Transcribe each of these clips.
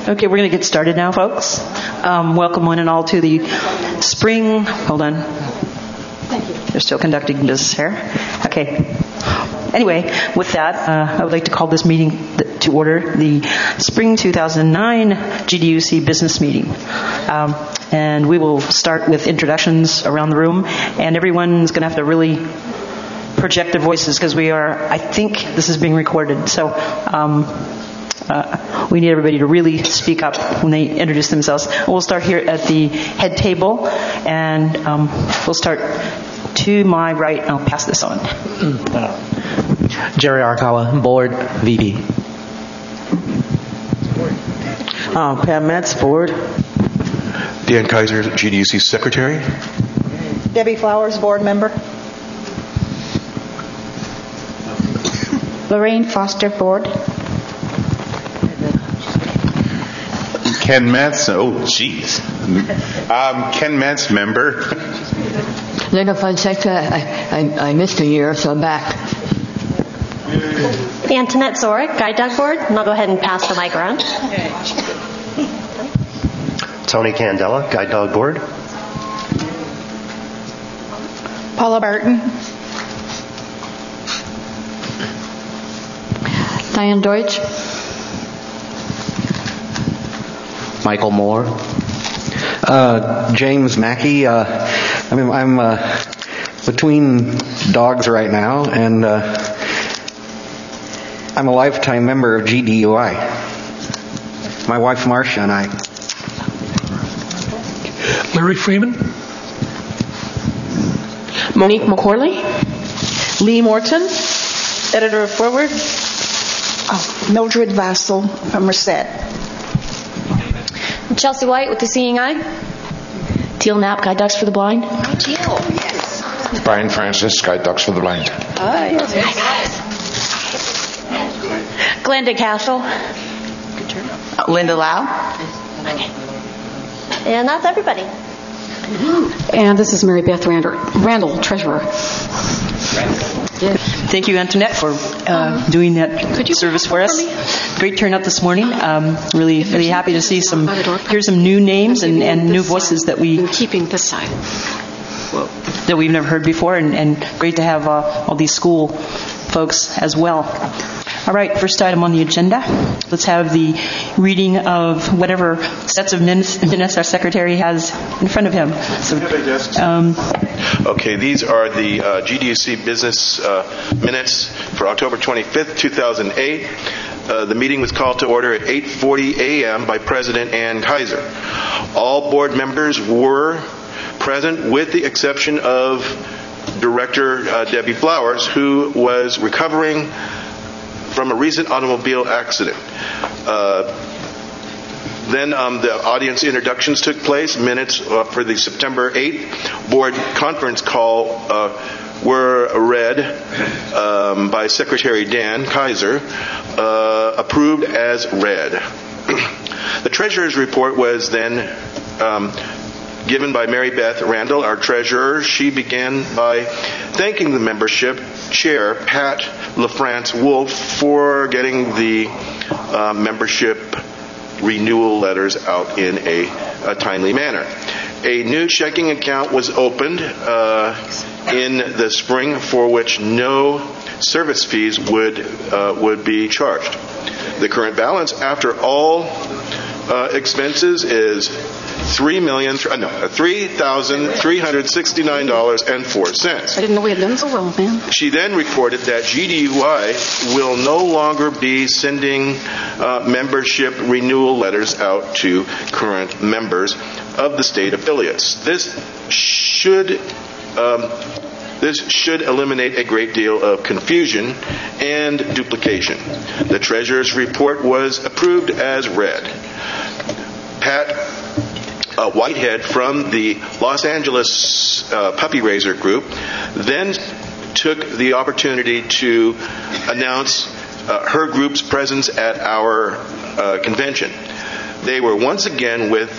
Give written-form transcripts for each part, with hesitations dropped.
Okay, we're going to get started now, folks. Welcome one and all to the spring. Hold on. Thank you. They're still conducting business here. Okay. Anyway, with that, I would like to call this meeting to order, the spring 2009 GDUC business meeting. And we will start with introductions around the room, and everyone's going to have to really project their voices because I think this is being recorded. So we need everybody to really speak up when they introduce themselves. We'll start here at the head table, and we'll start to my right, and I'll pass this on. Jerry Arakawa, Board VP. Pam Metz, Board. Dan Kaiser, GDUC Secretary. Debbie Flowers, Board Member. Lorraine Foster, Board. Ken Metz, Ken Metz, Member. Linda Fonseca, I missed a year, so I'm back. Antoinette Zoric, Guide Dog Board, and I'll go ahead and pass the mic around. Tony Candela, Guide Dog Board. Paula Barton. Diane Deutsch. Michael Moore. James Mackey. I'm between dogs right now, and I'm a lifetime member of GDUI. My wife Marcia and I. Larry Freeman. Monique McCorley. Lee Morton, editor of Forward. Mildred Vassell from Merced. Chelsea White with the Seeing Eye. Teal Knapp, Guide Dogs for the Blind. Teal, yes. Brian Francis, Guide Dogs for the Blind. Yes. Glenda Cashel. Good turnout. Linda Lau. And that's everybody. And this is Mary Beth Randall, Treasurer. Thank you, Antoinette, for doing that service for us. Great turnout this morning. Really happy to see hear some new names and new voices that keeping this side that we've never heard before, and great to have all these school folks as well. All right, first item on the agenda. Let's have the reading of whatever sets of minutes our secretary has in front of him. Okay, these are the GDUC business minutes for October 25th, 2008. The meeting was called to order at 8:40 a.m. by President Ann Kaiser. All board members were present with the exception of Director Debbie Flowers, who was recovering from a recent automobile accident. Then the audience introductions took place. Minutes for the September 8th board conference call were read by Secretary Dan Kaiser, approved as read. The Treasurer's report was then given by Mary Beth Randall, our Treasurer. She began by thanking the membership chair, Pat LaFrance Wolf, for getting the membership renewal letters out in a timely manner. A new checking account was opened in the spring for which no service fees would be charged. The current balance after all expenses is $3,369.04. I didn't know we had done so well, man. She then reported that GDUI will no longer be sending membership renewal letters out to current members of the state affiliates. This should eliminate a great deal of confusion and duplication. The Treasurer's report was approved as read. Pat Whitehead from the Los Angeles Puppy Raiser Group then took the opportunity to announce her group's presence at our convention. They were once again with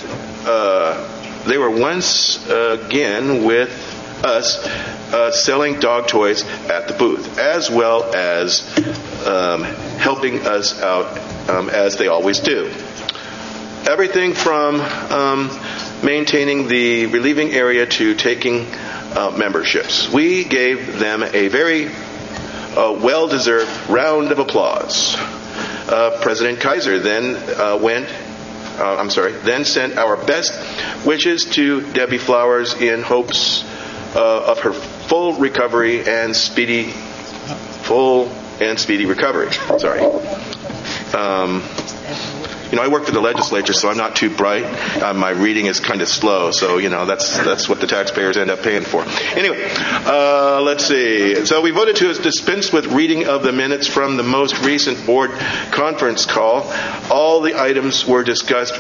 us selling dog toys at the booth, as well as helping us out as they always do. everything from maintaining the relieving area to taking memberships. We gave them a very well-deserved round of applause. President Kaiser then sent our best wishes to Debbie Flowers in hopes of her full and speedy recovery. I work for the legislature, so I'm not too bright. My reading is kind of slow, so that's what the taxpayers end up paying for. Anyway, let's see. So we voted to dispense with reading of the minutes from the most recent board conference call. All the items were discussed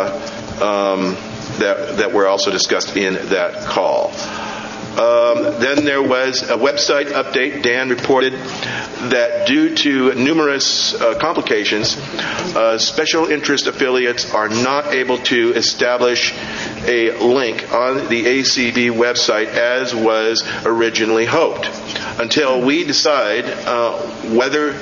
that were also discussed in that call. Then there was a website update. Dan reported that due to numerous complications, special interest affiliates are not able to establish a link on the ACB website as was originally hoped until we decide whether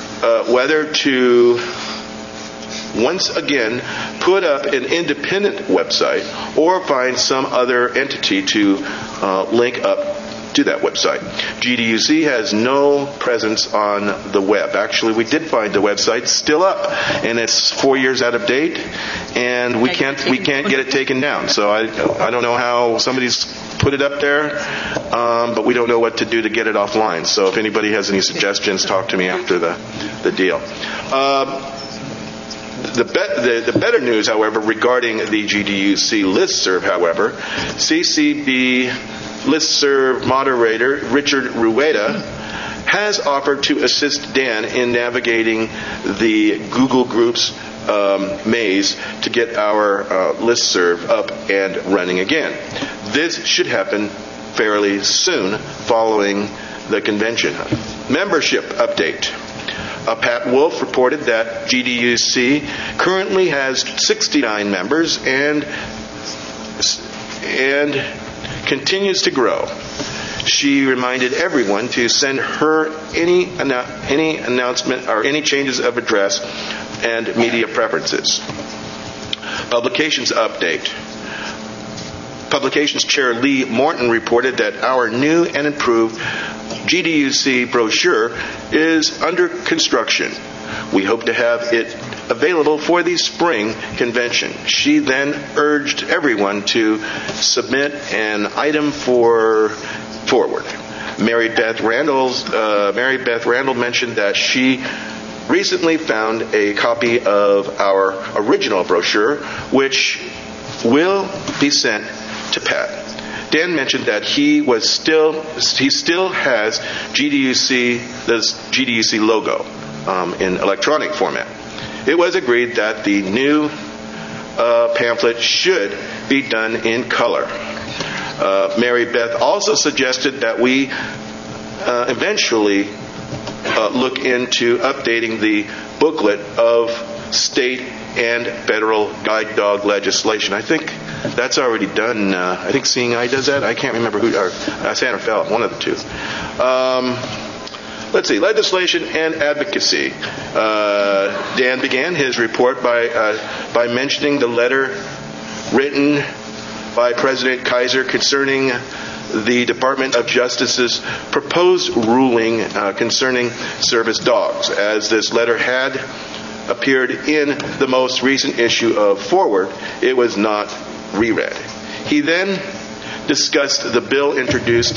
to once again put up an independent website or find some other entity to link up to that website. GDUC has no presence on the web. Actually, we did find the website still up, and it's 4 years out of date, and we can't get it taken down. So I don't know how somebody's put it up there, but we don't know what to do to get it offline. So if anybody has any suggestions, talk to me after the deal. The better news, however, regarding the GDUC listserv, however, CCB listserv moderator Richard Rueda has offered to assist Dan in navigating the Google Groups maze to get our listserv up and running again. This should happen fairly soon following the convention. Membership update. Pat Wolf reported that GDUC currently has 69 members and continues to grow. She reminded everyone to send her any announcement or any changes of address and media preferences. Publications update. Publications Chair Lee Morton reported that our new and improved GDUC brochure is under construction. We hope to have it available for the spring convention. She then urged everyone to submit an item for forward. Mary Beth Randall mentioned that she recently found a copy of our original brochure, which will be sent to Pat. Dan mentioned that he still has the GDUC logo in electronic format. It was agreed that the new pamphlet should be done in color. Mary Beth also suggested that we eventually look into updating the booklet of state and federal guide dog legislation. I think that's already done. I think Seeing Eye does that. I can't remember who, or Santa Fe, one of the two. Let's see, legislation and advocacy. Dan began his report by mentioning the letter written by President Kaiser concerning the Department of Justice's proposed ruling concerning service dogs. As this letter had appeared in the most recent issue of Forward, it was not reread. He then discussed the bill introduced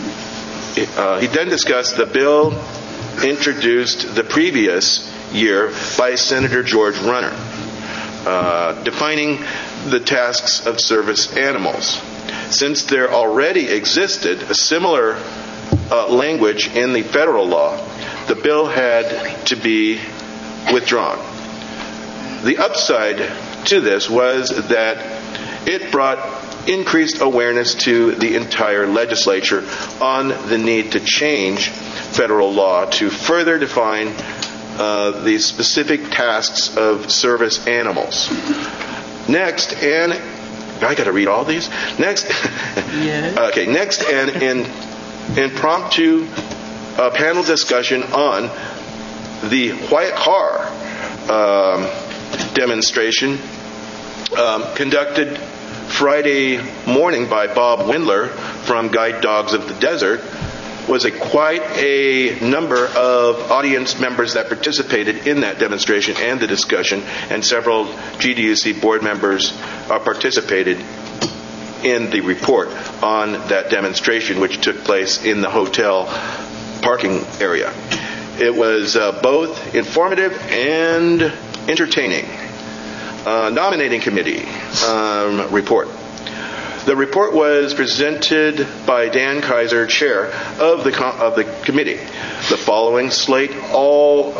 the previous year by Senator George Runner, defining the tasks of service animals. Since there already existed a similar language in the federal law, the bill had to be withdrawn. The upside to this was that it brought increased awareness to the entire legislature on the need to change federal law to further define the specific tasks of service animals. Next, and I got to read all these. Next, okay. Next, an impromptu panel discussion on the white car demonstration conducted Friday morning by Bob Windler from Guide Dogs of the Desert, was quite a number of audience members that participated in that demonstration and the discussion, and several GDUC board members participated in the report on that demonstration, which took place in the hotel parking area. It was both informative and entertaining. Nominating committee report. The report was presented by Dan Kaiser, chair of the committee. The following slate, all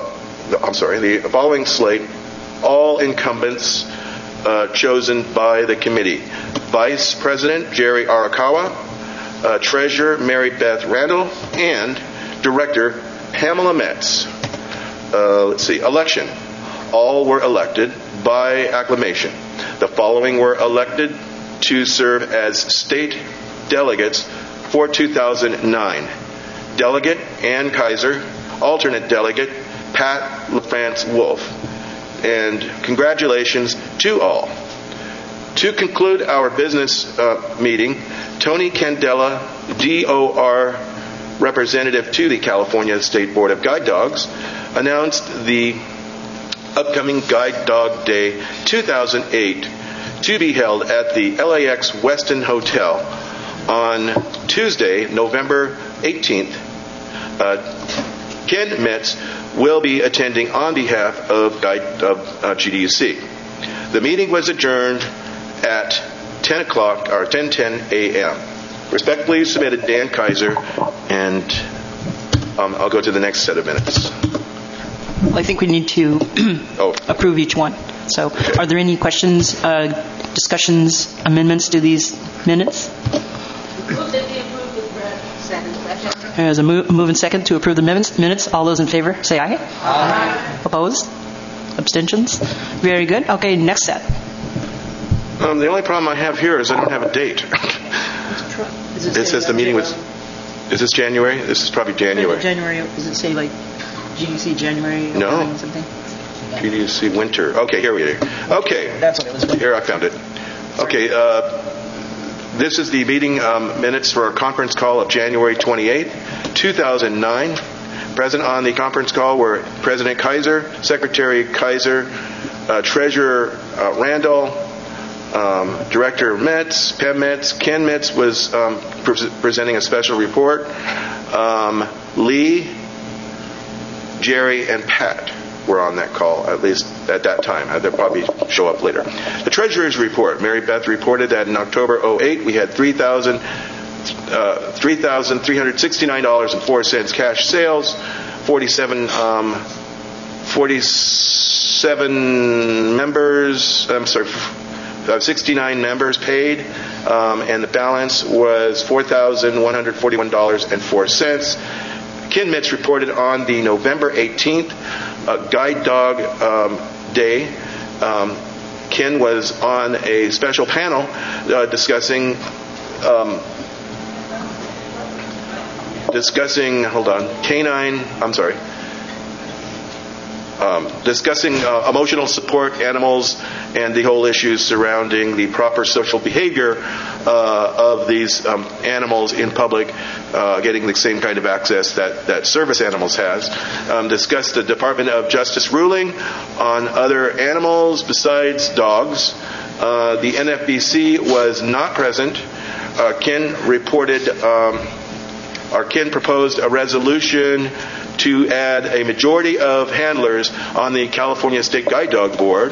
incumbents chosen by the committee: Vice President Jerry Arakawa, Treasurer Mary Beth Randall, and Director Pamela Metz. Election. All were elected by acclamation. The following were elected to serve as state delegates for 2009. Delegate Ann Kaiser, alternate delegate Pat LaFrance Wolf. And congratulations to all. To conclude our business meeting, Tony Candela, DOR representative to the California State Board of Guide Dogs, announced the upcoming Guide Dog Day 2008 to be held at the LAX Westin Hotel on Tuesday, November 18th. Ken Metz will be attending on behalf of GDUC. The meeting was adjourned at 10 o'clock or 10:10 a.m. Respectfully submitted, Dan Kaiser, and I'll go to the next set of minutes. Well, I think we need to approve each one. So are there any questions, discussions, amendments to these minutes? There's a move and second to approve the minutes. All those in favor, say aye. Aye. Opposed? Abstentions? Very good. Okay, next set. The only problem I have here is I don't have a date. It says the meeting was... Is this January? This is probably January. January. Does it say like GDC January? Or no. Something? GDC winter. Okay, here we are. Okay. That's what it was. Here, I found it. Okay, this is the meeting minutes for our conference call of January 28, 2009. Present on the conference call were President Kaiser, Secretary Kaiser, Treasurer Randall, Director Metz, Pam Metz. Ken Metz was presenting a special report. Lee, Jerry, and Pat were on that call, at least at that time. They'll probably show up later. The Treasurer's report. Mary Beth reported that in October 2008, we had $3,369.04 cash sales, 47 members, 69 members paid, and the balance was $4,141.04. Ken Metz reported on the November 18th Guide Dog Day. Ken was on a special panel discussing emotional support animals and the whole issue surrounding the proper social behavior of these animals in public, getting the same kind of access that service animals has. Discussed the Department of Justice ruling on other animals besides dogs. The NFBC was not present. Ken proposed a resolution to add a majority of handlers on the California State Guide Dog Board.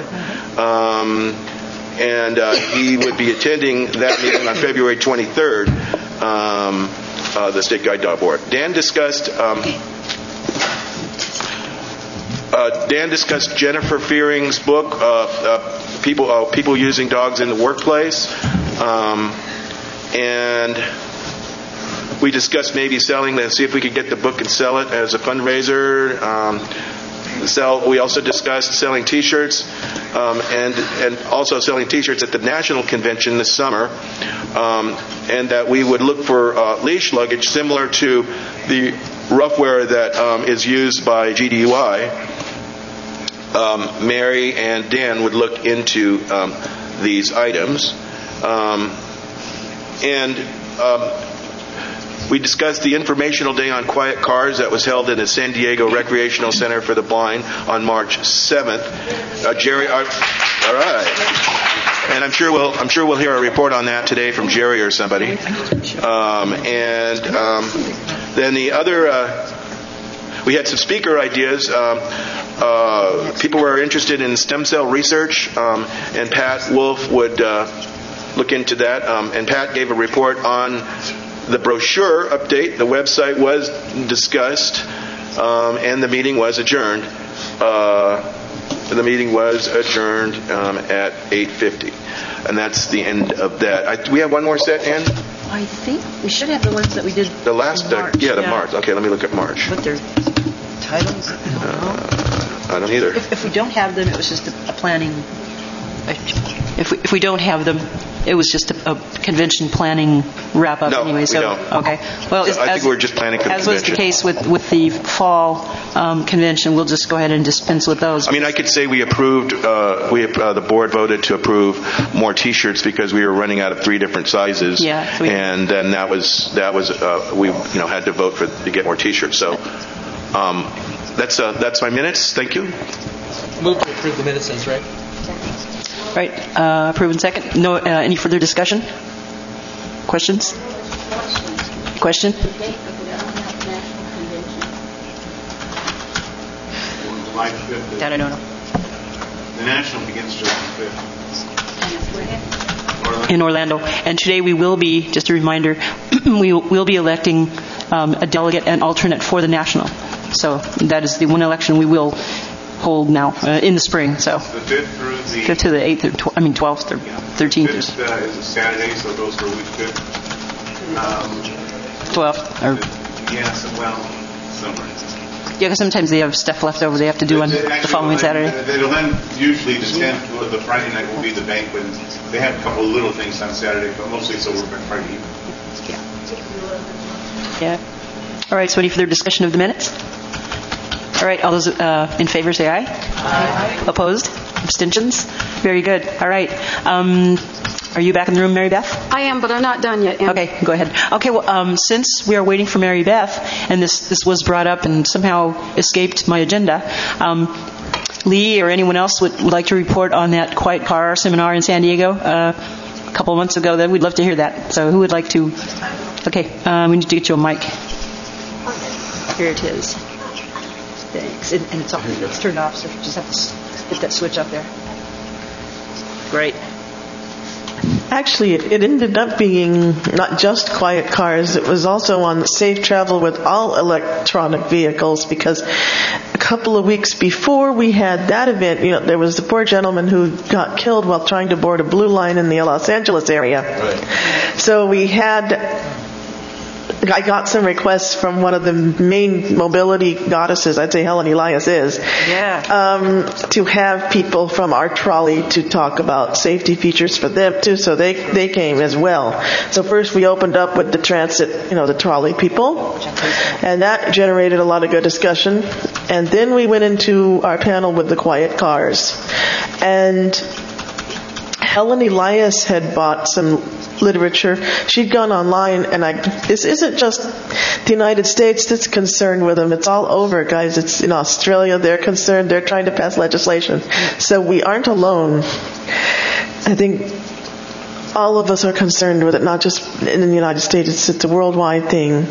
And he would be attending that meeting on February 23rd, the State Guide Dog Board. Dan discussed Jennifer Fearing's book, People Using Dogs in the Workplace. And we discussed maybe selling and see if we could get the book and sell it as a fundraiser. We also discussed selling T-shirts and also selling T-shirts at the National Convention this summer, and that we would look for leash luggage similar to the roughwear that is used by GDUI. Mary and Dan would look into these items. We discussed the informational day on quiet cars that was held in the San Diego Recreational Center for the Blind on March 7th. Jerry, all right. And I'm sure we'll hear a report on that today from Jerry or somebody. Then the other, we had some speaker ideas. People were interested in stem cell research, and Pat Wolf would look into that. And Pat gave a report on the brochure update. The website was discussed, and the meeting was adjourned. The meeting was adjourned at 8:50, and that's the end of that. We have one more set, Ann? I think we should have the ones that we did. The last, March. March. Okay, let me look at March. But their titles? I don't either. If we don't have them, it was just a planning. If we don't have them, it was just a convention planning wrap up anyway. We so don't. Okay. Well, I think we're just planning for the convention. As was the case with the fall convention, we'll just go ahead and dispense with those. I mean, I could say we approved. The board voted to approve more T-shirts because we were running out of 3 different sizes. Yeah. And then that was we had to vote to get more T-shirts. So that's my minutes. Thank you. Move to approve the minutes, right? Right. Approve and second. No. Any further discussion? Questions? Question? That I don't know. The national begins July 5th. In Orlando. And today we will be, just a reminder, we will be electing a delegate and alternate for the national. So that is the one election we will hold now in the spring. So The 5th through the 5th to the 8th, 12th or 13th. 5th is a Saturday, so it goes for a week 5th. 12th. Or, Somewhere. yeah, because sometimes they have stuff left over they have to do on the following Saturday. It'll then usually the 10th, the Friday night will be the banquet. They have a couple of little things on Saturday, but mostly it's over Friday evening. Yeah. All right, so any further discussion of the minutes? All right, all those in favor say aye. Aye. Opposed? Abstentions? Very good. All right. Are you back in the room, Mary Beth? I am, but I'm not done yet. Okay, go ahead. Okay, well, since we are waiting for Mary Beth, and this was brought up and somehow escaped my agenda, Lee or anyone else would like to report on that Quiet Car seminar in San Diego a couple of months ago, then we'd love to hear that. So who would like to? Okay, we need to get you a mic. Here it is. Thanks. And it's off. It's turned off, so you just have to hit that switch up there. Great. Actually, it ended up being not just quiet cars. It was also on safe travel with all electronic vehicles, because a couple of weeks before we had that event, there was the poor gentleman who got killed while trying to board a blue line in the Los Angeles area. Right. So I got some requests from one of the main mobility goddesses, I'd say Helen Elias is, to have people from our trolley to talk about safety features for them too, so they came as well. So first we opened up with the transit, the trolley people, and that generated a lot of good discussion. And then we went into our panel with the quiet cars. And Helen Elias had bought some literature. She'd gone online, and this isn't just the United States that's concerned with them. It's all over, guys. It's in Australia. They're concerned. They're trying to pass legislation. So we aren't alone. I think all of us are concerned with it, not just in the United States. It's a worldwide thing.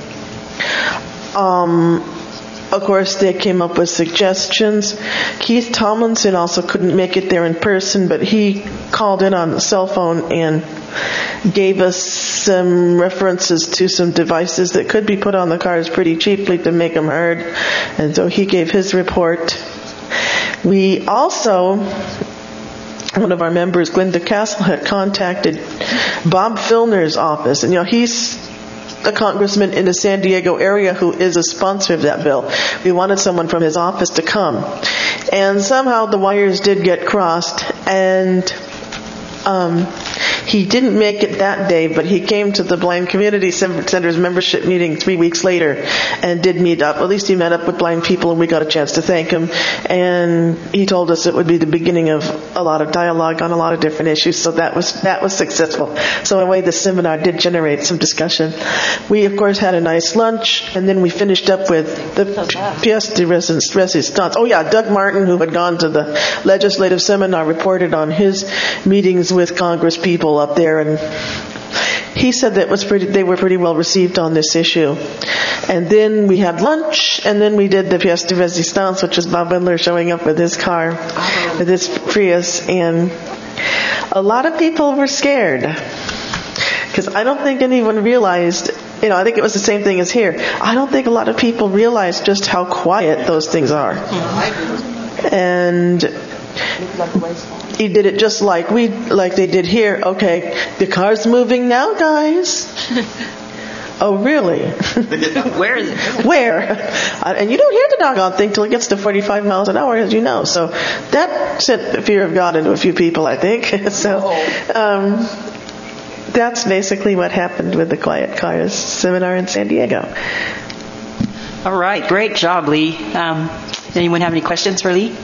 Of course, they came up with suggestions. Keith Tomlinson also couldn't make it there in person, but he called in on the cell phone and gave us some references to some devices that could be put on the cars pretty cheaply to make them heard. And so he gave his report. We also, one of our members, Glenda Castle, had contacted Bob Filner's office. And, he's a congressman in the San Diego area who is a sponsor of that bill. We wanted someone from his office to come. And somehow the wires did get crossed, and He didn't make it that day, but he came to the Blind Community Center's membership meeting 3 weeks later and did meet up. At least he met up with blind people, and we got a chance to thank him. And he told us it would be the beginning of a lot of dialogue on a lot of different issues, so that was successful. So in a way, the seminar did generate some discussion. We, of course, had a nice lunch, and then we finished up with the pièce de résistance. Oh, yeah, Doug Martin, who had gone to the legislative seminar, reported on his meetings with Congress people up there, and he said that they were pretty well received on this issue. And then we had lunch, and then we did the pièce de résistance, which was Bob Wendler showing up with his car, with his Prius, and a lot of people were scared. Because I don't think anyone realized, I think it was the same thing as here. I don't think a lot of people realized just how quiet those things are. And he did it just like they did here. Okay, the car's moving now, guys. Oh, really? Where is it? Where? And you don't hear the doggone thing till it gets to 45 miles an hour, as you know. So that sent the fear of God into a few people, I think. So that's basically what happened with the Quiet Cars seminar in San Diego. All right, great job, Lee. Anyone have any questions for Lee?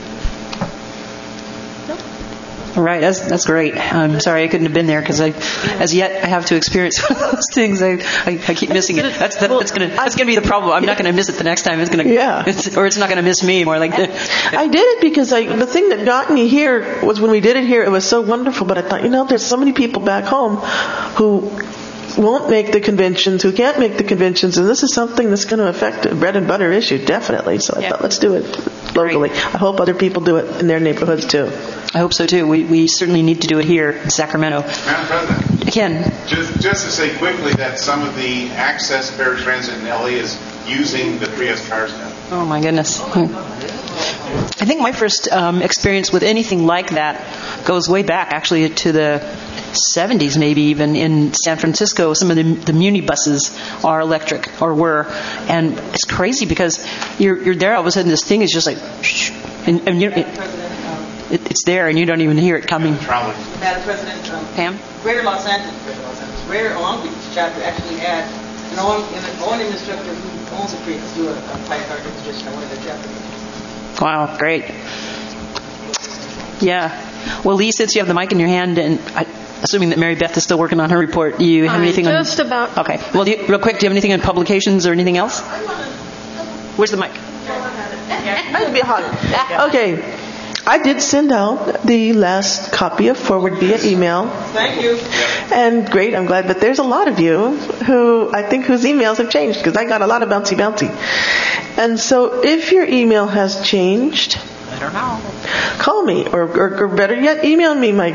All right, that's great. I'm sorry I couldn't have been there because as yet I have to experience one of those things. I keep missing it. That's gonna be the problem. I'm not gonna miss it the next time. It's not gonna miss me more like that. I did it because the thing that got me here was when we did it here. It was so wonderful, but I thought, there's so many people back home who won't make the conventions, who can't make the conventions, and this is something that's going to affect a bread and butter issue, definitely. So I thought, let's do it locally. Great. I hope other people do it in their neighborhoods too. I hope so too. We certainly need to do it here in Sacramento. Madam President. Ken. Just to say quickly that some of the access paratransit in LA is using the Prius cars now. Oh my goodness. I think my first experience with anything like that goes way back actually to the 70s, maybe even in San Francisco. Some of the Muni buses are electric, or were, and it's crazy because you're there, all of a sudden this thing is just like, shh, and it's there, and you don't even hear it coming. Madam President, Pam? Greater Los Angeles, Greater Long Beach chapter actually had an O&M instructor who owns a Prius do a quiet car demonstration at one of their chapters. Wow, great. Yeah. Well, Lee, since you have the mic in your hand, and assuming that Mary Beth is still working on her report, do you have anything just about. Okay. Well, real quick, do you have anything on publications or anything else? Where's the mic? Okay. I did send out the last copy of Forward via email. Thank you. And great, I'm glad. But there's a lot of you whose emails have changed, because I got a lot of bouncy. And so if your email has changed, I don't know. Call me, or better yet, email me my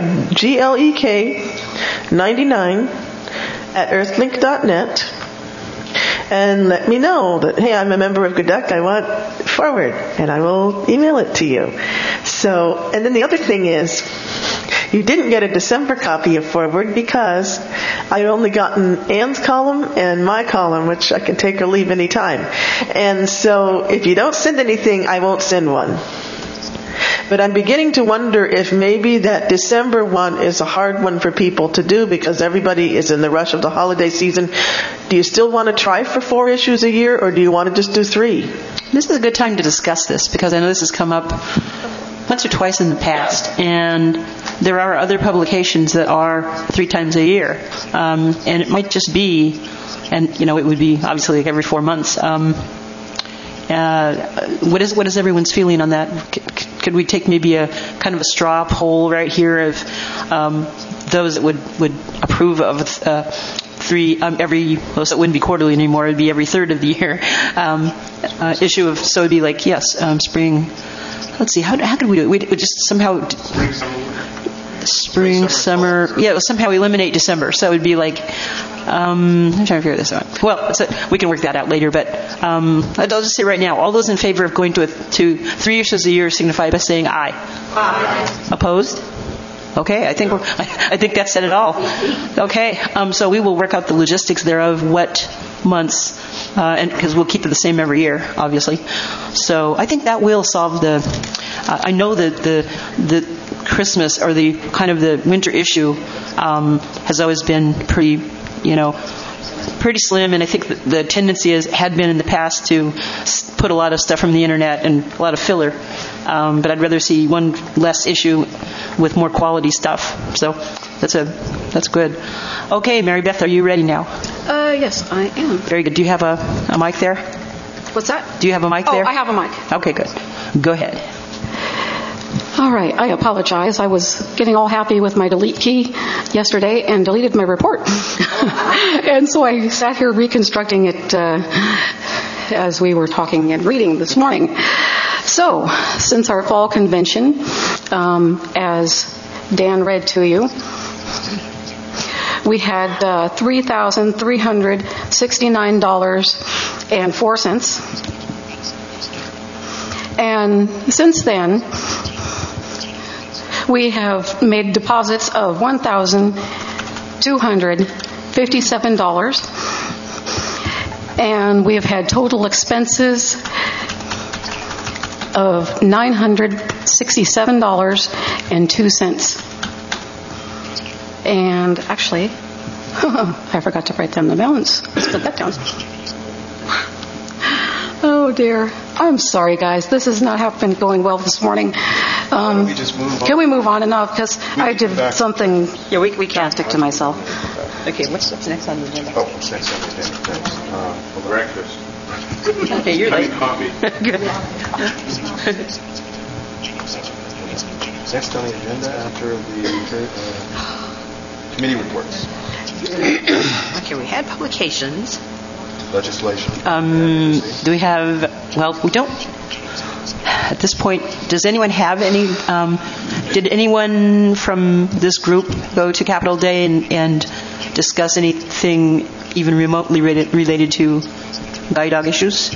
glek99@earthlink.net and let me know that, hey, I'm a member of GDUC, I want Forward, and I will email it to you. So, and then the other thing is, you didn't get a December copy of Forward because I've only gotten Ann's column and my column, which I can take or leave any time. And so if you don't send anything, I won't send one. But I'm beginning to wonder if maybe that December one is a hard one for people to do because everybody is in the rush of the holiday season. Do you still want to try for 4 issues a year, or do you want to just do 3? This is a good time to discuss this because I know this has come up once or twice in the past, and there are other publications that are 3 times a year, and it might just be, and it would be obviously like every 4 months. What is everyone's feeling on that? Could we take maybe a kind of a straw poll right here of those that would approve of 3 every? Well, so it wouldn't be quarterly anymore; it'd be every third of the year issue of. So it'd be like spring. Let's see, how could we do it? We'd just somehow spring, summer. Yeah, somehow eliminate December. So it'd be like. I'm trying to figure this out. Well, we can work that out later, but I'll just say right now, all those in favor of going to 3 issues a year signify by saying aye. Aye. Opposed? Okay, I think that said it all. Okay, so we will work out the logistics thereof, what months, and because we'll keep it the same every year, obviously. So I think that will solve I know that Christmas or the kind of the winter issue has always been pretty slim, and I think the tendency had been in the past to put a lot of stuff from the internet and a lot of filler. But I'd rather see one less issue with more quality stuff. So that's good. Okay, Mary Beth, are you ready now? Yes, I am. Very good. Do you have a mic there? What's that? Do you have a mic there? Oh, I have a mic. Okay, good. Go ahead. All right, I apologize. I was getting all happy with my delete key yesterday and deleted my report. And so I sat here reconstructing it as we were talking and reading this morning. So, since our fall convention, as Dan read to you, we had $3,369.04. And since then, we have made deposits of $1,257, and we have had total expenses of $967.02. And actually, I forgot to write down the balance. Let's put that down. Oh dear. I'm sorry, guys. This has not been going well this morning. Why don't we just move on? Can we move on enough? Because I did something. Yeah, we can't stick to myself. Okay, what's next on the agenda? Oh, what's next on the agenda? Breakfast. Okay, you're late. Coffee. Good. Next on the agenda after the committee reports. Okay, we had publications. Legislation. Do we have, well, we don't, at this point, does anyone have any, did anyone from this group go to Capitol Day and discuss anything even remotely related to guide dog issues?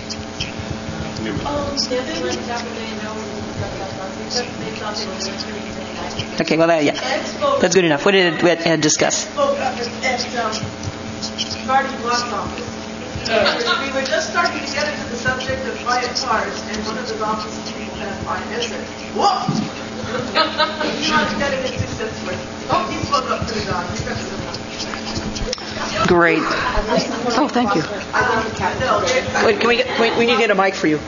Okay, well, yeah, that's good enough. What did Ed discuss? We were just starting to get into the subject of quiet cars, and one of the office people had my message. Whoa! He's not getting it 6 cents worth. Oh, he spoke up to the dog. Great. Oh, thank you. Wait, we need to get a mic for you.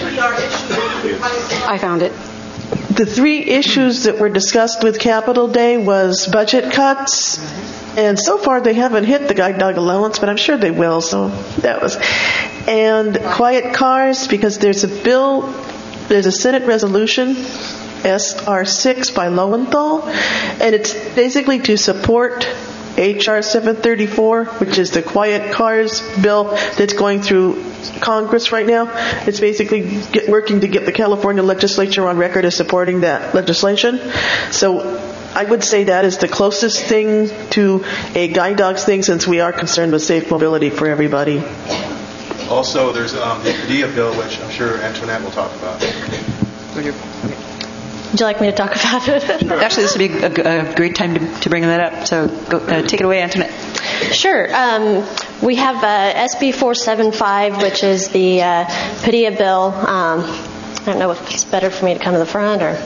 I found it. The 3 issues that were discussed with Capitol Day was budget cuts, and so far they haven't hit the guide dog allowance, but I'm sure they will, so that was. And quiet cars, because there's a Senate resolution, SR6 by Lowenthal, and it's basically to support H.R. 734, which is the quiet cars bill that's going through Congress right now. It's basically working to get the California legislature on record as supporting that legislation. So I would say that is the closest thing to a guide dogs thing, since we are concerned with safe mobility for everybody. Also, there's the Padilla bill, which I'm sure Antoinette will talk about. Would you like me to talk about it? Actually, this would be a great time to bring that up. So go, take it away, Antoinette. Sure. We have SB 475, which is the Padilla bill. I don't know if it's better for me to come to the front or...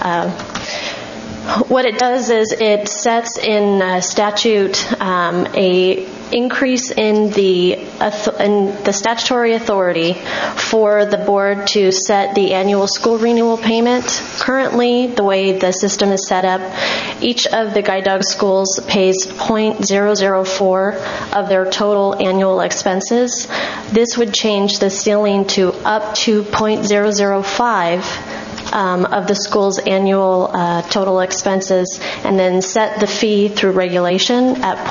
what it does is it sets in statute a increase in the statutory authority for the board to set the annual school renewal payment. Currently, the way the system is set up, each of the guide dog schools pays 0.004 of their total annual expenses. This would change the ceiling to up to 0.005 of the school's annual total expenses, and then set the fee through regulation at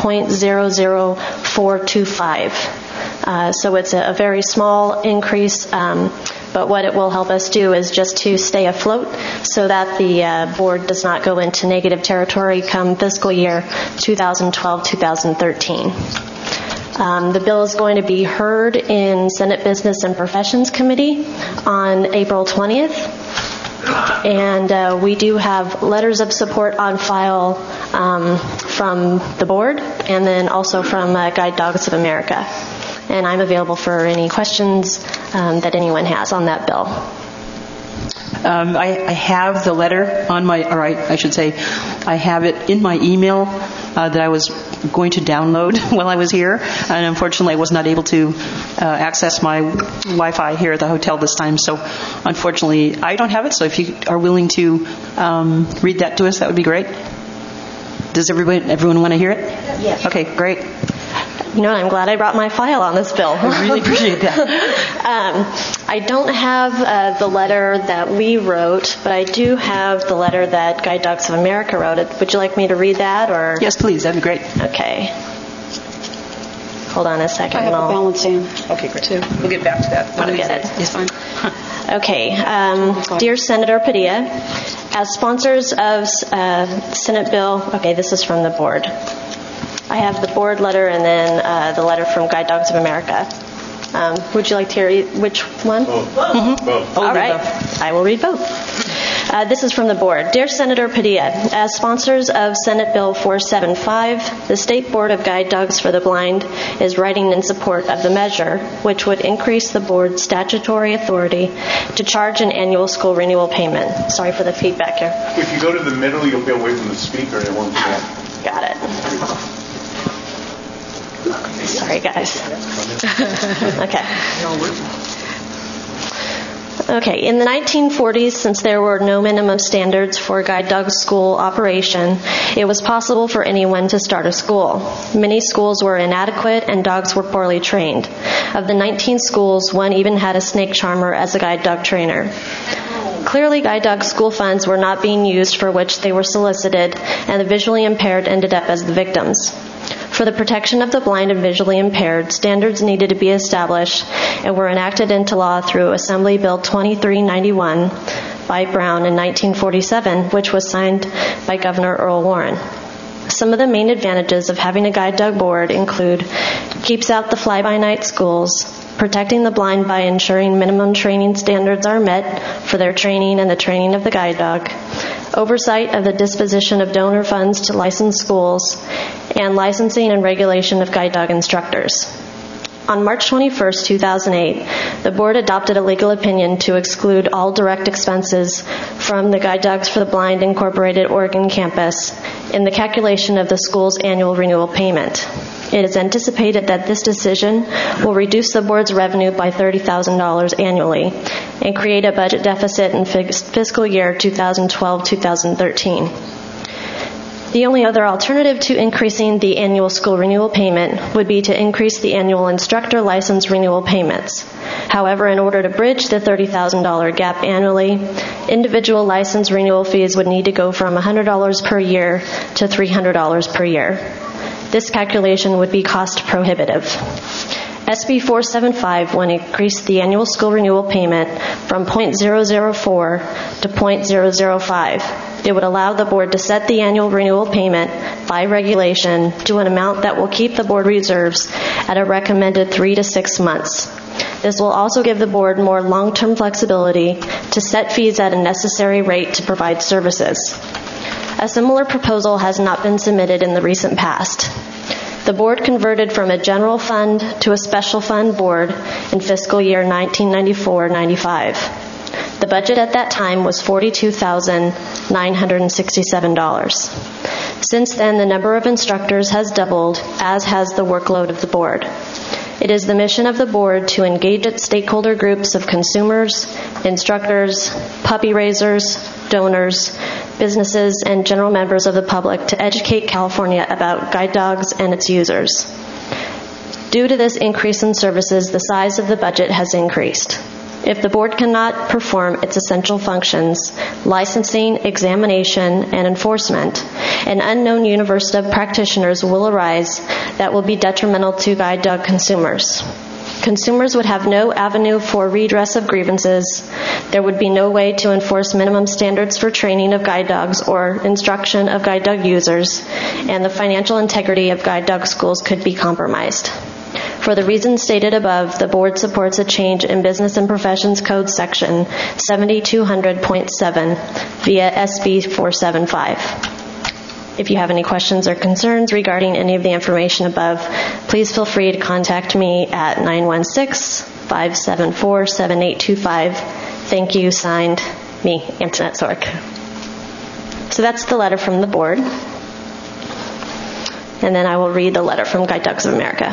0.00425. So it's a very small increase, but what it will help us do is just to stay afloat so that the board does not go into negative territory come fiscal year 2012-2013. The bill is going to be heard in Senate Business and Professions Committee on April 20th. And we do have letters of support on file from the board and then also from Guide Dogs of America. And I'm available for any questions that anyone has on that bill. I have the letter on my, or I should say, I have it in my email that I was going to download while I was here, and unfortunately I was not able to access my Wi-Fi here at the hotel this time, so unfortunately I don't have it, so if you are willing to read that to us, that would be great. Does everyone want to hear it? Yes. Okay, great. You know, I'm glad I brought my file on this bill. I really appreciate that. I don't have the letter that we wrote, but I do have the letter that Guide Dogs of America wrote. Would you like me to read that? Or? Yes, please. That'd be great. Okay. Hold on a second. I have a balance in. Okay, great. Too. We'll get back to that. I'll get it. It's fine. Okay. Dear Senator Padilla, as sponsors of Senate Bill, okay, this is from the board. I have the board letter and then the letter from Guide Dogs of America. Would you like to hear which one? Both. All right. I will read both. This is from the board. Dear Senator Padilla, as sponsors of Senate Bill 475, the State Board of Guide Dogs for the Blind is writing in support of the measure, which would increase the board's statutory authority to charge an annual school renewal payment. Sorry for the feedback here. If you go to the middle, you'll be away from the speaker. It won't do that. Got it. Sorry, guys. Okay. Okay, in the 1940s, since there were no minimum standards for guide dog school operation, it was possible for anyone to start a school. Many schools were inadequate and dogs were poorly trained. Of the 19 schools, one even had a snake charmer as a guide dog trainer. Clearly, guide dog school funds were not being used for which they were solicited, and the visually impaired ended up as the victims. For the protection of the blind and visually impaired, standards needed to be established and were enacted into law through Assembly Bill 2391 by Brown in 1947, which was signed by Governor Earl Warren. Some of the main advantages of having a guide dog board include keeps out the fly-by-night schools, protecting the blind by ensuring minimum training standards are met for their training and the training of the guide dog, oversight of the disposition of donor funds to licensed schools, and licensing and regulation of guide dog instructors. On March 21, 2008, the board adopted a legal opinion to exclude all direct expenses from the Guide Dogs for the Blind Incorporated Oregon campus in the calculation of the school's annual renewal payment. It is anticipated that this decision will reduce the board's revenue by $30,000 annually and create a budget deficit in fiscal year 2012-2013. The only other alternative to increasing the annual school renewal payment would be to increase the annual instructor license renewal payments. However, in order to bridge the $30,000 gap annually, individual license renewal fees would need to go from $100 per year to $300 per year. This calculation would be cost prohibitive. SB 475 would increase the annual school renewal payment from .004 to .005. It would allow the board to set the annual renewal payment by regulation to an amount that will keep the board reserves at a recommended 3 to 6 months. This will also give the board more long-term flexibility to set fees at a necessary rate to provide services. A similar proposal has not been submitted in the recent past. The board converted from a general fund to a special fund board in fiscal year 1994-95. The budget at that time was $42,967. Since then, the number of instructors has doubled, as has the workload of the board. It is the mission of the board to engage its stakeholder groups of consumers, instructors, puppy raisers, donors, businesses, and general members of the public to educate California about guide dogs and its users. Due to this increase in services, the size of the budget has increased. If the board cannot perform its essential functions, licensing, examination, and enforcement, an unknown universe of practitioners will arise that will be detrimental to guide dog consumers. Consumers would have no avenue for redress of grievances. There would be no way to enforce minimum standards for training of guide dogs or instruction of guide dog users, and the financial integrity of guide dog schools could be compromised. For the reasons stated above, the board supports a change in Business and Professions Code section 7200.7 via SB 475. If you have any questions or concerns regarding any of the information above, please feel free to contact me at 916-574-7825. Thank you. Signed, me, Antoinette Sork. So that's the letter from the board. And then I will read the letter from Guide Dogs of America.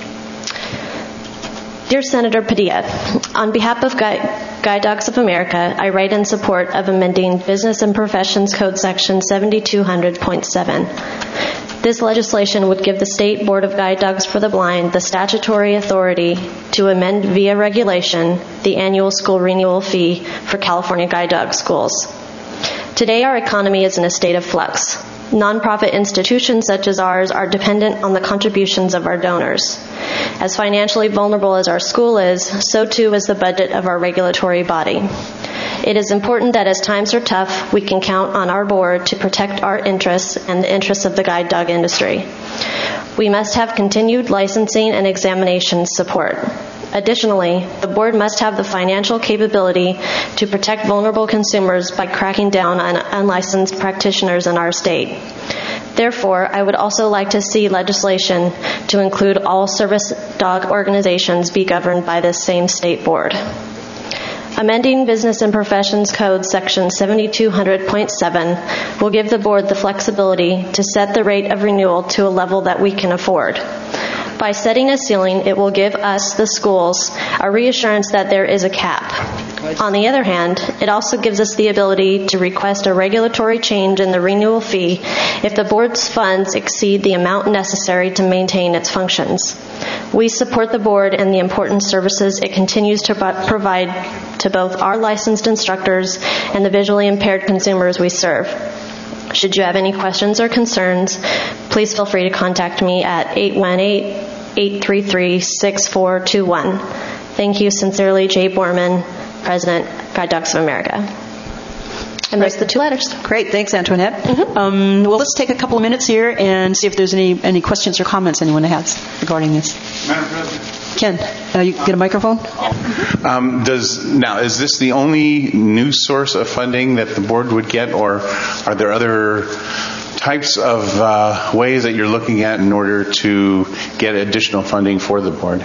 Dear Senator Padilla, on behalf of Guide Dogs of America, I write in support of amending Business and Professions Code Section 7200.7. This legislation would give the State Board of Guide Dogs for the Blind the statutory authority to amend via regulation the annual school renewal fee for California guide dog schools. Today, our economy is in a state of flux. Nonprofit institutions such as ours are dependent on the contributions of our donors. As financially vulnerable as our school is, so too is the budget of our regulatory body. It is important that as times are tough, we can count on our board to protect our interests and the interests of the guide dog industry. We must have continued licensing and examination support. Additionally, the board must have the financial capability to protect vulnerable consumers by cracking down on unlicensed practitioners in our state. Therefore, I would also like to see legislation to include all service dog organizations be governed by this same state board. Amending Business and Professions Code Section 7200.7 will give the board the flexibility to set the rate of renewal to a level that we can afford. By setting a ceiling, it will give us, the schools, a reassurance that there is a cap. On the other hand, it also gives us the ability to request a regulatory change in the renewal fee if the board's funds exceed the amount necessary to maintain its functions. We support the board and the important services it continues to provide to both our licensed instructors and the visually impaired consumers we serve. Should you have any questions or concerns, please feel free to contact me at 818-833-6421. Thank you sincerely, Jay Borman, President, Guide Dogs of America. And those are the two letters. Great. Thanks, Antoinette. Well, let's take a couple of minutes here and see if there's any questions or comments anyone has regarding this. Madam President. Ken, you get a microphone? Now, is this the only new source of funding that the board would get, or are there other types of ways that you're looking at in order to get additional funding for the board?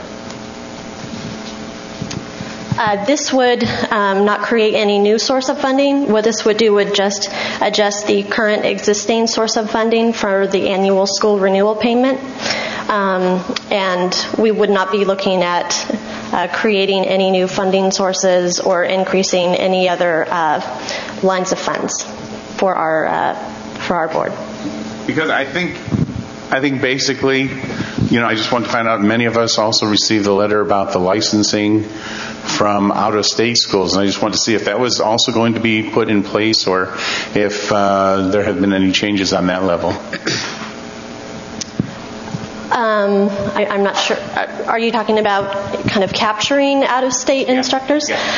This would not create any new source of funding. What this would do would just adjust the current existing source of funding for the annual school renewal payment. And we would not be looking at creating any new funding sources or increasing any other lines of funds for our board. Because I think basically, I just want to find out, many of us also received a letter about the licensing from out-of-state schools, and I just want to see if that was also going to be put in place or if there have been any changes on that level. I'm not sure. Are you talking about kind of capturing out-of-state instructors? Yeah.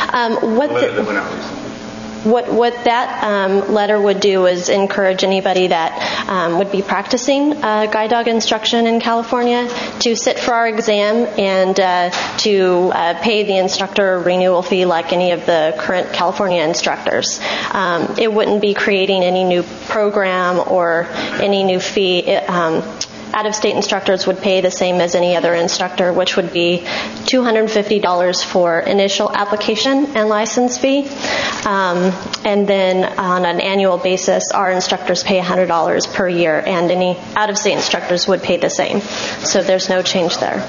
What that letter would do is encourage anybody that would be practicing guide dog instruction in California to sit for our exam and to pay the instructor a renewal fee like any of the current California instructors. It wouldn't be creating any new program or any new fee. Out-of-state instructors would pay the same as any other instructor, which would be $250 for initial application and license fee. And then on an annual basis, our instructors pay $100 per year, and any out-of-state instructors would pay the same. So there's no change there.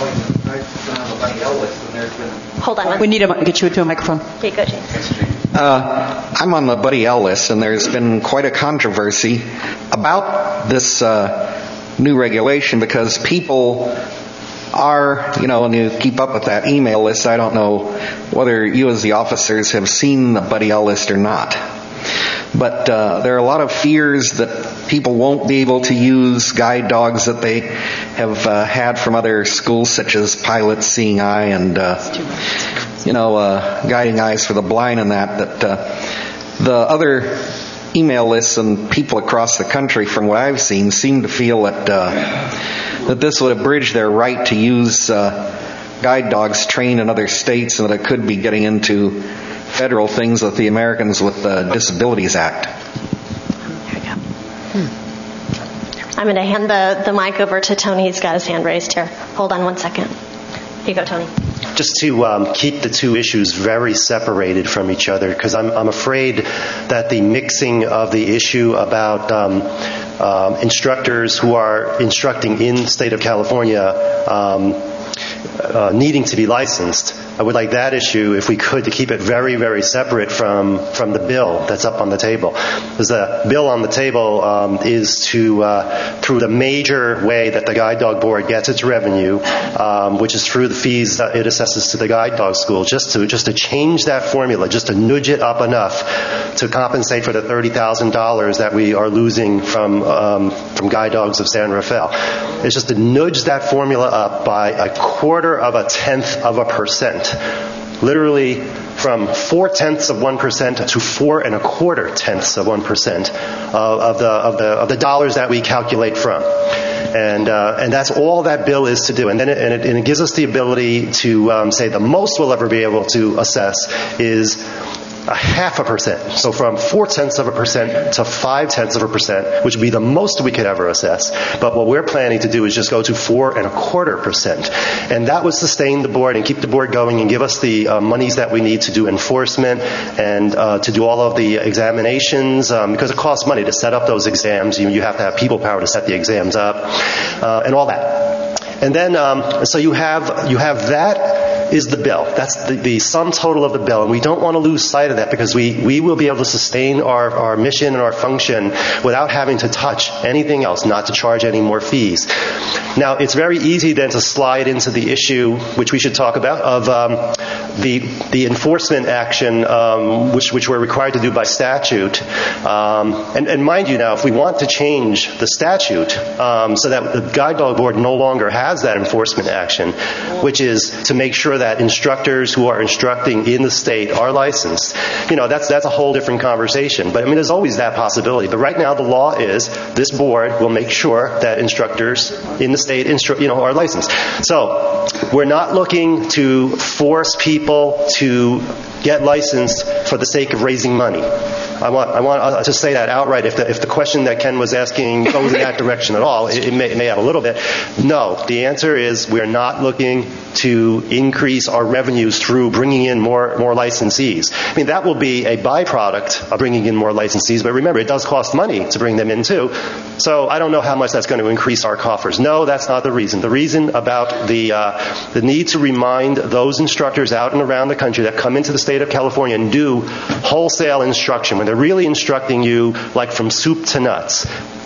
Hold on. We need to get you into a microphone. Okay, go, James. I'm on the Buddy L list, and there's been quite a controversy about this new regulation because people are, when you keep up with that email list, I don't know whether you as the officers have seen the Buddy L list or not. But there are a lot of fears that people won't be able to use guide dogs that they have had from other schools, such as Pilot, Seeing Eye, and Guiding Eyes for the Blind, and that the other email lists and people across the country, from what I've seen, seem to feel that this would abridge their right to use guide dogs trained in other states, and that it could be getting into federal things with the Americans with Disabilities Act. I'm going to hand the mic over to Tony. He's got his hand raised here. Hold on one second. Here you go, Tony. just to keep the two issues very separated from each other, because I'm afraid that the mixing of the issue about instructors who are instructing in the state of California needing to be licensed, I would like that issue, if we could, to keep it very, very separate from the bill that's up on the table. Because the bill on the table is to, through the major way that the Guide Dog Board gets its revenue, which is through the fees that it assesses to the guide dog school, just to change that formula, just to nudge it up enough to compensate for the $30,000 that we are losing from Guide Dogs of San Rafael. It's just to nudge that formula up by 0.25%. Literally from 0.4% to 4.25% of the dollars that we calculate from. And that's all that bill is to do. And then it gives us the ability to say the most we'll ever be able to assess is 0.5%. So from 0.4% to 0.5%, which would be the most we could ever assess. But what we're planning to do is just go to 4.25%. And that would sustain the board and keep the board going and give us the monies that we need to do enforcement and to do all of the examinations, because it costs money to set up those exams. You have to have people power to set the exams up, and all that. And then, so you have that is the bill. That's the sum total of the bill. And we don't want to lose sight of that, because we will be able to sustain our mission and our function without having to touch anything else, not to charge any more fees. Now, it's very easy then to slide into the issue, which we should talk about, of the enforcement action, which we're required to do by statute. And mind you now, if we want to change the statute so that the Guide Dog Board no longer has that enforcement action, which is to make sure that instructors who are instructing in the state are licensed, that's a whole different conversation. But I mean, there's always that possibility. But right now, the law is this board will make sure that instructors in the state are licensed. So we're not looking to force people to get licensed for the sake of raising money. I want to say that outright. If the question that Ken was asking goes in that direction at all, it may have a little bit. No, the answer is we're not looking to increase our revenues through bringing in more licensees. I mean, that will be a byproduct of bringing in more licensees, but remember, it does cost money to bring them in too. So I don't know how much that's going to increase our coffers. No, that's not the reason. The reason about the need to remind those instructors out and around the country that come into the state of California and do wholesale instruction, when they're really instructing you like from soup to nuts.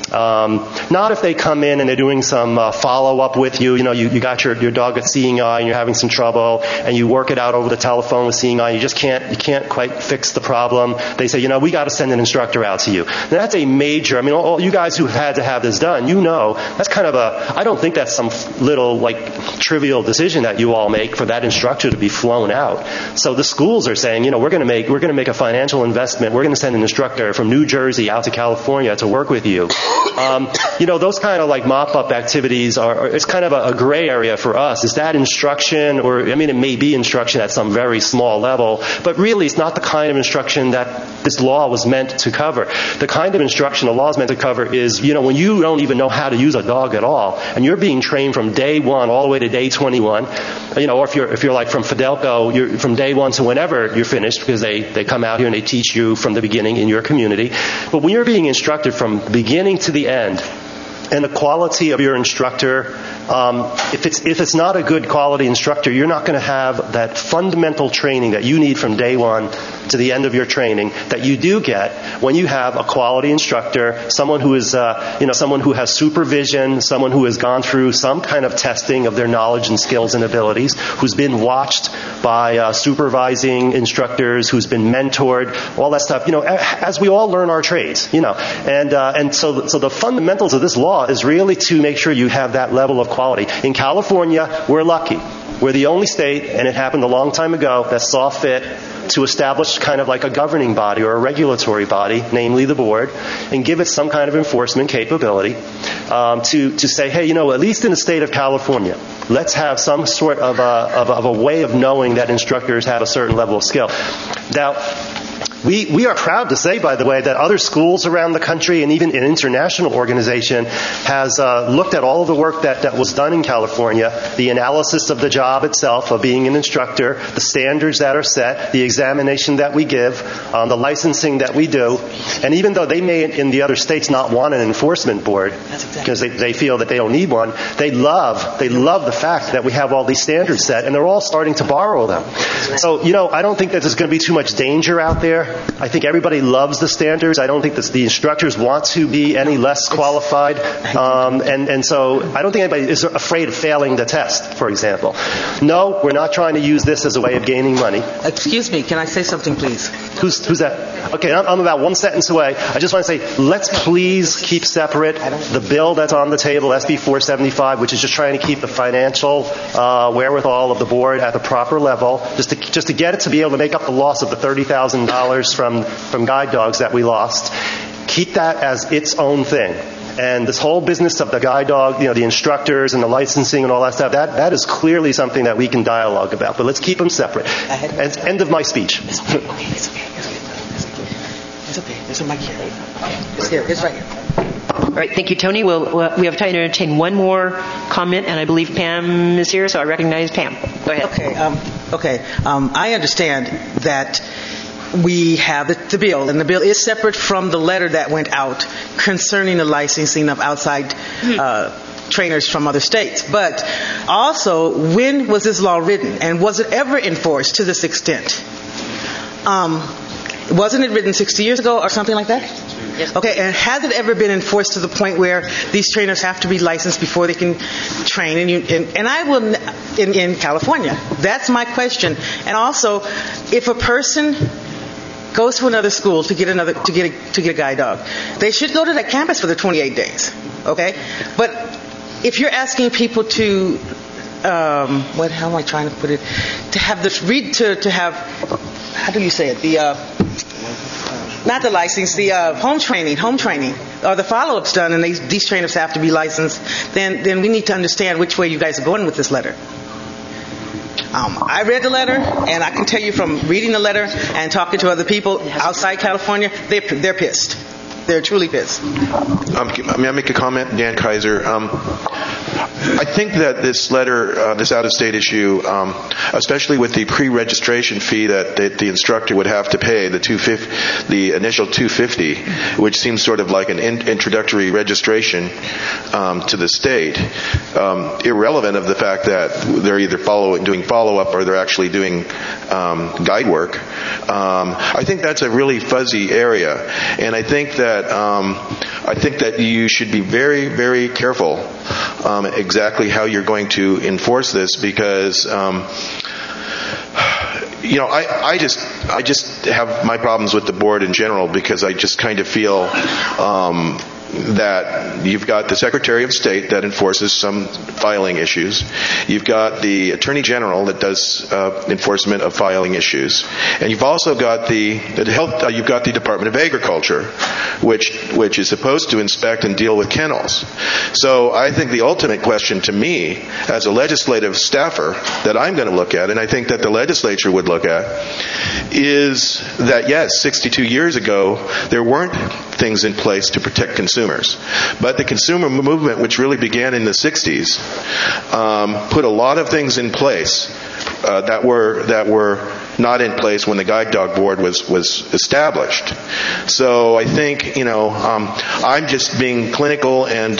Not if they come in and they're doing some follow-up with you. You got your dog at Seeing Eye and you're having some trouble, and you work it out over the telephone with Seeing Eye. You can't quite fix the problem. They say, we got to send an instructor out to you. Now, that's a major. I mean, all you guys who had to have this done, that's kind of I don't think that's some little trivial decision that you all make for that instructor to be flown out. So the schools are saying, we're going to make a financial investment. We're going to send an instructor from New Jersey out to California to work with you. Those kind of mop-up activities it's kind of a gray area for us. Is that instruction, it may be instruction at some very small level, but really it's not the kind of instruction that this law was meant to cover. The kind of instruction the law is meant to cover is, when you don't even know how to use a dog at all, and you're being trained from day 1 all the way to day 21, or if you're like from Fidelco, you're from day 1 to whenever you're finished, because they come out here and they teach you from the beginning in your community. But when you're being instructed from the beginning to the end, and the quality of your instructor, if it's not a good quality instructor, you're not going to have that fundamental training that you need from day 1 to the end of your training that you do get when you have a quality instructor, someone who is, someone who has supervision, someone who has gone through some kind of testing of their knowledge and skills and abilities, who's been watched by supervising instructors, who's been mentored, all that stuff. As we all learn our trades, and so the fundamentals of this law is really to make sure you have that level of quality. In California, we're lucky. We're the only state, and it happened a long time ago, that saw fit to establish kind of like a governing body or a regulatory body, namely the board, and give it some kind of enforcement capability to say, hey, at least in the state of California, let's have some sort of a way of knowing that instructors have a certain level of skill. Now, We are proud to say, by the way, that other schools around the country and even an international organization has looked at all of the work that was done in California, the analysis of the job itself, of being an instructor, the standards that are set, the examination that we give, the licensing that we do. And even though they may in the other states not want an enforcement board because they feel that they don't need one, they love the fact that we have all these standards set, and they're all starting to borrow them. So, I don't think that there's going to be too much danger out there. I think everybody loves the standards. I don't think the instructors want to be any less qualified. And so I don't think anybody is afraid of failing the test, for example. No, we're not trying to use this as a way of gaining money. Excuse me, can I say something, please? Who's that? Okay, I'm about one sentence away. I just want to say, let's please keep separate the bill that's on the table, SB 475, which is just trying to keep the financial wherewithal of the board at the proper level, just to get it to be able to make up the loss of the $30,000 from guide dogs that we lost. Keep that as its own thing. And this whole business of the guide dog, the instructors and the licensing and all that stuff, that is clearly something that we can dialogue about. But let's keep them separate. End of my speech. It's okay. There's a mic here. It's here. It's right here. All right, thank you, Tony. We have time to entertain one more comment, and I believe Pam is here, so I recognize Pam. Go ahead. Okay. I understand that we have the bill, and the bill is separate from the letter that went out concerning the licensing of outside trainers from other states. But also, when was this law written, and was it ever enforced to this extent? Wasn't it written 60 years ago or something like that? Yes. Okay, and has it ever been enforced to the point where these trainers have to be licensed before they can train? And I will in California. That's my question. And also, if a person goes to another school to get a guide dog, they should go to that campus for the 28 days. Okay, but if you're asking people to how am I trying to put it? To have this to have, how do you say it? Not the license, the home training, or the follow-ups done, and these trainers have to be licensed, then we need to understand which way you guys are going with this letter. I read the letter, and I can tell you from reading the letter and talking to other people outside California, they're pissed. They're truly pissed. May I make a comment, Dan Kaiser? I think that this letter, this out-of-state issue, especially with the pre-registration fee that the instructor would have to pay, the initial $250, which seems sort of like an introductory registration to the state, irrelevant of the fact that they're either doing follow-up or they're actually doing guide work. I think that's a really fuzzy area, and I think that you should be very, very careful exactly how you're going to enforce this, because I just have my problems with the board in general, because I just kind of feel that you've got the Secretary of State that enforces some filing issues. You've got the Attorney General that does enforcement of filing issues, and you've also got you've got the Department of Agriculture, which is supposed to inspect and deal with kennels. So I think the ultimate question to me, as a legislative staffer, that I'm going to look at, and I think that the legislature would look at, is that yes, 62 years ago there weren't things in place to protect consumers. But the consumer movement, which really began in the 60s, put a lot of things in place that were not in place when the Guide Dog Board was established. So I think I'm just being clinical, and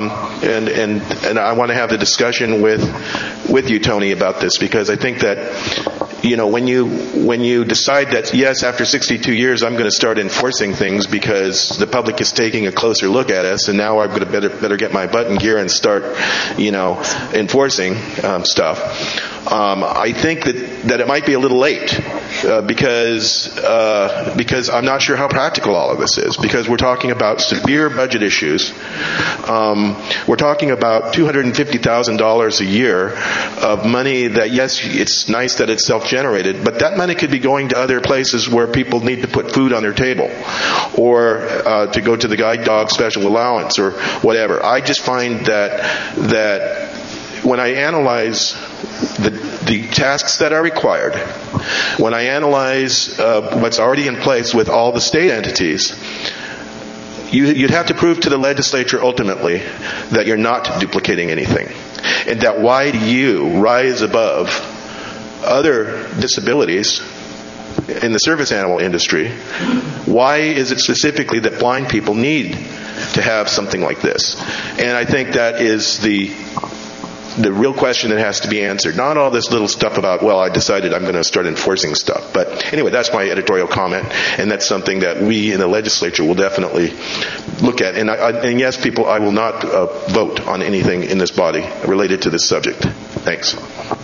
I want to have the discussion with you, Tony, about this, because I think that when you decide that yes, after 62 years I'm going to start enforcing things because the public is taking a closer look at us, and now I'm going to better get my butt in gear and start enforcing stuff. I think that it might be a little late because I'm not sure how practical all of this is, because we're talking about severe budget issues. We're talking about $250,000 a year of money that, yes, it's nice that it's self-generated, but that money could be going to other places where people need to put food on their table, or to go to the guide dog special allowance or whatever. I just find that when I analyze the the tasks that are required, when I analyze what's already in place with all the state entities, you'd have to prove to the legislature ultimately that you're not duplicating anything. And that why do you rise above other disabilities in the service animal industry? Why is it specifically that blind people need to have something like this? And I think that is the real question that has to be answered. Not all this little stuff about, well, I decided I'm going to start enforcing stuff. But anyway, that's my editorial comment, and that's something that we in the legislature will definitely look at. And yes, people, I will not vote on anything in this body related to this subject. Thanks.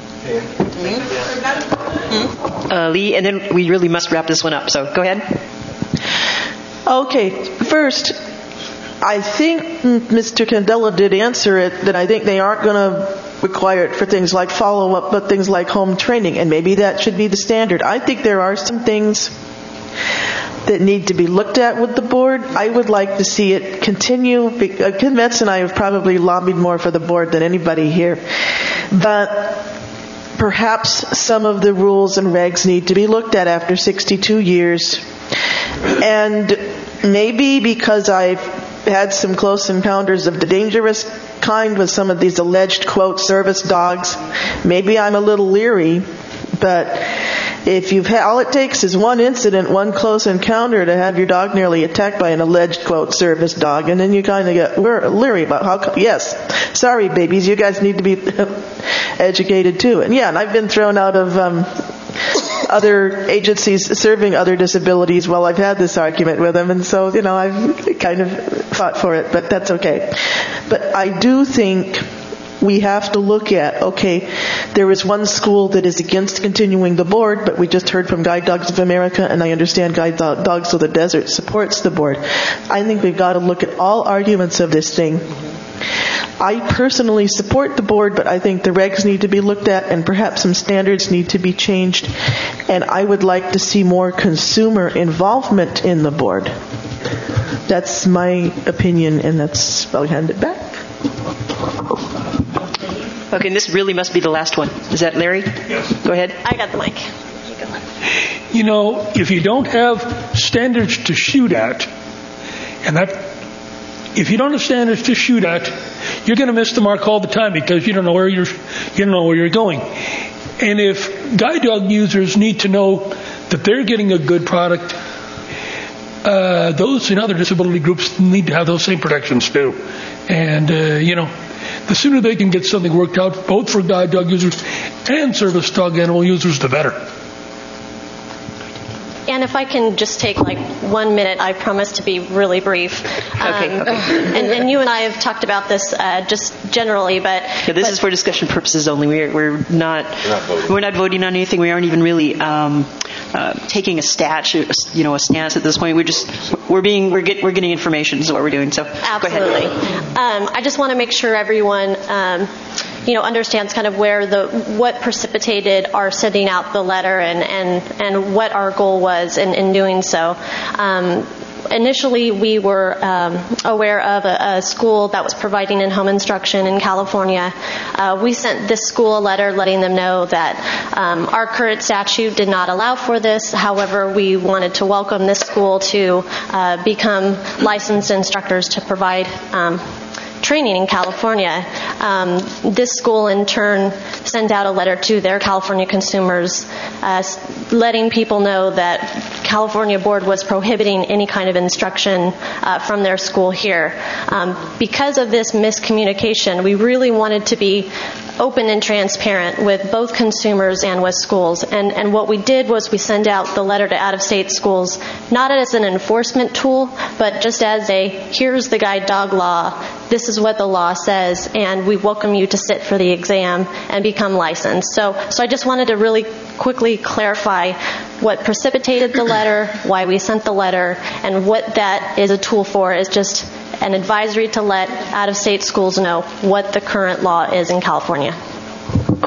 Lee, and then we really must wrap this one up, so go ahead. Okay, first, I think Mr. Candela did answer it, that I think they aren't going to require it for things like follow-up, but things like home training, and maybe that should be the standard. I think there are some things that need to be looked at with the board. I would like to see it continue. Ken Metz and I have probably lobbied more for the board than anybody here, but perhaps some of the rules and regs need to be looked at after 62 years. And maybe because I've had some close encounters of the dangerous kind with some of these alleged, quote, service dogs, maybe I'm a little leery, but if you've had, all it takes is one incident, one close encounter to have your dog nearly attacked by an alleged, quote, service dog, and then you kind of get leery about how, yes, sorry babies, you guys need to be educated too. And yeah, and I've been thrown out of other agencies serving other disabilities while I've had this argument with them, and so, I've kind of fought for it, but that's okay. But I do think we have to look at, okay, there is one school that is against continuing the board, but we just heard from Guide Dogs of America, and I understand Guide Dogs of the Desert supports the board. I think we've got to look at all arguments of this thing. I personally support the board, but I think the regs need to be looked at and perhaps some standards need to be changed. And I would like to see more consumer involvement in the board. That's my opinion, and I'll hand it back. Okay, and this really must be the last one. Is that Larry? Yes. Go ahead. I got the mic. If you don't have standards to shoot at, if you don't have standards to shoot at, you're going to miss the mark all the time because you don't know where you're going. And if guide dog users need to know that they're getting a good product, those in other disability groups need to have those same protections too. And the sooner they can get something worked out, both for guide dog users and service dog animal users, the better. And if I can just take 1 minute, I promise to be really brief. Okay. And you and I have talked about this just generally, but this is for discussion purposes only. We're not voting on anything. We aren't even really taking a stance at this point. We're getting information is what we're doing. So absolutely. Go ahead. I just want to make sure everyone understands kind of what precipitated our sending out the letter and what our goal was in doing so. Initially, we were aware of a school that was providing in-home instruction in California. We sent this school a letter letting them know that our current statute did not allow for this. However, we wanted to welcome this school to become licensed instructors to provide training in California. This school in turn sent out a letter to their California consumers letting people know that California board was prohibiting any kind of instruction from their school here. Because of this miscommunication, we really wanted to be open and transparent with both consumers and with schools. And what we did was we sent out the letter to out-of-state schools, not as an enforcement tool, but just as here's the guide dog law, this is what the law says, and we welcome you to sit for the exam and become licensed. So I just wanted to really quickly clarify what precipitated the letter, why we sent the letter, and what that is a tool for is just an advisory to let out-of-state schools know what the current law is in California. Will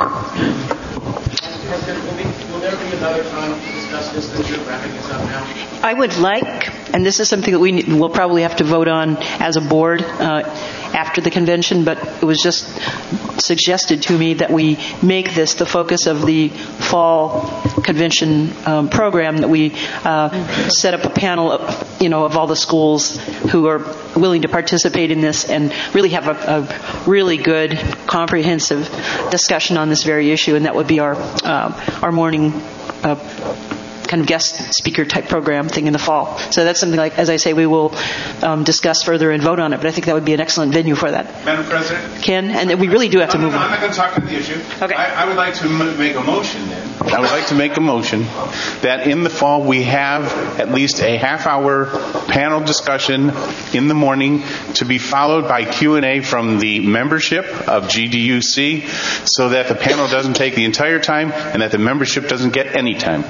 there be another time to discuss this than you're wrapping this up now? I would like, and this is something that we'll probably have to vote on as a board, after the convention, but it was just suggested to me that we make this the focus of the fall convention program, that we set up a panel of all the schools who are willing to participate in this and really have a really good, comprehensive discussion on this very issue, and that would be our morning kind of guest speaker type program thing in the fall. So that's something like, as I say, we will discuss further and vote on it, but I think that would be an excellent venue for that. Madam President? Ken? And we really do have to move on. I'm not going to talk about the issue. Okay. I would like to make a motion then. I would like to make a motion that in the fall we have at least a half-hour panel discussion in the morning to be followed by Q&A from the membership of GDUC so that the panel doesn't take the entire time and that the membership doesn't get any time.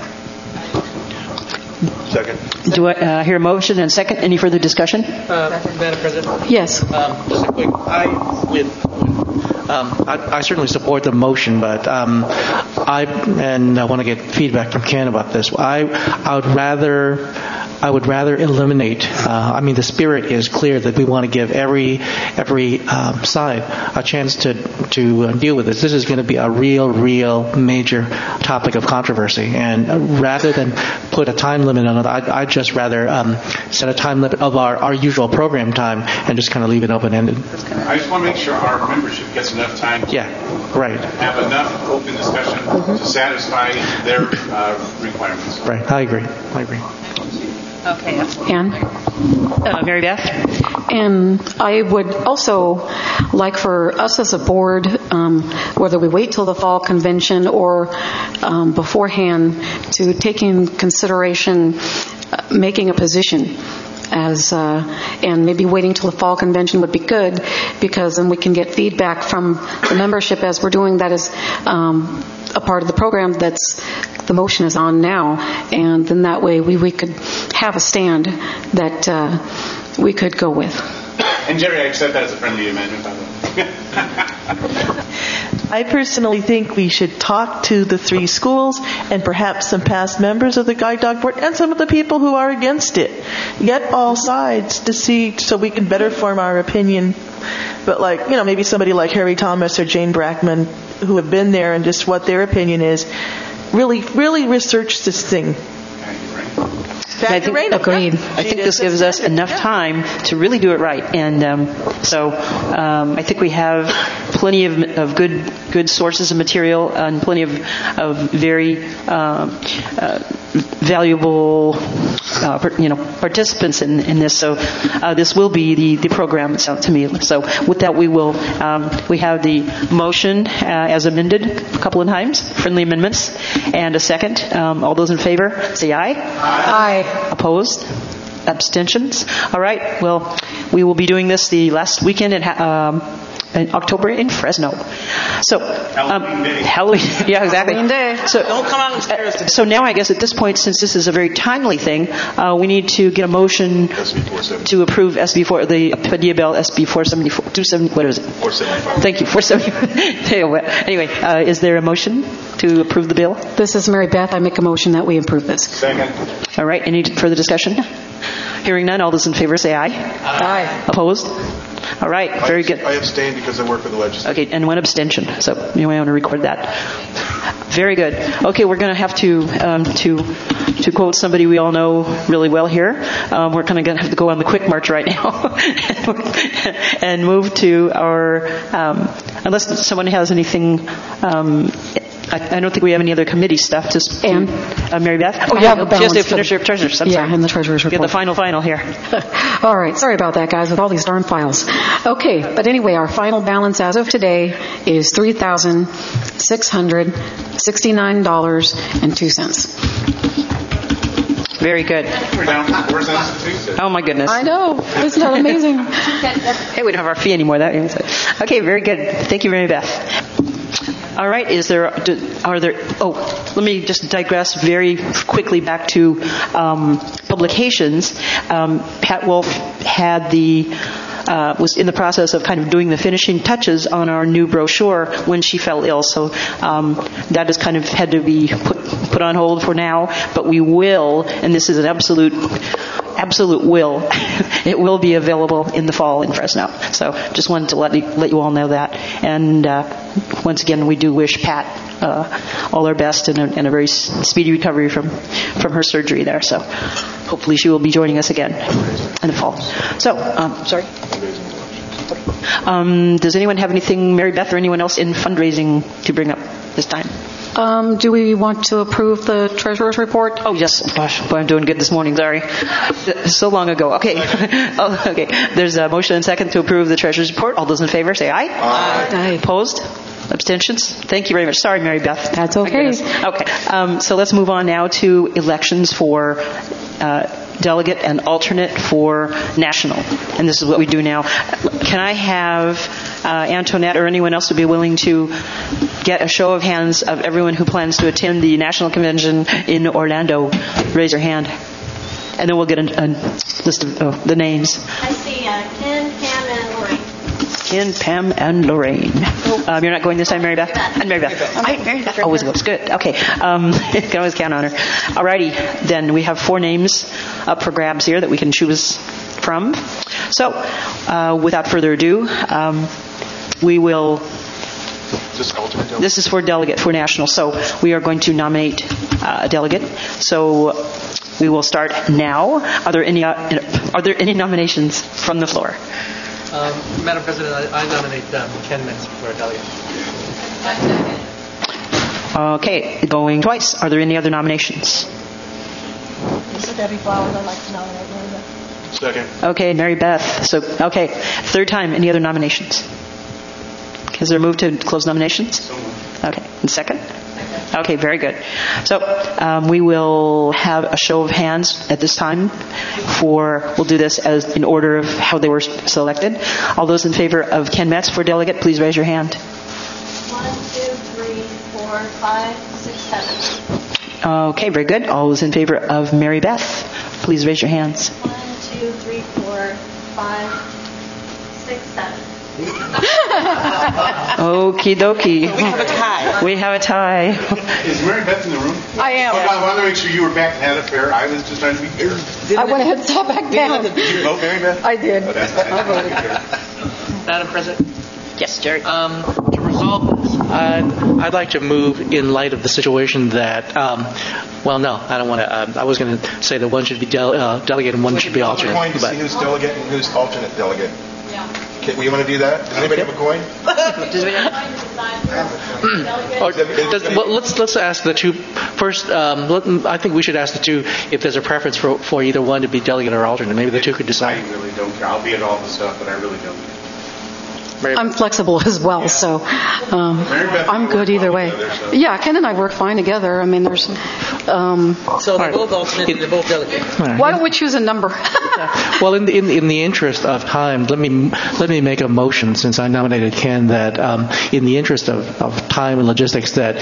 Second. Do I hear a motion and second? Any further discussion? Madam President? Yes. Just a quick, I certainly support the motion, but I want to get feedback from Ken about this. I would rather eliminate. The spirit is clear that we want to give every side a chance to deal with this. This is going to be a real major topic of controversy, and rather than put a time limit on it, I'd just rather set a time limit of our usual program time and just kind of leave it open-ended. I just want to make sure our membership gets enough time to have enough open discussion to satisfy their requirements. Right, I agree. Okay. Ann? Mary Beth? And I would also like for us as a board, whether we wait till the fall convention or beforehand, to take in consideration making a position and maybe waiting till the fall convention would be good, because then we can get feedback from the membership as we're doing that is a part of the program the motion is on now, and then that way we could have a stand that we could go with. And Jerry, I accept that as a friendly amendment, by the way. I personally think we should talk to the 3 schools and perhaps some past members of the Guide Dog Board and some of the people who are against it. Get all sides to see so we can better form our opinion. But maybe somebody like Harry Thomas or Jane Brackman who have been there and just what their opinion is, really research this thing. I think this gives us enough time to really do it right, and I think we have plenty of good sources of material and plenty of very valuable participants in this. So this will be the program, it sounds to me. So with that, we have the motion as amended a couple of times, friendly amendments, and a second. All those in favor, say aye. Aye. Opposed? Abstentions? All right. Well, we will be doing this the last weekend in October in Fresno. So Halloween. Yeah, exactly. Halloween day. So Don't come out and scare us. So now I guess at this point, since this is a very timely thing, we need to get a motion to approve the Padilla Bill SB 474, 270. What is it? 475. Thank you. 470. Anyway, is there a motion to approve the bill? This is Mary Beth. I make a motion that we approve this. Second. All right. Any further discussion? Hearing none, all those in favor say aye. Aye. Opposed? All right. Very good. I abstain because I work for the legislature. Okay, and 1 abstention. So you might want to record that. Very good. Okay, we're going to have to quote somebody we all know really well here. We're kind of going to have to go on the quick march right now and move to our. Unless someone has anything. I don't think we have any other committee stuff. Mary Beth? Oh, yeah, the just to finish your treasurer's. And the treasurer's report. Get the final here. All right. Sorry about that, guys, with all these darn files. Okay, but anyway, our final balance as of today is $3,669.02. Very good. We're down to 4 cents to 2 cents. Oh my goodness. I know. Isn't that amazing? Hey, we don't have our fee anymore. Okay, very good. Thank you, Mary Beth. All right. Let me just digress very quickly back to publications. Pat Wolf was in the process of kind of doing the finishing touches on our new brochure when she fell ill. So that has kind of had to be put on hold for now. But we will, and this is an absolute absolute will. It will be available in the fall in Fresno. So just wanted to let you all know that. And once again, we do wish Pat all our best and a very speedy recovery from her surgery there. So hopefully she will be joining us again in the fall. So, sorry. Does anyone have anything, Mary Beth or anyone else, in fundraising to bring up this time? Do we want to approve the treasurer's report? Oh, yes. Gosh, boy, I'm doing good this morning. Sorry. So long ago. Okay. Oh, okay. There's a motion and second to approve the treasurer's report. All those in favor say aye. Aye. Opposed? Abstentions? Thank you very much. Sorry, Mary Beth. That's okay. Okay. So let's move on now to elections for delegate and alternate for national. And this is what we do now. Can I have Antoinette or anyone else would be willing to get a show of hands of everyone who plans to attend the national convention in Orlando? Raise your hand. And then we'll get a list of the names. I see Ken, Pam, and Lorraine. Ken, Pam, and Lorraine. You're not going this time, Mary Beth? And Mary Beth. Mary Beth always goes. Good. Okay. You can always count on her. Alrighty. Then we have 4 names up for grabs here that we can choose from. So, without further ado, we will... This is for delegate for national. So we are going to nominate a delegate. So we will start now. Are there any nominations from the floor? Madam President, I nominate Ken Metz for a delegate. Okay, going twice. Are there any other nominations? This is Debbie Flowers. I'd like to nominate Mary Beth. Second. Okay, Mary Beth. So, okay, third time. Any other nominations? Is there a move to close nominations? Okay, and second? Okay, very good. So we will have a show of hands at this time we'll do this as in order of how they were selected. All those in favor of Ken Metz for delegate, please raise your hand. 1, 2, 3, 4, 5, 6, 7. Okay, very good. All those in favor of Mary Beth, please raise your hands. 1, 2, 3, 4, 5, 6, 7. Okie dokie. We have a tie. We have a tie. Is Mary Beth in the room? I am. Okay, I wanted to make sure you were back and had a fair. I was just trying to be fair. I went ahead and sat back down. Did you vote, Mary Beth? I did. Oh, that's I voted. Madam President? Yes, Jerry. To resolve this, I'd like to move in light of the situation that, well, no, I don't want to. I was going to say that one should be delegate and one should be alternate. Coin to see who's delegate and who's alternate delegate. Okay, we want to do that? Does anybody have a coin? Let's ask the two first. I think we should ask the two if there's a preference for either one to be delegate or alternate. Maybe the two could decide. I really don't care. I'll be at all the stuff, but I really don't care. I'm flexible as well, so I'm good either way. Yeah, Ken and I work fine together. I mean, there's. So they're both alternate. They're both delegate. Why don't we choose a number? Well, in the interest of time, let me make a motion since I nominated Ken that in the interest of time and logistics that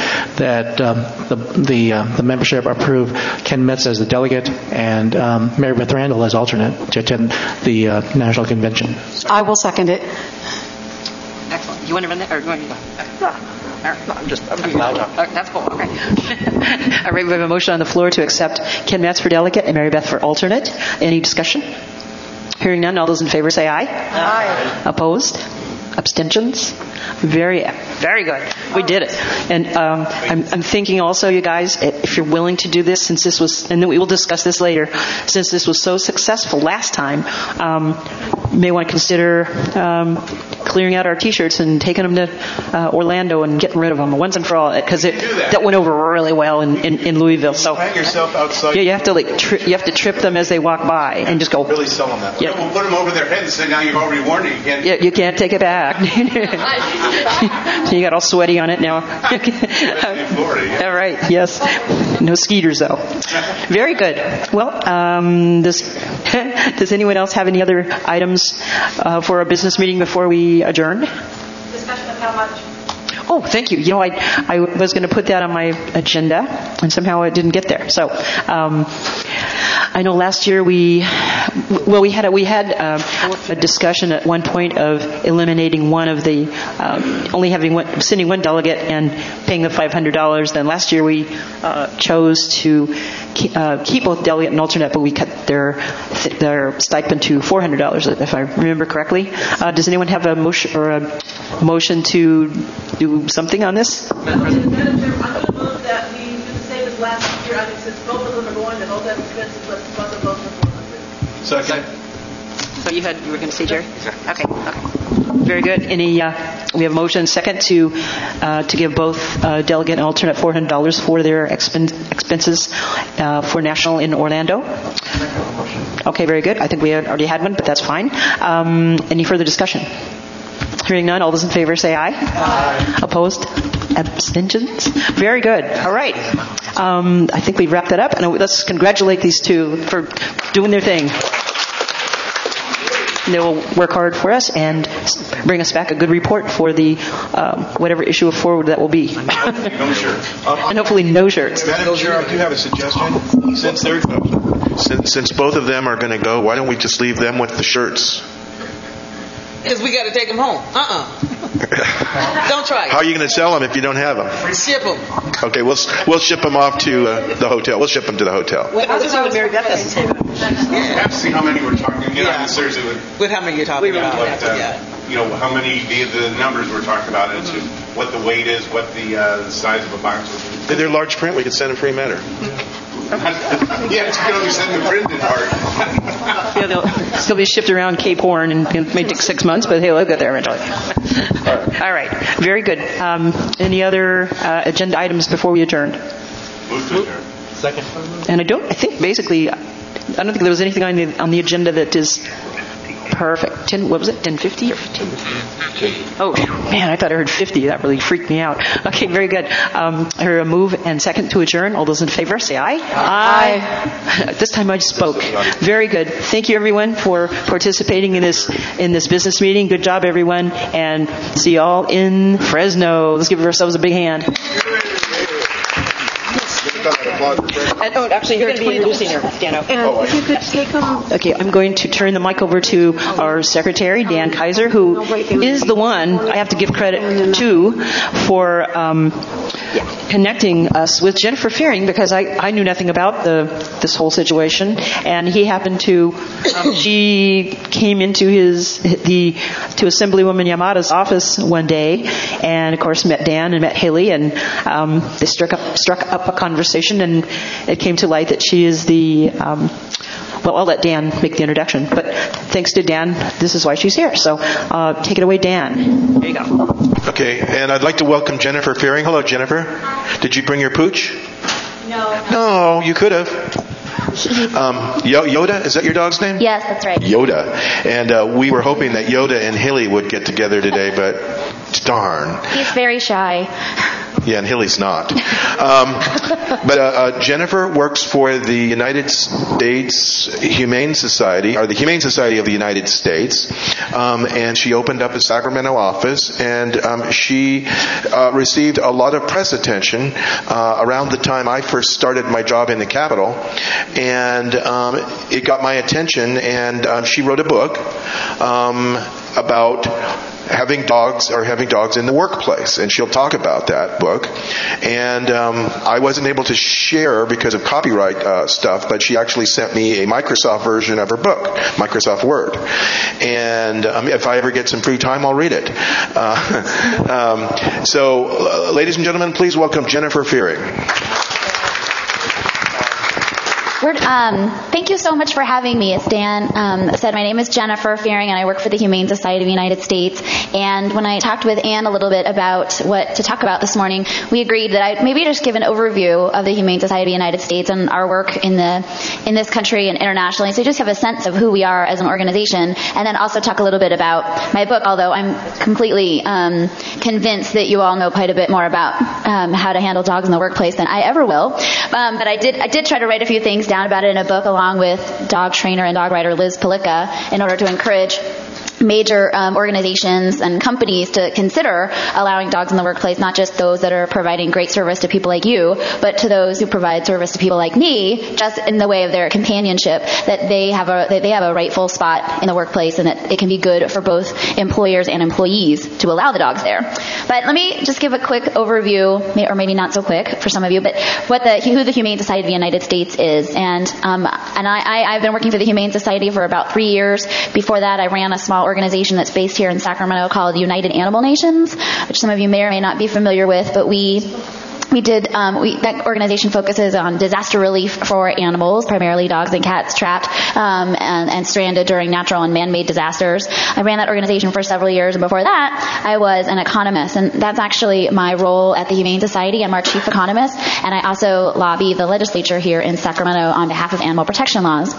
the membership approve Ken Metz as the delegate and Mary Beth Randall as alternate to attend the national convention. I will second it. Excellent. You want to run that, or do you want me to go? I'm just loud enough. That's cool. Okay. All right, we have a motion on the floor to accept Ken Metz for delegate and Mary Beth for alternate. Any discussion? Hearing none, all those in favor say aye. Aye. Opposed? Abstentions? Very, very good. We did it. And I'm thinking also, you guys, if you're willing to do this, since this was, and then we will discuss this later, since this was so successful last time, you may want to consider clearing out our T-shirts and taking them to Orlando and getting rid of them once and for all, because that went over really well in Louisville. So hang yourself outside. Yeah, you have to you have to trip them as they walk by and just go. Really sell them that way. Yeah. We'll put them over their head and say, "Now you've already warned it. You can't." Yeah, you can't take it back. You got all sweaty on it now. In Florida, yeah. All right. Yes. No skeeters though. Very good. Well, does anyone else have any other items for a business meeting before we adjourn? Discussion of how much? Oh, thank you. You know, I was going to put that on my agenda, and somehow it didn't get there. So, I know last year we had a discussion at one point of eliminating one of the only sending one delegate and paying the $500. Then last year we chose to keep both delegate and alternate, but we cut their stipend to $400, if I remember correctly. Does anyone have a motion or a motion to do something on this? Madam Chair, I'm going to move that we do the same as last year. I think since both of them are going, and both have expenses, let's fund them both for $400. Second. So you were going to say, Jerry? Okay. Very good. We have a motion second to give both delegate and alternate $400 for their expenses for national in Orlando. Okay, very good. I think we already had one, but that's fine. Any further discussion? Hearing none, all those in favor say aye. Aye. Opposed? Abstentions? Very good. All right. I think we've wrapped that up, and let's congratulate these two for doing their thing. They will work hard for us and bring us back a good report for the whatever issue of forward that will be. No shirt. And hopefully no shirts. Madam Chair, I do have a suggestion. Since both of them are going to go, why don't we just leave them with the shirts? Because we got to take them home. Don't try it. How are you going to sell them if you don't have them? Ship them. Okay, we'll ship them off to the hotel. We'll ship them to the hotel. Well, this is what Mary Beth doesn't say. You have to see how many we're talking. You know, seriously, with how many you're talking about. You know, how many the numbers we're talking about, and what the weight is, what the size of a box would be. They're large print. We can send them free matter. Yeah, you can only send the printed part. Yeah, they'll still be shipped around Cape Horn, and it may take 6 months, but hey, they'll get there eventually. All right. Very good. Any other agenda items before we adjourn? Move to adjourn. Second. And I don't think there was anything on the agenda that is perfect. What was it? 10:50 or 15? Oh man, I thought I heard 50. That really freaked me out. Okay, very good. I heard a move and second to adjourn. All those in favor, say aye. Aye. This time I spoke. Very good. Thank you, everyone, for participating in this business meeting. Good job, everyone, and see you all in Fresno. Let's give ourselves a big hand. And, actually, you're going to be introducing her, Dano. And if you could take them. Okay, I'm going to turn the mic over to our secretary, Dan Kaiser, who is the one I have to give credit to for connecting us with Jennifer Fearing, because I knew nothing about this whole situation, and he happened to. She came into to Assemblywoman Yamada's office one day, and of course met Dan and met Haley, and they struck up a conversation, and it came to light that she is the. Well, I'll let Dan make the introduction, but thanks to Dan, this is why she's here. So take it away, Dan. There you go. Okay, and I'd like to welcome Jennifer Fearing. Hello, Jennifer. Did you bring your pooch? No. No, you could have. Yoda, is that your dog's name? Yes, that's right. Yoda. And we were hoping that Yoda and Hilly would get together today, but darn. He's very shy. Yeah, and Hilly's not. But Jennifer works for the United States Humane Society, or the Humane Society of the United States, and she opened up a Sacramento office, and she received a lot of press attention around the time I first started my job in the Capitol, and it got my attention, and she wrote a book about having dogs in the workplace, and she'll talk about that book. And I wasn't able to share because of copyright stuff, but she actually sent me a Microsoft version of her book, Microsoft Word. And if I ever get some free time, I'll read it. So, ladies and gentlemen, please welcome Jennifer Fearing. Thank you so much for having me. As Dan said, my name is Jennifer Fearing, and I work for the Humane Society of the United States. And when I talked with Anne a little bit about what to talk about this morning, we agreed that I'd maybe just give an overview of the Humane Society of the United States and our work in this country and internationally, so you just have a sense of who we are as an organization, and then also talk a little bit about my book, although I'm completely convinced that you all know quite a bit more about how to handle dogs in the workplace than I ever will. But I did try to write a few things down about it in a book along with dog trainer and dog writer Liz Palicka in order to encourage major organizations and companies to consider allowing dogs in the workplace, not just those that are providing great service to people like you, but to those who provide service to people like me, just in the way of their companionship, that they have a rightful spot in the workplace, and that it can be good for both employers and employees to allow the dogs there. But let me just give a quick overview, or maybe not so quick for some of you, but who the Humane Society of the United States is. And I've been working for the Humane Society for about 3 years. Before that, I ran a small organization that's based here in Sacramento called United Animal Nations, which some of you may or may not be familiar with, but that organization focuses on disaster relief for animals, primarily dogs and cats trapped and stranded during natural and man-made disasters. I ran that organization for several years, and before that, I was an economist, and that's actually my role at the Humane Society. I'm our chief economist, and I also lobby the legislature here in Sacramento on behalf of animal protection laws.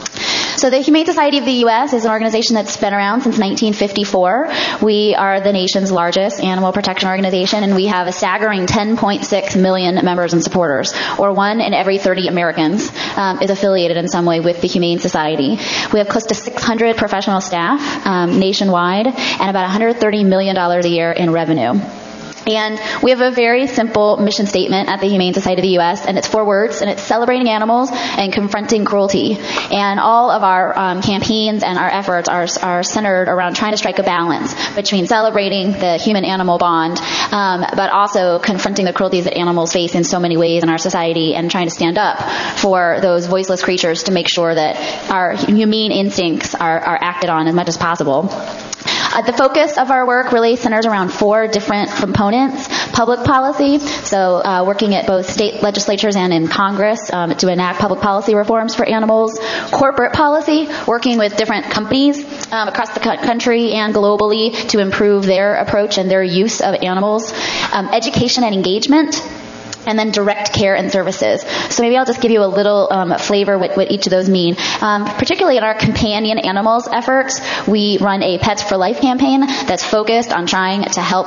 So the Humane Society of the U.S. is an organization that's been around since 1954. We are the nation's largest animal protection organization, and we have a staggering 10.6 million members and supporters, or 1 in every 30 Americans is affiliated in some way with the Humane Society. We have close to 600 professional staff nationwide and about $130 million a year in revenue. And we have a very simple mission statement at the Humane Society of the U.S., and it's 4 words, and it's celebrating animals and confronting cruelty. And all of our campaigns and our efforts are centered around trying to strike a balance between celebrating the human-animal bond, but also confronting the cruelties that animals face in so many ways in our society, and trying to stand up for those voiceless creatures to make sure that our humane instincts are acted on as much as possible. The focus of our work really centers around 4 different components. Public policy, so working at both state legislatures and in Congress to enact public policy reforms for animals. Corporate policy, working with different companies across the country and globally to improve their approach and their use of animals. Education and engagement. And then direct care and services. So maybe I'll just give you a little flavor what each of those mean. Particularly in our companion animals efforts, we run a Pets for Life campaign that's focused on trying to help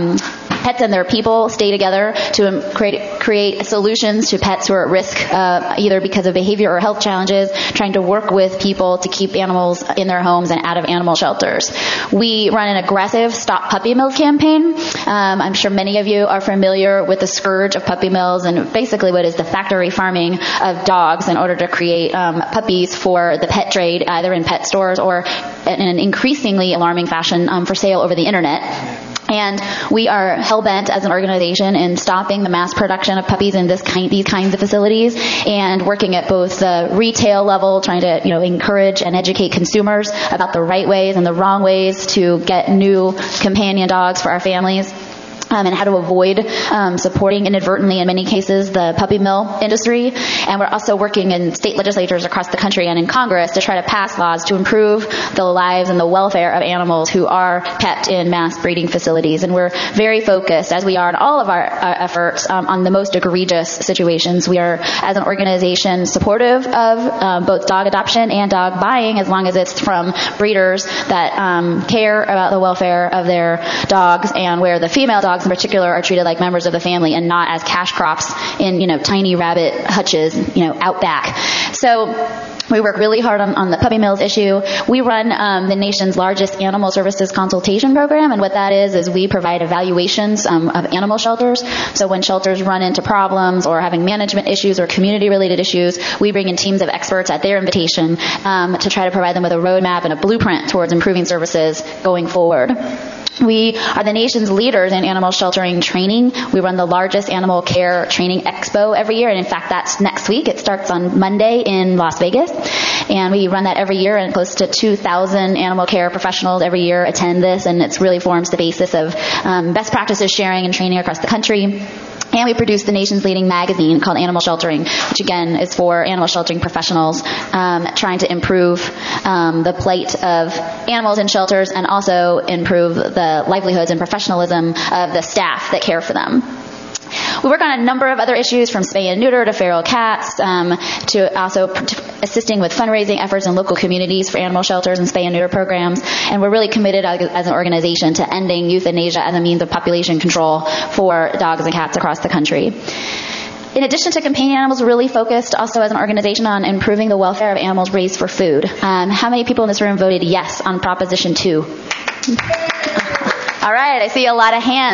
pets and their people stay together to create solutions to pets who are at risk either because of behavior or health challenges, trying to work with people to keep animals in their homes and out of animal shelters. We run an aggressive Stop Puppy Mills campaign. I'm sure many of you are familiar with the scourge of puppy mills and basically what is the factory farming of dogs in order to create puppies for the pet trade, either in pet stores or in an increasingly alarming fashion for sale over the internet. And we are hell-bent as an organization in stopping the mass production of puppies in these kinds of facilities, and working at both the retail level, trying to encourage and educate consumers about the right ways and the wrong ways to get new companion dogs for our families. And how to avoid supporting inadvertently, in many cases, the puppy mill industry. And we're also working in state legislatures across the country and in Congress to try to pass laws to improve the lives and the welfare of animals who are kept in mass breeding facilities. And we're very focused, as we are in all of our efforts, on the most egregious situations. We are, as an organization, supportive of both dog adoption and dog buying, as long as it's from breeders that care about the welfare of their dogs, and where the female dogs in particular are treated like members of the family and not as cash crops in tiny rabbit hutches out back. So we work really hard on the puppy mills issue. We run the nation's largest animal services consultation program, and what that is we provide evaluations of animal shelters. So when shelters run into problems or having management issues or community-related issues, we bring in teams of experts at their invitation to try to provide them with a roadmap and a blueprint towards improving services going forward. We are the nation's leaders in animal sheltering training. We run the largest animal care training expo every year, and in fact that's next week. It starts on Monday in Las Vegas, and we run that every year, and close to 2,000 animal care professionals every year attend this, and it really forms the basis of best practices sharing and training across the country. And we produce the nation's leading magazine called Animal Sheltering, which again is for animal sheltering professionals trying to improve the plight of animals in shelters and also improve the livelihoods and professionalism of the staff that care for them. We work on a number of other issues, from spay and neuter to feral cats, to also assisting with fundraising efforts in local communities for animal shelters and spay and neuter programs. And we're really committed as an organization to ending euthanasia as a means of population control for dogs and cats across the country. In addition to companion animals, we're really focused also as an organization on improving the welfare of animals raised for food. How many people in this room voted yes on Proposition 2? All right, I see a lot of hands.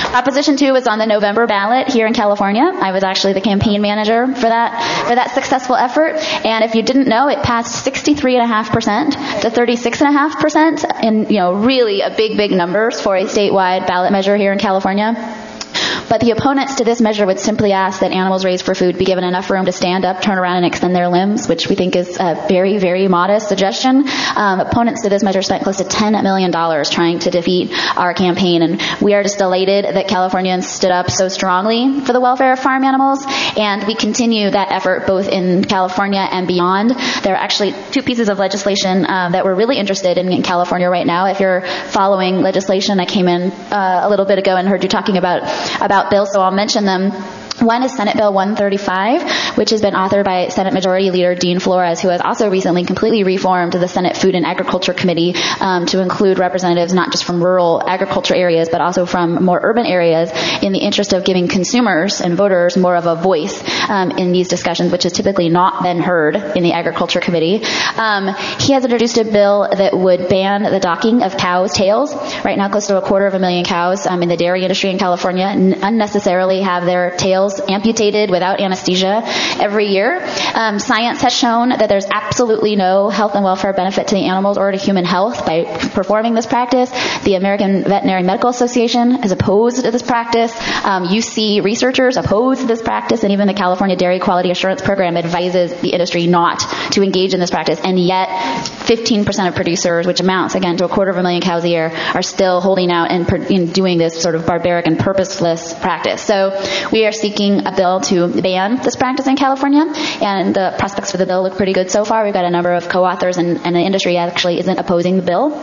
Proposition 2 was on the November ballot here in California. I was actually the campaign manager for that successful effort. And if you didn't know, it passed 63.5% to 36.5% in, really a big numbers for a statewide ballot measure here in California. But the opponents to this measure would simply ask that animals raised for food be given enough room to stand up, turn around, and extend their limbs, which we think is a very, very modest suggestion. Opponents to this measure spent close to $10 million trying to defeat our campaign, and we are just delighted that Californians stood up so strongly for the welfare of farm animals, and we continue that effort both in California and beyond. There are actually 2 pieces of legislation that we're really interested in California right now. If you're following legislation, I came in a little bit ago and heard you talking about bills, so I'll mention them. One is Senate Bill 135, which has been authored by Senate Majority Leader Dean Flores, who has also recently completely reformed the Senate Food and Agriculture Committee to include representatives not just from rural agriculture areas, but also from more urban areas in the interest of giving consumers and voters more of a voice in these discussions, which has typically not been heard in the Agriculture Committee. He has introduced a bill that would ban the docking of cows' tails. Right now, close to 250,000 cows in the dairy industry in California unnecessarily have their tails amputated without anesthesia every year. Science has shown that there's absolutely no health and welfare benefit to the animals or to human health by performing this practice. The American Veterinary Medical Association is opposed to this practice. UC researchers oppose this practice, and even the California Dairy Quality Assurance Program advises the industry not to engage in this practice. And yet, 15% of producers, which amounts, again, to 250,000 cows a year, are still holding out and doing this sort of barbaric and purposeless practice. So we are seeking a bill to ban this practice in California, and the prospects for the bill look pretty good so far. We've got a number of co-authors, and the industry actually isn't opposing the bill.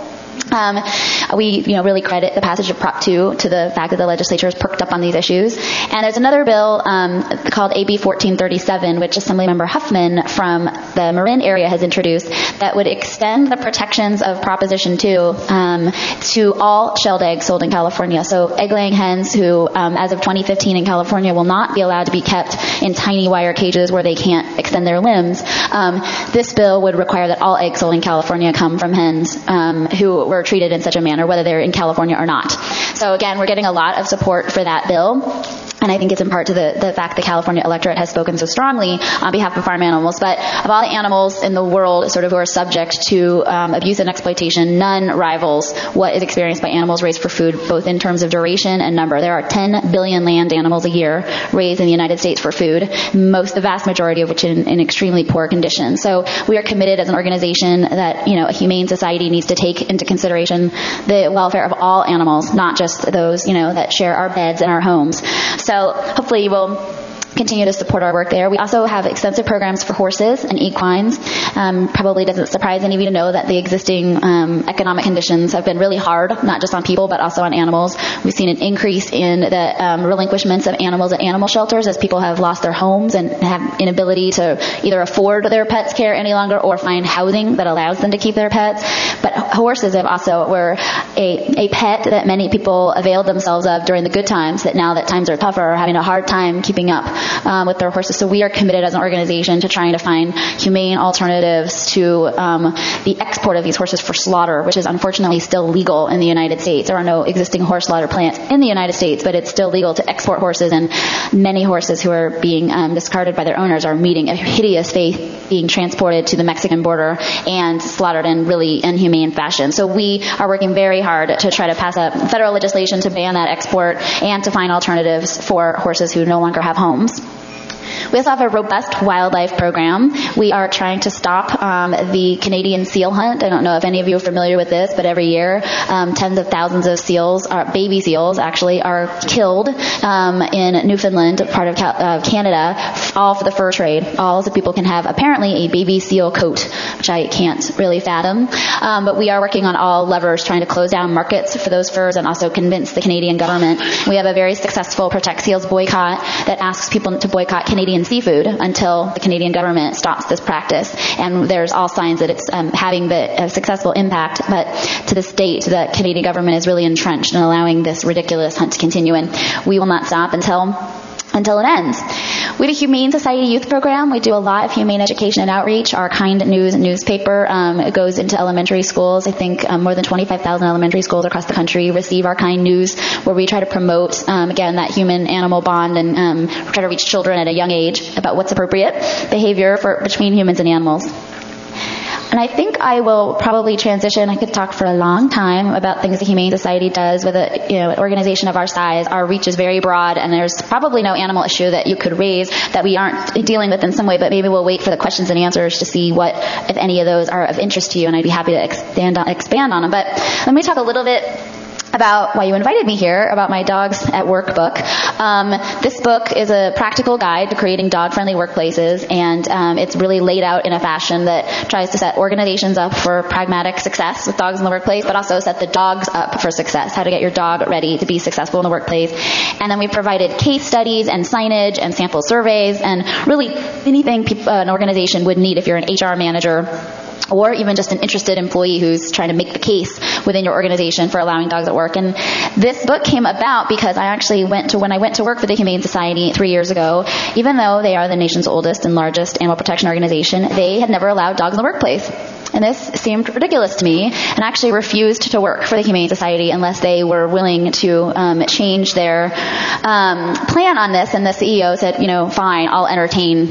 We really credit the passage of Prop 2 to the fact that the legislature has perked up on these issues. And there's another bill called AB 1437, which Assemblymember Huffman from the Marin area has introduced, that would extend the protections of Proposition 2 to all shelled eggs sold in California. So egg-laying hens who, as of 2015 in California, will not be allowed to be kept in tiny wire cages where they can't extend their limbs. This bill would require that all eggs sold in California come from hens who were treated in such a manner, whether they're in California or not. So again, we're getting a lot of support for that bill. And I think it's in part to the fact the California electorate has spoken so strongly on behalf of farm animals. But of all the animals in the world sort of who are subject to abuse and exploitation, none rivals what is experienced by animals raised for food, both in terms of duration and number. There are 10 billion land animals a year raised in the United States for food, the vast majority of which in extremely poor conditions. So we are committed as an organization that, a humane society needs to take into consideration the welfare of all animals, not just those, that share our beds and our homes. So hopefully you will continue to support our work there. We also have extensive programs for horses and equines. Probably doesn't surprise any of you to know that the existing economic conditions have been really hard, not just on people, but also on animals. We've seen an increase in the relinquishments of animals at animal shelters as people have lost their homes and have inability to either afford their pets' care any longer or find housing that allows them to keep their pets. But horses have also were a pet that many people availed themselves of during the good times, that now that times are tougher are having a hard time keeping up with their horses. So we are committed as an organization to trying to find humane alternatives to the export of these horses for slaughter, which is unfortunately still legal in the United States. There are no existing horse slaughter plants in the United States, but it's still legal to export horses, and many horses who are being discarded by their owners are meeting a hideous fate, being transported to the Mexican border and slaughtered in really inhumane fashion. So we are working very hard to try to pass a federal legislation to ban that export and to find alternatives for horses who no longer have homes. We also have a robust wildlife program. We are trying to stop the Canadian seal hunt. I don't know if any of you are familiar with this, but every year tens of thousands of seals, baby seals actually, are killed in Newfoundland, part of Canada, all for the fur trade. All so people can have apparently a baby seal coat, which I can't really fathom. But we are working on all levers trying to close down markets for those furs and also convince the Canadian government. We have a very successful Protect Seals boycott that asks people to boycott Canadian seafood until the Canadian government stops this practice. And there's all signs that it's having a successful impact, but to this date, the Canadian government is really entrenched in allowing this ridiculous hunt to continue, and we will not stop until it ends. We have a Humane Society youth program. We do a lot of humane education and outreach. Our Kind News newspaper it goes into elementary schools. I think more than 25,000 elementary schools across the country receive our Kind News, where we try to promote, again, that human-animal bond and try to reach children at a young age about what's appropriate behavior between humans and animals. And I think I will probably transition. I could talk for a long time about things the Humane Society does with an organization of our size. Our reach is very broad, and there's probably no animal issue that you could raise that we aren't dealing with in some way, but maybe we'll wait for the questions and answers to see what, if any of those are of interest to you, and I'd be happy to expand on them. But let me talk a little bit about why you invited me here, about my Dogs at Work book. This book is a practical guide to creating dog-friendly workplaces, and it's really laid out in a fashion that tries to set organizations up for pragmatic success with dogs in the workplace, but also set the dogs up for success, how to get your dog ready to be successful in the workplace. And then we provided case studies and signage and sample surveys and really anything an organization would need if you're an HR manager or even just an interested employee who's trying to make the case within your organization for allowing dogs at work. And this book came about because I actually when I went to work for the Humane Society 3 years ago, even though they are the nation's oldest and largest animal protection organization, they had never allowed dogs in the workplace. And this seemed ridiculous to me, and actually refused to work for the Humane Society unless they were willing to change their plan on this. And the CEO said, fine, I'll entertain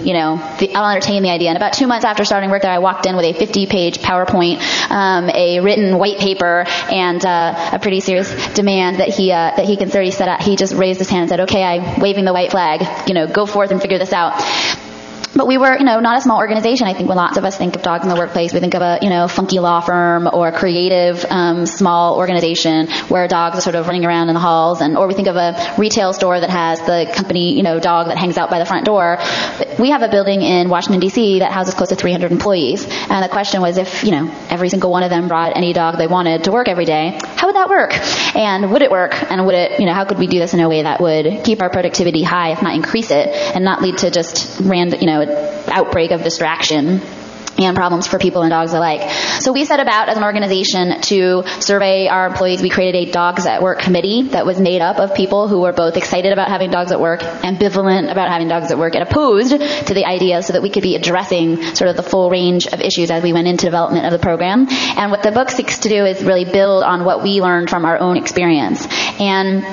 the idea. And about 2 months after starting work there, I walked in with a 50-page PowerPoint, a written white paper, and a pretty serious demand that he considered. He said he just raised his hand and said, "Okay, I'm waving the white flag. Go forth and figure this out." But we were, not a small organization. I think when lots of us think of dogs in the workplace, we think of a, funky law firm or a creative, small organization where dogs are sort of running around in the halls, or we think of a retail store that has the company, dog that hangs out by the front door. We have a building in Washington, D.C. that houses close to 300 employees. And the question was if, every single one of them brought any dog they wanted to work every day, how would that work? And would it work? And would it, how could we do this in a way that would keep our productivity high, if not increase it, and not lead to just outbreak of distraction and problems for people and dogs alike. So we set about as an organization to survey our employees. We created a Dogs at Work committee that was made up of people who were both excited about having dogs at work, ambivalent about having dogs at work, and opposed to the idea, so that we could be addressing sort of the full range of issues as we went into development of the program. And what the book seeks to do is really build on what we learned from our own experience. And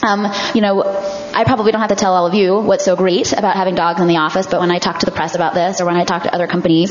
I probably don't have to tell all of you what's so great about having dogs in the office, but when I talk to the press about this, or when I talk to other companies,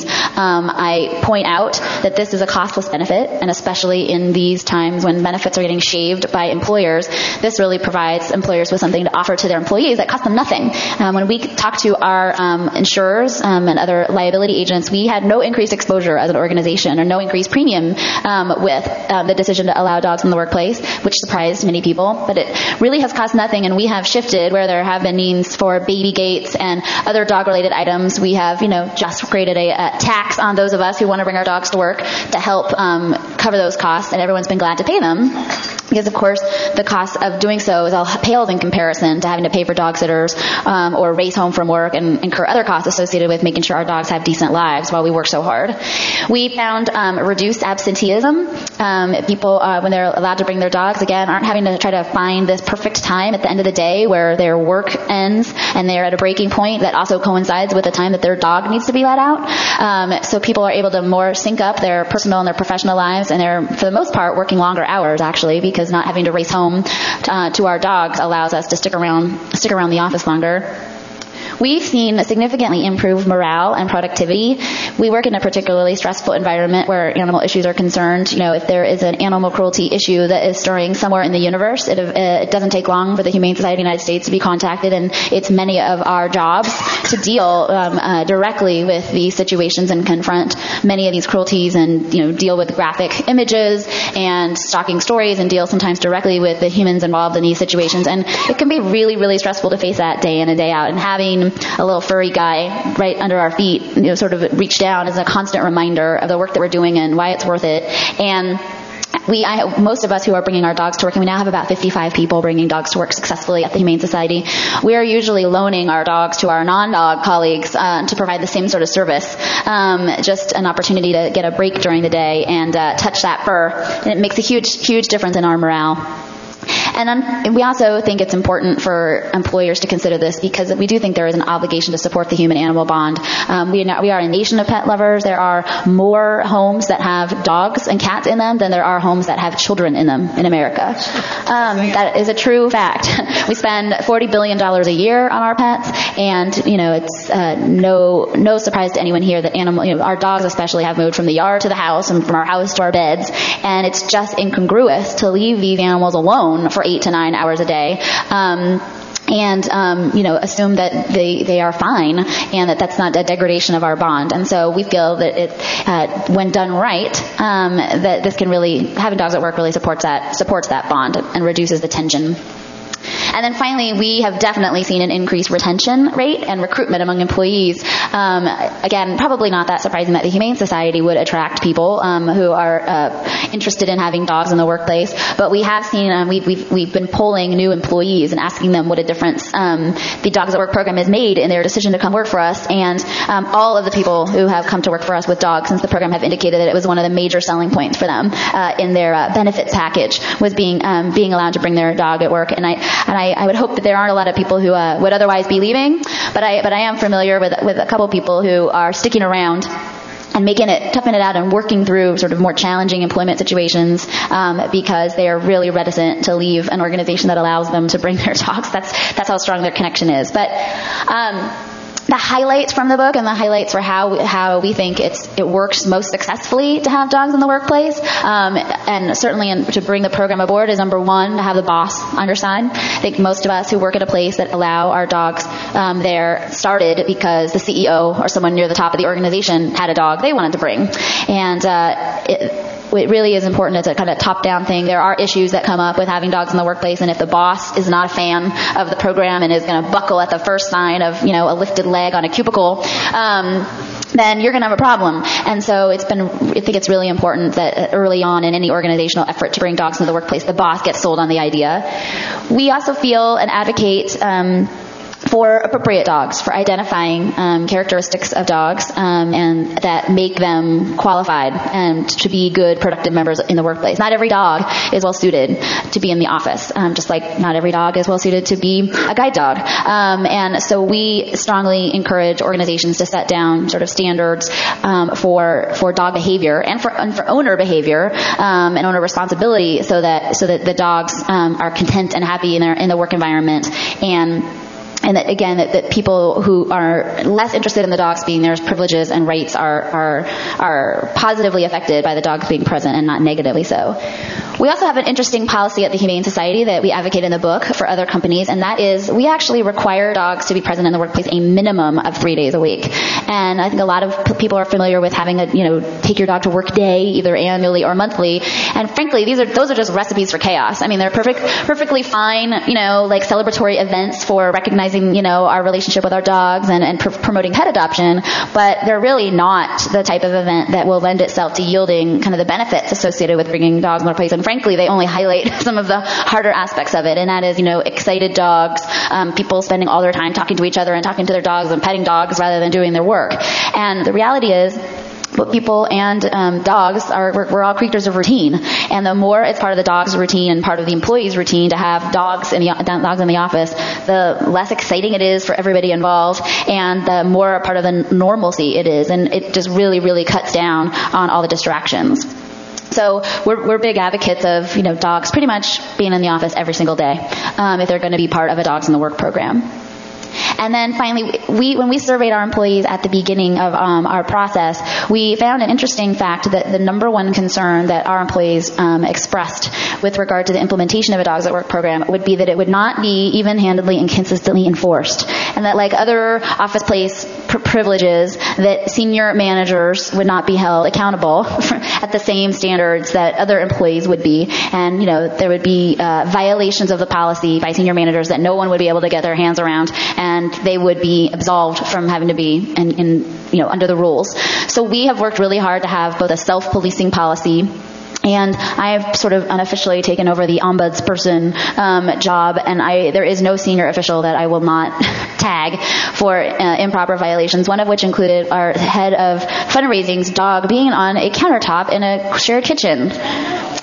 I point out that this is a costless benefit, and especially in these times when benefits are getting shaved by employers, this really provides employers with something to offer to their employees that costs them nothing. When we talk to our insurers and other liability agents, we had no increased exposure as an organization, or no increased premium with the decision to allow dogs in the workplace, which surprised many people, but it really has cost nothing. And we have shifted where there have been needs for baby gates and other dog-related items. We have, just created a tax on those of us who want to bring our dogs to work to help cover those costs, and everyone's been glad to pay them. Because, of course, the cost of doing so is all pales in comparison to having to pay for dog sitters or race home from work and incur other costs associated with making sure our dogs have decent lives while we work so hard. We found reduced absenteeism. People, when they're allowed to bring their dogs, again, aren't having to try to find this perfect time at the end of the day where their work ends and they're at a breaking point that also coincides with the time that their dog needs to be let out. So people are able to more sync up their personal and their professional lives, and they're, for the most part, working longer hours, actually, because not having to race home to our dogs allows us to stick around the office longer. We've seen significantly improved morale and productivity. We work in a particularly stressful environment where animal issues are concerned. If there is an animal cruelty issue that is stirring somewhere in the universe, it doesn't take long for the Humane Society of the United States to be contacted, and it's many of our jobs to deal directly with these situations and confront many of these cruelties, and deal with graphic images and stalking stories, and deal sometimes directly with the humans involved in these situations. And it can be really, really stressful to face that day in and day out. And having a little furry guy right under our feet, sort of reach down, is a constant reminder of the work that we're doing and why it's worth it. And most of us who are bringing our dogs to work, and we now have about 55 people bringing dogs to work successfully at the Humane Society, we are usually loaning our dogs to our non-dog colleagues to provide the same sort of service. Just an opportunity to get a break during the day and touch that fur. And it makes a huge, huge difference in our morale. And we also think it's important for employers to consider this because we do think there is an obligation to support the human-animal bond. We are a nation of pet lovers. There are more homes that have dogs and cats in them than there are homes that have children in them in America. That is a true fact. We spend $40 billion a year on our pets, and it's no surprise to anyone here that our dogs especially have moved from the yard to the house and from our house to our beds, and it's just incongruous to leave these animals alone for 8 to 9 hours a day. Assume that they are fine and that that's not a degradation of our bond. And so we feel that when done right, that this can really, having dogs at work really supports that bond and reduces the tension. And then finally, we have definitely seen an increased retention rate and recruitment among employees. Again, probably not that surprising that the Humane Society would attract people who are interested in having dogs in the workplace. But we have seen, we've been polling new employees and asking them what a difference the Dogs at Work program has made in their decision to come work for us. And all of the people who have come to work for us with dogs since the program have indicated that it was one of the major selling points for them in their benefits package was being allowed to bring their dog at work. And I would hope that there aren't a lot of people who would otherwise be leaving, but I am familiar with a couple of people who are sticking around and toughing it out and working through sort of more challenging employment situations because they are really reticent to leave an organization that allows them to bring their dogs. That's how strong their connection is. But the highlights from the book and the highlights for how we think it works most successfully to have dogs in the workplace, and certainly to bring the program aboard is number one, to have the boss on your side. I think most of us who work at a place that allow our dogs there started because the CEO or someone near the top of the organization had a dog they wanted to bring. And it really is important. It's a kind of top-down thing. There are issues that come up with having dogs in the workplace, and if the boss is not a fan of the program and is going to buckle at the first sign of, a lifted leg on a cubicle, then you're going to have a problem. And so I think it's really important that early on in any organizational effort to bring dogs into the workplace, the boss gets sold on the idea. We also feel and advocate for appropriate dogs, for identifying characteristics of dogs and that make them qualified and to be good, productive members in the workplace. Not every dog is well suited to be in the office, just like not every dog is well suited to be a guide dog. And so we strongly encourage organizations to set down sort of standards for dog behavior and for owner behavior and owner responsibility, so that the dogs are content and happy in the work environment. And that, again, that people who are less interested in the dogs being there's privileges and rights are positively affected by the dogs being present and not negatively so. We also have an interesting policy at the Humane Society that we advocate in the book for other companies, and that is we actually require dogs to be present in the workplace a minimum of 3 days a week. And I think a lot of people are familiar with having a take your dog to work day, either annually or monthly. And frankly, those are just recipes for chaos. I mean, they're perfectly fine, like celebratory events for recognizing, our relationship with our dogs and promoting pet adoption, but they're really not the type of event that will lend itself to yielding kind of the benefits associated with bringing dogs in the workplace. And frankly, they only highlight some of the harder aspects of it, and that is, excited dogs, people spending all their time talking to each other and talking to their dogs and petting dogs rather than doing their work. And the reality is, but people and dogs we're all creatures of routine, and the more it's part of the dog's routine and part of the employee's routine to have dogs in the office, the less exciting it is for everybody involved, and the more part of the normalcy it is, and it just really, really cuts down on all the distractions. So we're big advocates of dogs pretty much being in the office every single day if they're going to be part of a Dogs in the Work program. And then finally, when we surveyed our employees at the beginning of our process, we found an interesting fact that the number one concern that our employees expressed with regard to the implementation of a Dogs at Work program would be that it would not be even-handedly and consistently enforced. And that, like other office place privileges, that senior managers would not be held accountable at the same standards that other employees would be. And, there would be violations of the policy by senior managers that no one would be able to get their hands around, and they would be absolved from having to be under the rules. So we have worked really hard to have both a self-policing policy, and I have sort of unofficially taken over the ombudsperson job, and there is no senior official that I will not tag for improper violations, one of which included our head of fundraising's dog being on a countertop in a shared kitchen.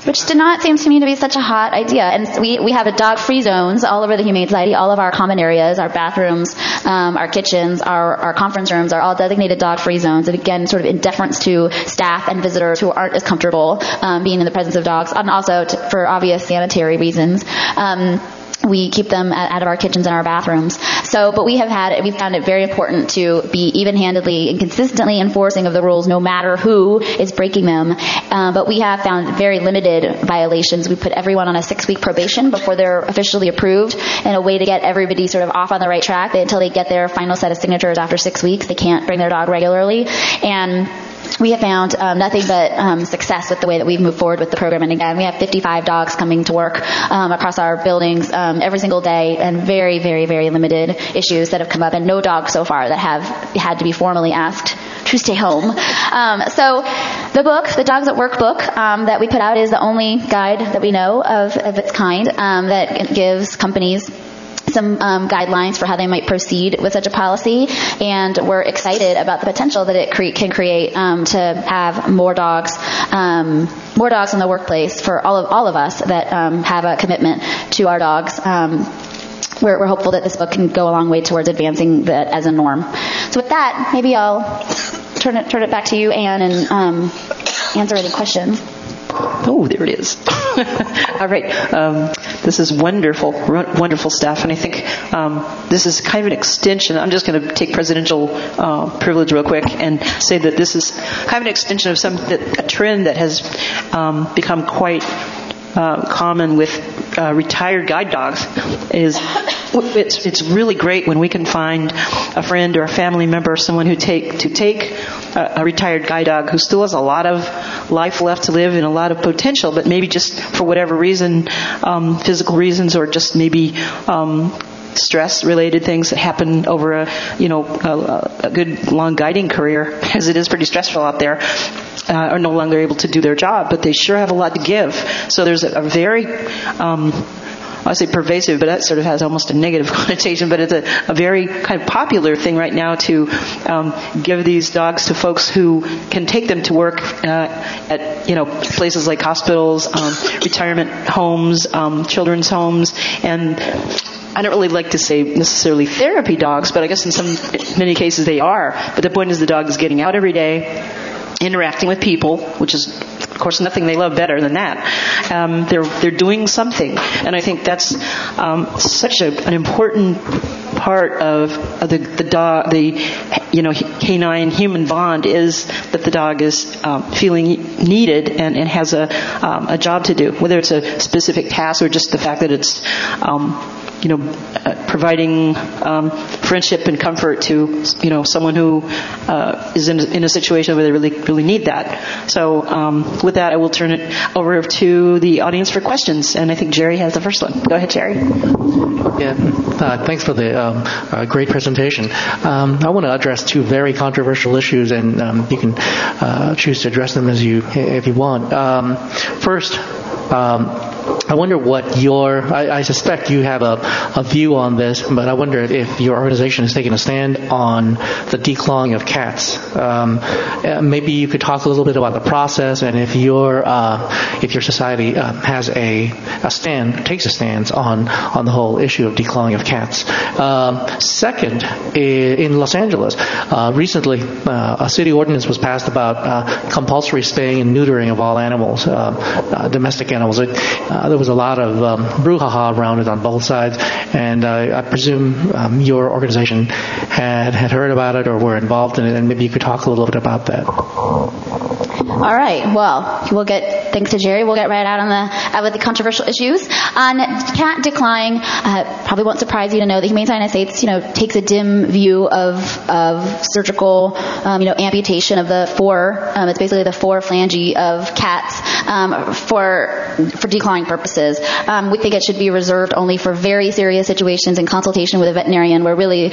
which did not seem to me to be such a hot idea. And we have a dog-free zones all over the Humane Society. All of our common areas, our bathrooms, our kitchens, our conference rooms are all designated dog-free zones. And again, sort of in deference to staff and visitors who aren't as comfortable being in the presence of dogs, and also for obvious sanitary reasons. We keep them out of our kitchens and our bathrooms. But we found it very important to be even-handedly and consistently enforcing of the rules, no matter who is breaking them. But we have found very limited violations. We put everyone on a 6-week probation before they're officially approved, in a way to get everybody sort of off on the right track until they get their final set of signatures after 6 weeks. They can't bring their dog regularly. And we have found nothing but success with the way that we've moved forward with the program. And again, we have 55 dogs coming to work across our buildings every single day, and very, very, very limited issues that have come up, and no dogs so far that have had to be formally asked to stay home. So the book, the Dogs at Work book that we put out, is the only guide that we know of its kind that gives companies some guidelines for how they might proceed with such a policy, and we're excited about the potential that it can create to have more dogs in the workplace for all of us that have a commitment to our dogs. We're hopeful that this book can go a long way towards advancing that as a norm. So with that, maybe I'll turn it back to you, Anne, and answer any questions. Oh, there it is. All right. This is wonderful stuff. And I think this is kind of an extension. I'm just going to take presidential privilege real quick and say that this is kind of an extension of a trend that has become quite common with retired guide dogs. It's really great when we can find a friend or a family member, someone who take a retired guide dog who still has a lot of life left to live and a lot of potential, but maybe just for whatever reason, physical reasons, or just maybe stress-related things that happen over a good long guiding career, as it is pretty stressful out there, are no longer able to do their job, but they sure have a lot to give. So there's a very I say pervasive, but that sort of has almost a negative connotation, but it's a very kind of popular thing right now to give these dogs to folks who can take them to work at places like hospitals, retirement homes, children's homes, and I don't really like to say necessarily therapy dogs, but I guess in many cases they are. But the point is the dog is getting out every day, interacting with people, which is, of course, nothing they love better than that. They're doing something, and I think that's such an important part of the dog, the canine human bond, is that the dog is feeling needed and has a job to do, whether it's a specific task or just the fact that it's providing friendship and comfort to someone who is in a situation where they really, really need that. So with that, I will turn it over to the audience for questions, and I think Jerry has the first one. Go ahead, Jerry. Yeah, thanks for the great presentation. I want to address two very controversial issues, and you can choose to address them if you want. First, I wonder what I suspect you have a view on this, but I wonder if your organization has taken a stand on the declawing of cats. Maybe you could talk a little bit about the process, and if your society has takes a stance on the whole issue of declawing of cats. Second, in Los Angeles, recently a city ordinance was passed about compulsory spaying and neutering of all animals, domestic animals. There was a lot of brouhaha around it on both sides, and I presume your organization had heard about it or were involved in it, and maybe you could talk a little bit about that. All right. Well, thanks to Jerry, we'll get right out with the controversial issues. On cat declawing, probably won't surprise you to know the Humane Society of the United States, takes a dim view of surgical, amputation of the it's basically the forephalange of cats, for declawing purposes. We think it should be reserved only for very serious situations in consultation with a veterinarian, where really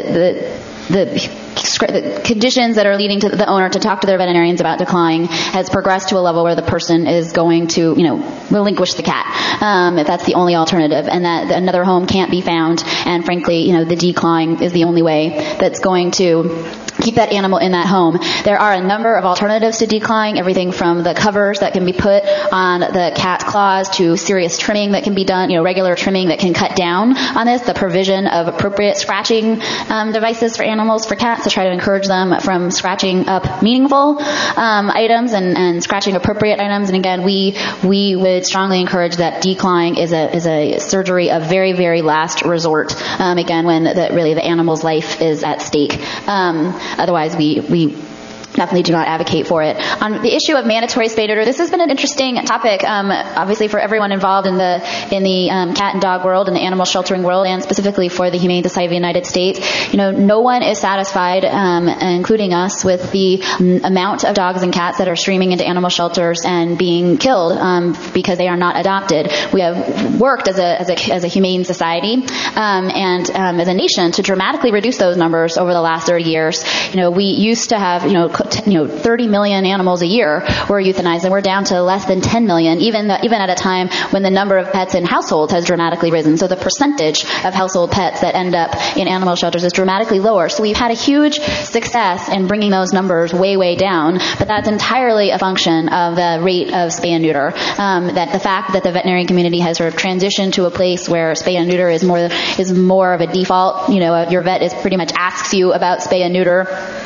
the conditions that are leading to the owner to talk to their veterinarians about declawing has progressed to a level where the person is going to, relinquish the cat, if that's the only alternative, and that another home can't be found. And frankly, the declawing is the only way that's going to keep that animal in that home. There are a number of alternatives to declawing, everything from the covers that can be put on the cat's claws to serious trimming that can be done, regular trimming that can cut down on this, the provision of appropriate scratching devices for animals, for cats, to try to encourage them from scratching up meaningful items and scratching appropriate items. And again, we would strongly encourage that declawing is a surgery of very, very last resort, again, when the animal's life is at stake. Otherwise, we definitely do not advocate for it. On the issue of mandatory spay neuter, this has been an interesting topic, obviously for everyone involved in the cat and dog world and the animal sheltering world, and specifically for the Humane Society of the United States. No one is satisfied, including us, with the amount of dogs and cats that are streaming into animal shelters and being killed because they are not adopted. We have worked as a humane society and as a nation to dramatically reduce those numbers over the last 30 years. We used to have 30 million animals a year were euthanized, and we're down to less than 10 million, even at a time when the number of pets in households has dramatically risen. So the percentage of household pets that end up in animal shelters is dramatically lower. So we've had a huge success in bringing those numbers way, way down, but that's entirely a function of the rate of spay and neuter. That the fact that the veterinarian community has sort of transitioned to a place where spay and neuter is more of a default. Your vet pretty much asks you about spay and neuter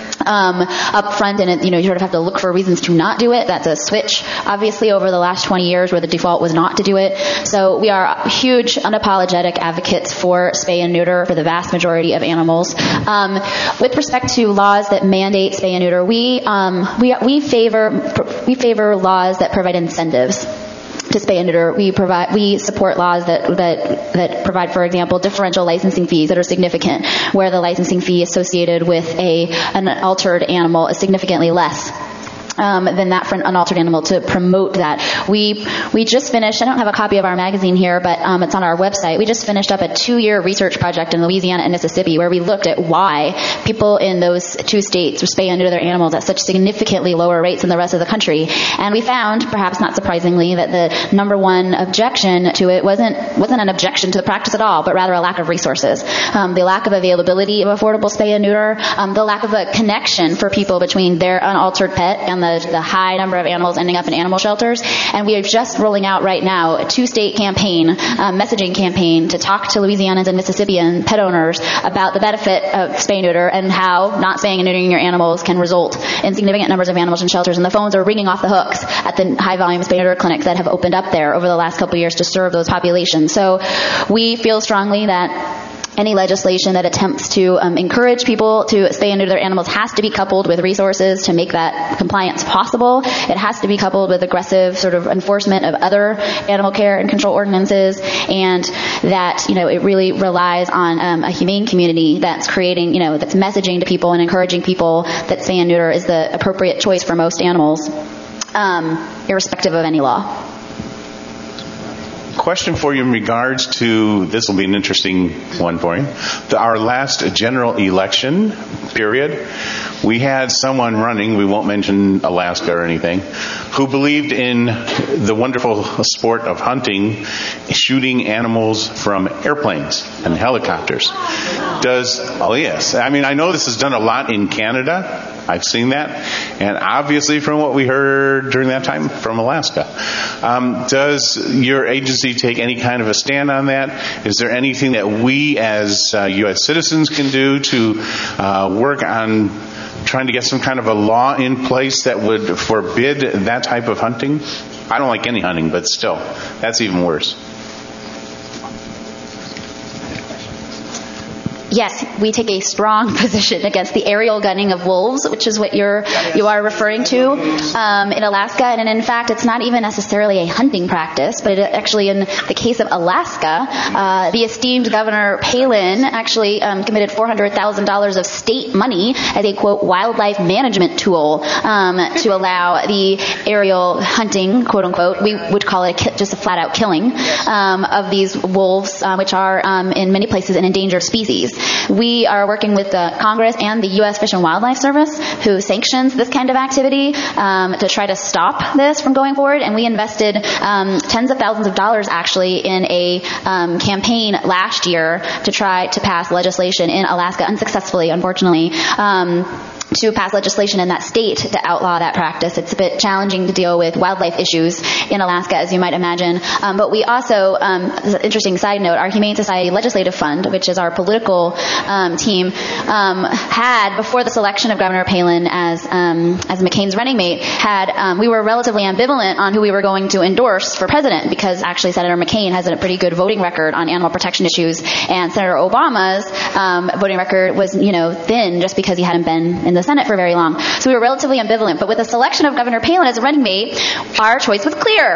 up front, and you sort of have to look for reasons to not do it. That's a switch, obviously, over the last 20 years where the default was not to do it. So we are huge, unapologetic advocates for spay and neuter for the vast majority of animals. With respect to laws that mandate spay and neuter, we favor laws that provide incentives to spay and neuter. We support laws that provide, for example, differential licensing fees that are significant, where the licensing fee associated with an altered animal is significantly less than that for an unaltered animal, to promote that. We just finished, I don't have a copy of our magazine here, but it's on our website. We just finished up a 2-year research project in Louisiana and Mississippi where we looked at why people in those 2 states spay and neuter their animals at such significantly lower rates than the rest of the country. And we found, perhaps not surprisingly, that the number one objection to it wasn't an objection to the practice at all, but rather a lack of resources. The lack of availability of affordable spay and neuter, the lack of a connection for people between their unaltered pet and the high number of animals ending up in animal shelters. And we are just rolling out right now a 2-state campaign, messaging campaign, to talk to Louisianans and Mississippian pet owners about the benefit of spay and neuter and how not spaying and neutering your animals can result in significant numbers of animals in shelters. And the phones are ringing off the hooks at the high-volume spay and neuter clinics that have opened up there over the last couple of years to serve those populations. So we feel strongly that any legislation that attempts to encourage people to spay and neuter their animals has to be coupled with resources to make that compliance possible. It has to be coupled with aggressive sort of enforcement of other animal care and control ordinances, and that it really relies on a humane community that's creating, that's messaging to people and encouraging people that spay and neuter is the appropriate choice for most animals, irrespective of any law. Question for you in regards to, this will be an interesting one for you, our last general election period. We had someone running, we won't mention Alaska or anything, who believed in the wonderful sport of hunting, shooting animals from airplanes and helicopters. Yes. I mean, I know this is done a lot in Canada. I've seen that. And obviously from what we heard during that time from Alaska. Does your agency take any kind of a stand on that? Is there anything that we as U.S. citizens can do to work on trying to get some kind of a law in place that would forbid that type of hunting? I don't like any hunting, but still, that's even worse. Yes, we take a strong position against the aerial gunning of wolves, which is what you are referring to in Alaska. And in fact, it's not even necessarily a hunting practice, but actually in the case of Alaska, the esteemed Governor Palin actually committed $400,000 of state money as a, quote, wildlife management tool to allow the aerial hunting, quote unquote, we would call it just a flat-out killing of these wolves, which are in many places an endangered species. We are working with the Congress and the U.S. Fish and Wildlife Service, who sanctions this kind of activity, to try to stop this from going forward. And we invested tens of thousands of dollars, actually, in a campaign last year to try to pass legislation in Alaska, unsuccessfully, unfortunately, to pass legislation in that state to outlaw that practice. It's a bit challenging to deal with wildlife issues in Alaska, as you might imagine. But we also, as an interesting side note, our Humane Society Legislative Fund, which is our political team, had, before the selection of Governor Palin as McCain's running mate, we were relatively ambivalent on who we were going to endorse for president, because actually Senator McCain has a pretty good voting record on animal protection issues, and Senator Obama's voting record was, thin just because he hadn't been in the Senate for very long. So we were relatively ambivalent. But with the selection of Governor Palin as a running mate, our choice was clear.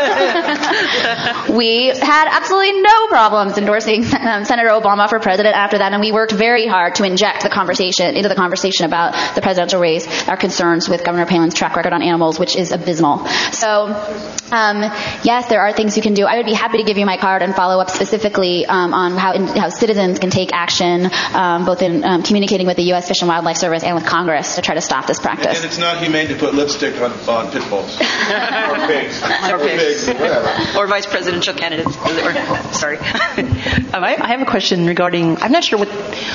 We had absolutely no problems endorsing Senator Obama for president after that, and we worked very hard to inject into the conversation about the presidential race, our concerns with Governor Palin's track record on animals, which is abysmal. So, yes, there are things you can do. I would be happy to give you my card and follow up specifically on how citizens can take action, both in communicating with the U.S. Fish and Wildlife Service and with Congress to try to stop this practice. And it's not humane to put lipstick on pit bulls. Or pigs. Or pigs. Or vice presidential candidates. Sorry. I have a question regarding, I'm not sure what,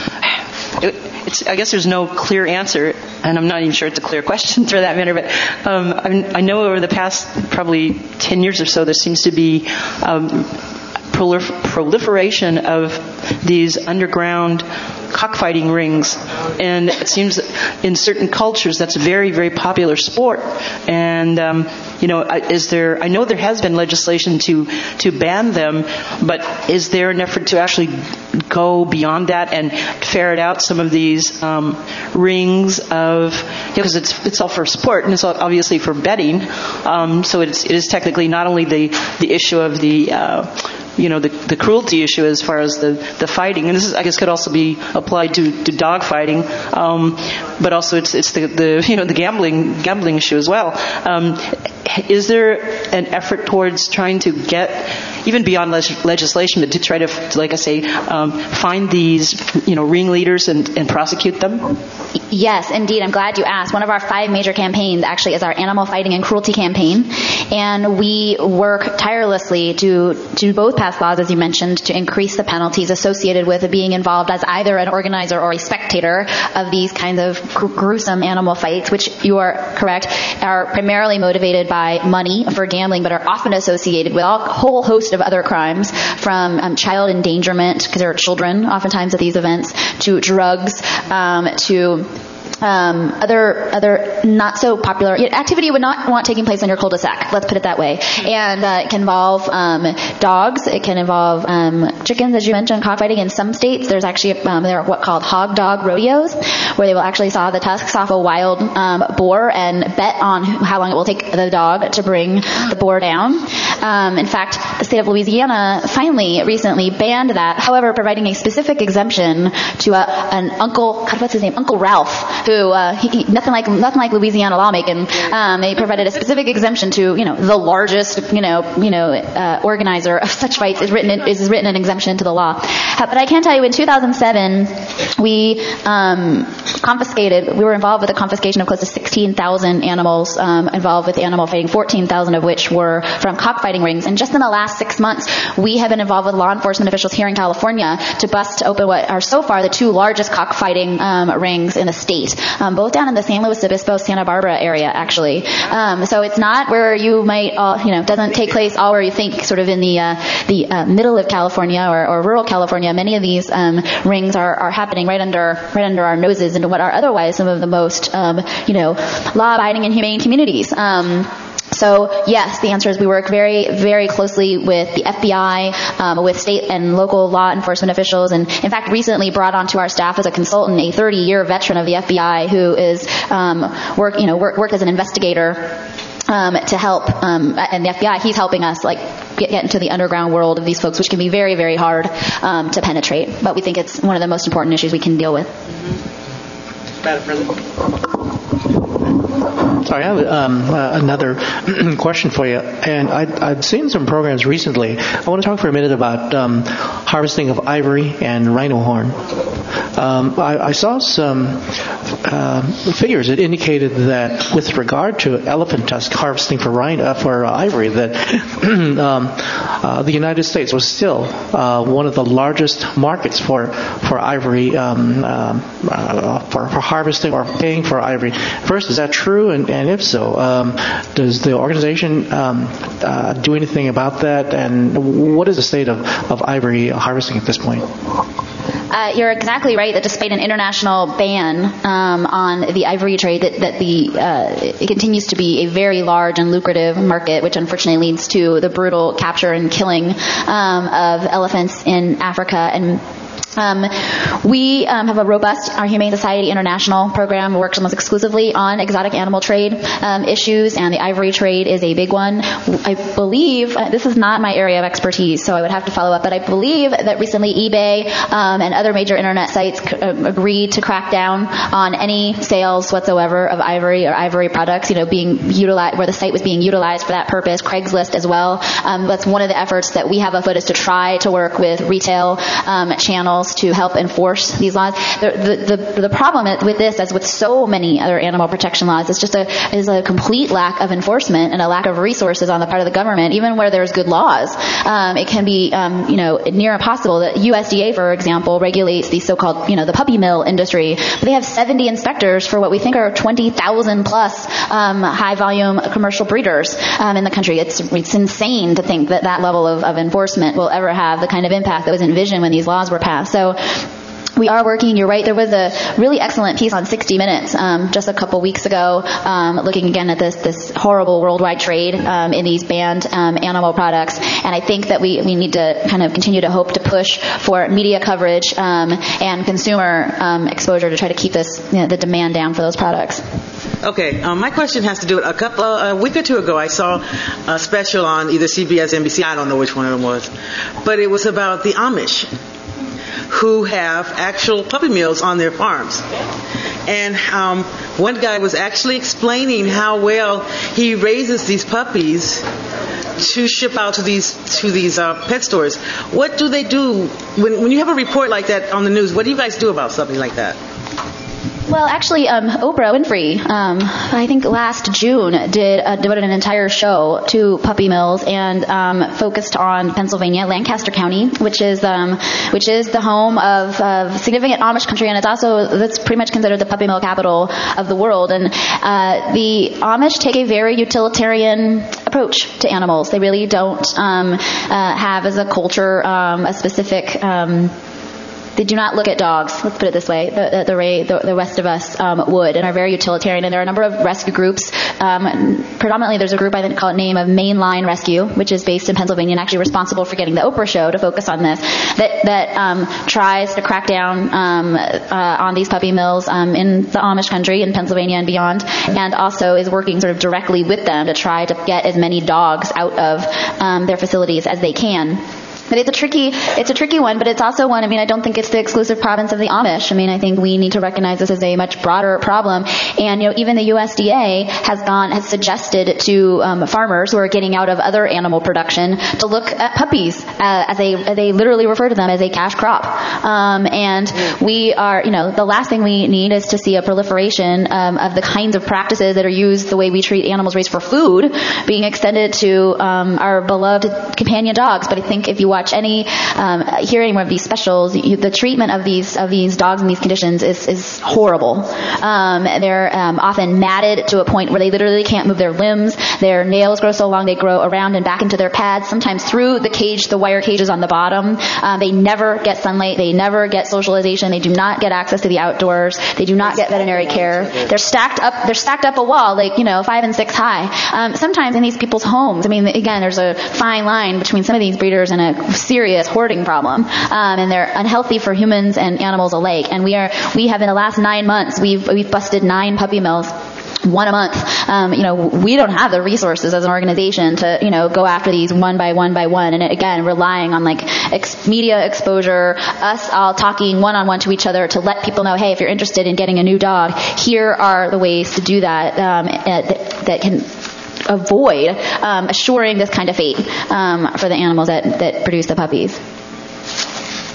I guess there's no clear answer, and I'm not even sure it's a clear question for that matter, but I know over the past probably 10 years or so there seems to be proliferation of these underground cockfighting rings, and it seems that in certain cultures that's a very, very popular sport. And I know there has been legislation to ban them, but is there an effort to actually go beyond that and ferret out some of these rings of, because it's all for sport and it's all obviously for betting, so it is technically not only the issue of the the cruelty issue as far as the fighting, and this is, I guess, could also be applied to dog fighting, but also it's the gambling issue as well. Is there an effort towards trying to get, even beyond legislation, but to try to, like I say, find these ringleaders and prosecute them? Yes, indeed. I'm glad you asked. One of our 5 major campaigns actually is our animal fighting and cruelty campaign, and we work tirelessly to both pass laws, as you mentioned, to increase the penalties associated with being involved as either an organizer or a spectator of these kinds of gruesome animal fights, which, you are correct, are primarily motivated by money for gambling, but are often associated with a whole host of other crimes, from child endangerment, because there are children oftentimes at these events, to drugs, to other not so popular activity you would not want taking place on your cul-de-sac. Let's put it that way. And it can involve dogs. It can involve chickens, as you mentioned, cockfighting. In some states, there's actually there are what called hog dog rodeos, where they will actually saw the tusks off a wild boar and bet on how long it will take the dog to bring the boar down. In fact, the state of Louisiana recently banned that, however, providing a specific exemption to an uncle, what's his name, Uncle Ralph, who nothing like Louisiana lawmaking. They provided a specific exemption to the largest organizer of such fights is written an exemption into the law. But I can tell you, in 2007 we were involved with the confiscation of close to 16,000 animals involved with animal fighting, 14,000 of which were from cockfighting rings. And just in the last 6 months, we have been involved with law enforcement officials here in California to bust open what are so far the 2 largest cockfighting rings in the state, both down in the San Luis Obispo, Santa Barbara area, actually. So it's not where you might, doesn't take place all where you think, sort of in the middle of California or rural California. Many of these rings are happening right under our noses into what are otherwise some of the most, law-abiding and humane communities. So yes, the answer is we work very, very closely with the FBI, with state and local law enforcement officials, and in fact recently brought onto our staff as a consultant a 30-year veteran of the FBI who is worked as an investigator to help, and the FBI, he's helping us get into the underground world of these folks, which can be very, very hard to penetrate. But we think it's one of the most important issues we can deal with. Madam President. Sorry, I have another question for you. And I've seen some programs recently. I want to talk for a minute about harvesting of ivory and rhino horn. I saw some figures, it indicated that with regard to elephant tusk harvesting for ivory, that the United States was still one of the largest markets for ivory, for harvesting or paying for ivory. First, is that true? And if so, does the organization do anything about that? And what is the state of ivory harvesting at this point? You're exactly right that despite an international ban on the ivory trade, it continues to be a very large and lucrative market, which unfortunately leads to the brutal capture and killing of elephants in Africa. And we have a robust, our Humane Society International program works almost exclusively on exotic animal trade issues, and the ivory trade is a big one. I believe, this is not my area of expertise, so I would have to follow up, but I believe that recently eBay and other major internet sites agreed to crack down on any sales whatsoever of ivory or ivory products, being utilized, where the site was being utilized for that purpose. Craigslist as well. That's one of the efforts that we have afoot, is to try to work with retail channels to help enforce these laws. The problem with this, as with so many other animal protection laws, is just a complete lack of enforcement and a lack of resources on the part of the government. Even where there's good laws, it can be near impossible. The USDA, for example, regulates the so-called the puppy mill industry, but they have 70 inspectors for what we think are 20,000 plus high volume commercial breeders in the country. It's insane to think that level of enforcement will ever have the kind of impact that was envisioned when these laws were passed. So we are working, you're right, there was a really excellent piece on 60 Minutes just a couple weeks ago looking again at this horrible worldwide trade in these banned animal products. And I think that we need to kind of continue to hope to push for media coverage and consumer exposure to try to keep the demand down for those products. Okay, my question has to do with a week or two ago, I saw a special on either CBS, NBC, I don't know which one of them was, but it was about the Amish, who have actual puppy mills on their farms. And one guy was actually explaining how well he raises these puppies to ship out to these pet stores. What do they do when you have a report like that on the news? What do you guys do about something like that? Well, actually, Oprah Winfrey, I think last June, devoted an entire show to puppy mills and focused on Pennsylvania, Lancaster County, which is the home of significant Amish country, and that's pretty much considered the puppy mill capital of the world. And the Amish take a very utilitarian approach to animals. They really don't have as a culture a specific. They do not look at dogs, let's put it this way, the rest of us would, and are very utilitarian. And there are a number of rescue groups. Predominantly, there's a group I think called Mainline Rescue, which is based in Pennsylvania and actually responsible for getting the Oprah show to focus on this, that tries to crack down on these puppy mills in the Amish country, in Pennsylvania and beyond, and also is working sort of directly with them to try to get as many dogs out of their facilities as they can. But it's a tricky one, but it's also one, I don't think it's the exclusive province of the Amish. I think we need to recognize this as a much broader problem. And, even the USDA has suggested to farmers who are getting out of other animal production to look at puppies as they literally refer to them as a cash crop. And we are, the last thing we need is to see a proliferation of the kinds of practices that are used, the way we treat animals raised for food, being extended to our beloved companion dogs. But I think if you watch any hearing one of these specials, the treatment of these dogs in these conditions is horrible. They're often matted to a point where they literally can't move their limbs. Their nails grow so long they grow around and back into their pads, sometimes through the wire cages on the bottom. They never get sunlight. They never get socialization. They do not get access to the outdoors. They do not get veterinary care. They're stacked up a wall, 5 and 6 high. Sometimes in these people's homes. Again, there's a fine line between some of these breeders and a serious hoarding problem, and they're unhealthy for humans and animals alike. And we have in the last 9 months we've busted 9 puppy mills. 1 a month. We don't have the resources as an organization to, go after these one by one. And again, relying on media exposure, us all talking one-on-one to each other to let people know, hey, if you're interested in getting a new dog, here are the ways to do that, that can avoid assuring this kind of fate for the animals that produce the puppies.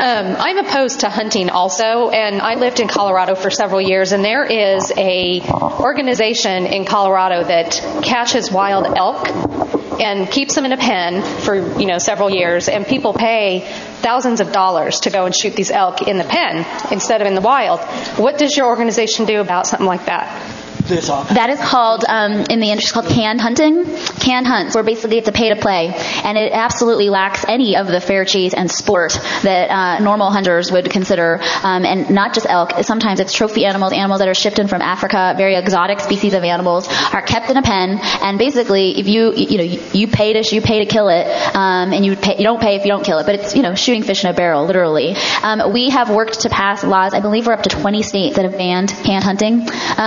I'm opposed to hunting also, and I lived in Colorado for several years, and there is a organization in Colorado that catches wild elk and keeps them in a pen for, several years, and people pay thousands of dollars to go and shoot these elk in the pen instead of in the wild. What does your organization do about something like that? That is called, in the industry, called canned hunting. Canned hunts, where basically it's a pay to play, and it absolutely lacks any of the fair chase and sport that normal hunters would consider, and not just elk. Sometimes it's trophy animals that are shipped in from Africa, very exotic species of animals, are kept in a pen, and basically, if you pay to kill it, and you don't pay if you don't kill it, but it's shooting fish in a barrel, literally. We have worked to pass laws. I believe we're up to 20 states that have banned canned hunting,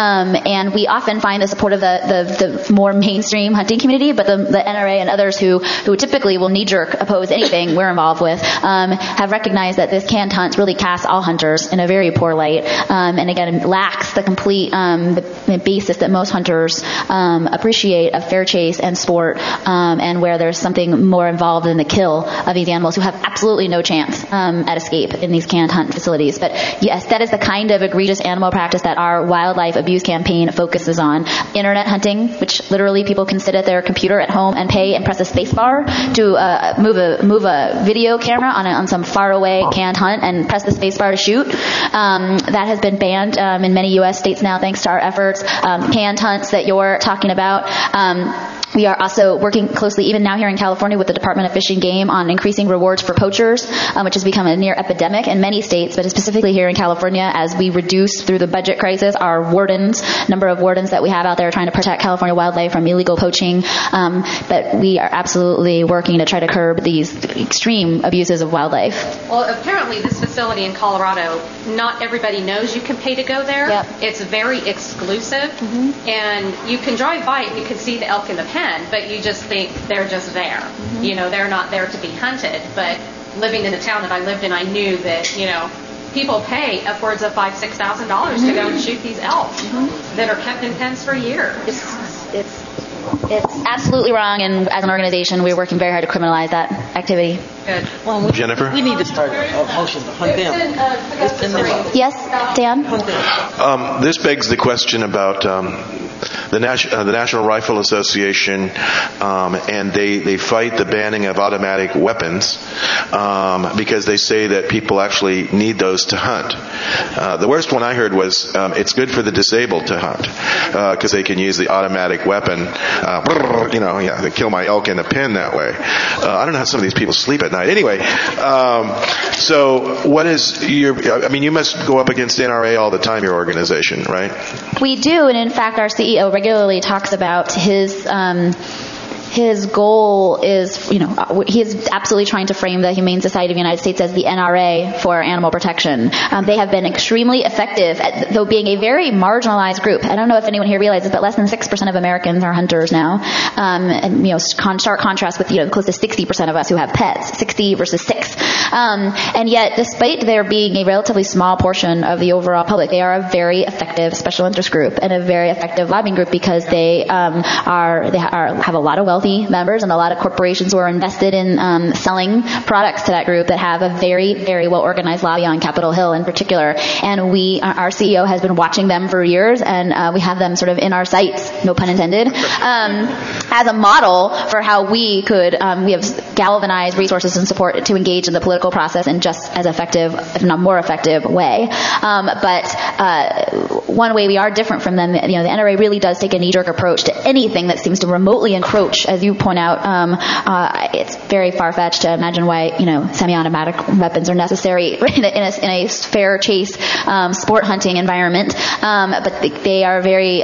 and we often find the support of the more mainstream hunting community, but the NRA and others who typically will knee-jerk oppose anything we're involved with, have recognized that this canned hunt really casts all hunters in a very poor light, and again lacks the complete the basis that most hunters appreciate of fair chase and sport, and where there's something more involved in the kill of these animals who have absolutely no chance at escape in these canned hunt facilities. But yes, that is the kind of egregious animal practice that our wildlife abuse campaign focuses on. Internet hunting, which literally people can sit at their computer at home and pay and press a space bar to move a video camera on some faraway canned hunt and press the space bar to shoot. That has been banned in many U.S. states now, thanks to our efforts. Canned hunts that you're talking about. We are also working closely, even now here in California, with the Department of Fish and Game on increasing rewards for poachers, which has become a near epidemic in many states, but specifically here in California, as we reduce through the budget crisis our number of wardens that we have out there trying to protect California wildlife from illegal poaching. But we are absolutely working to try to curb these extreme abuses of wildlife. Well, apparently this facility in Colorado, not everybody knows you can pay to go there. Yep. It's very exclusive, and you can drive by and you can see the elk in the pen, but you just think they're just there. They're not there to be hunted. But living in the town that I lived in, I knew that, people pay upwards of $5,000-$6,000 to go and shoot these elk that are kept in pens for years. It's absolutely wrong, and as an organization, we're working very hard to criminalize that activity. Good. Well, Jennifer? We need to start a motion to hunt them. Yes, Dan? This begs the question about the National Rifle Association, and they fight the banning of automatic weapons because they say that people actually need those to hunt. The worst one I heard was it's good for the disabled to hunt because they can use the automatic weapon. They kill my elk in a pen that way. I don't know how some of these people sleep at night. Anyway, so what is you must go up against NRA all the time, your organization, right? We do, and in fact, our CEO regularly talks about his goal is, he is absolutely trying to frame the Humane Society of the United States as the NRA for animal protection. They have been extremely effective, though being a very marginalized group. I don't know if anyone here realizes, but less than 6% of Americans are hunters now. Stark contrast with, close to 60% of us who have pets, 60 versus 6. And yet, despite there being a relatively small portion of the overall public, they are a very effective special interest group and a very effective lobbying group because they have a lot of wealthy members and a lot of corporations who are invested in selling products to that group that have a very, very well organized lobby on Capitol Hill in particular. And our CEO has been watching them for years, and we have them sort of in our sights, no pun intended, as a model for how we have galvanized resources and support to engage in the political process in just as effective, if not more effective, way. But one way we are different from them, the NRA really does take a knee-jerk approach to anything that seems to remotely encroach. As you point out, it's very far-fetched to imagine why semi-automatic weapons are necessary in a fair chase sport hunting environment. But they are very.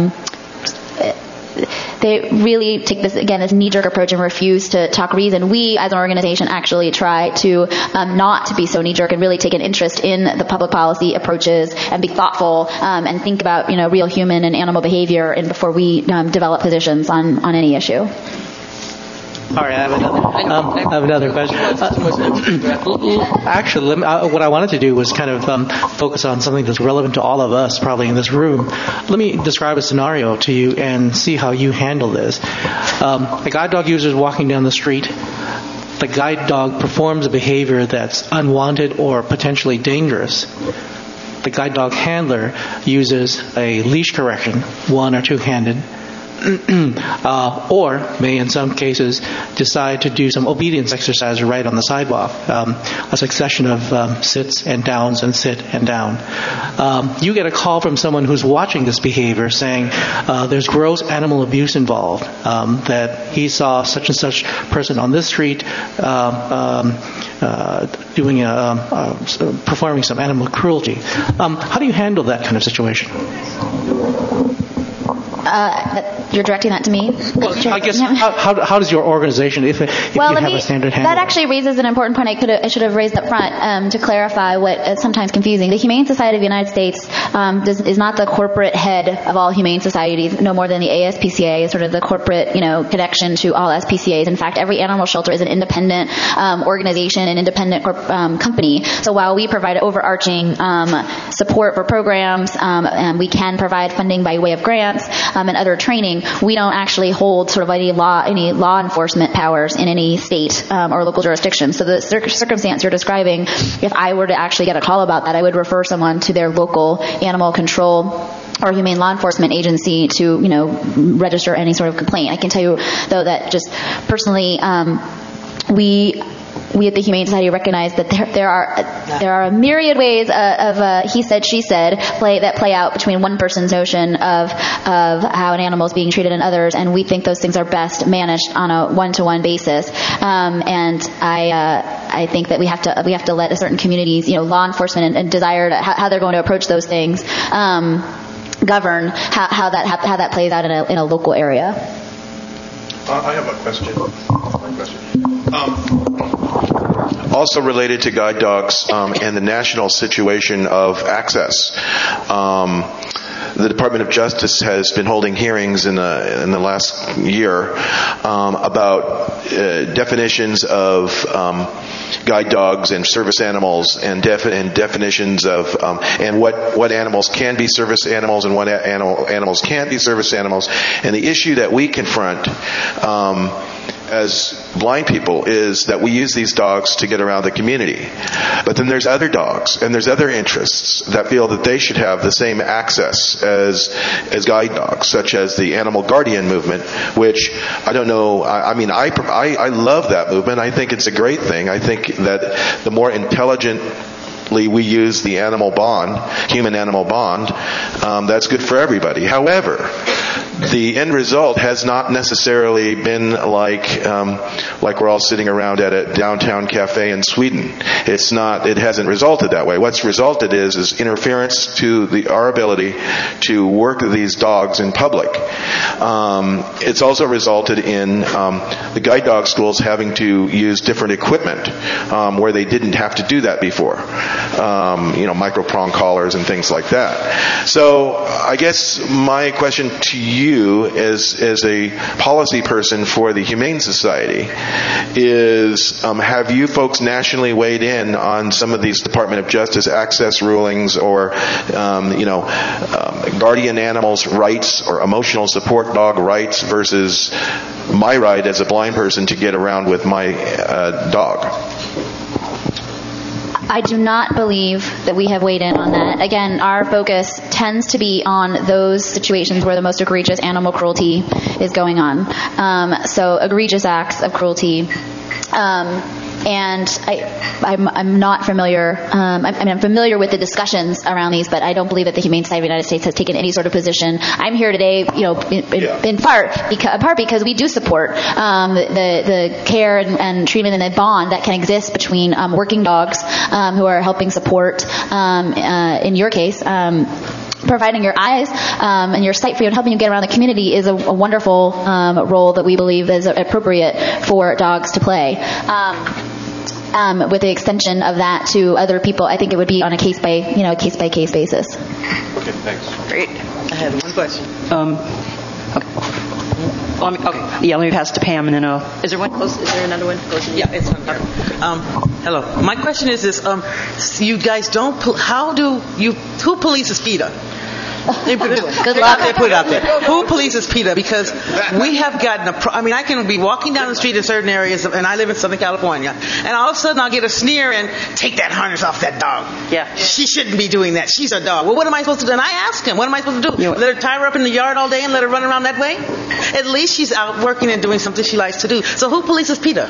They really take this knee-jerk approach and refuse to talk reason. We, as an organization, actually try to not to be so knee-jerk and really take an interest in the public policy approaches and be thoughtful and think about real human and animal behavior before we develop positions on any issue. All right, I have another question. Actually, what I wanted to do was kind of focus on something that's relevant to all of us probably in this room. Let me describe a scenario to you and see how you handle this. A guide dog user is walking down the street, the guide dog performs a behavior that's unwanted or potentially dangerous, the guide dog handler uses a leash correction, one or two-handed, or may in some cases decide to do some obedience exercise right on the sidewalk, a succession of sits and downs and sit and down. You get a call from someone who's watching this behavior saying there's gross animal abuse involved, that he saw such and such person on this street doing performing some animal cruelty. How do you handle that kind of situation? You're directing that to me? Well, I guess, how does your organization, if you have a standard handle? That actually raises an important point I should have raised up front to clarify what is sometimes confusing. The Humane Society of the United States is not the corporate head of all humane societies, no more than the ASPCA is sort of the corporate, connection to all SPCAs. In fact, every animal shelter is an independent organization, an independent company. So while we provide overarching support for programs, and we can provide funding by way of grants and other training, we don't actually hold sort of any law enforcement powers in any state or local jurisdiction. So the circumstance you're describing, if I were to actually get a call about that, I would refer someone to their local animal control or humane law enforcement agency to, register any sort of complaint. I can tell you, though, that just personally, we at the Humane Society recognize that there are a myriad ways of he said, she said that play out between one person's notion of how an animal is being treated and others, and we think those things are best managed on a one-to-one basis. And I think that we have to let a certain communities, law enforcement and desire how they're going to approach those things govern how that plays out in a local area. I have a question. Also related to guide dogs and the national situation of access. The Department of Justice has been holding hearings in the last year about definitions of guide dogs and service animals and definitions of and what animals can be service animals and what animals can't be service animals. And the issue that we confront as blind people is that we use these dogs to get around the community. But then there's other dogs and there's other interests that feel that they should have the same access as guide dogs, such as the animal guardian movement, which I don't know, I love that movement. I think it's a great thing. I think that the more intelligently we use the human-animal bond, that's good for everybody. However, the end result has not necessarily been like we're all sitting around at a downtown cafe in Sweden. It hasn't resulted that way. What's resulted is interference to our ability to work these dogs in public. It's also resulted in the guide dog schools having to use different equipment where they didn't have to do that before. Micro prong collars and things like that. So I guess my question to you as a policy person for the Humane Society is, have you folks nationally weighed in on some of these Department of Justice access rulings or, guardian animals' rights or emotional support dog rights versus my right as a blind person to get around with my dog? I do not believe that we have weighed in on that. Again, our focus tends to be on those situations where the most egregious animal cruelty is going on. So egregious acts of cruelty. And I'm not familiar. I'm familiar with the discussions around these, but I don't believe that the Humane Society of the United States has taken any sort of position. I'm here today, in part because we do support the care and treatment and the bond that can exist between working dogs who are helping support, in your case, providing your eyes and your sight for you and helping you get around the community is a wonderful role that we believe is appropriate for dogs to play. With the extension of that to other people, I think it would be on a case by case basis. Okay, thanks. Great. I had one question. Okay. Yeah, let me pass to Pam and then is there one close? Is there another one close? Yeah, it's one. Hello. My question is this: you guys don't. Who polices PETA? Good luck. Put it out there. Who polices PETA? Because we have gotten I can be walking down the street in certain areas, and I live in Southern California, and all of a sudden I'll get a sneer and take that harness off that dog. Yeah. She shouldn't be doing that. She's a dog. Well, what am I supposed to do? And I ask him, what am I supposed to do? Let her tie her up in the yard all day and let her run around that way? At least she's out working and doing something she likes to do. So who polices PETA?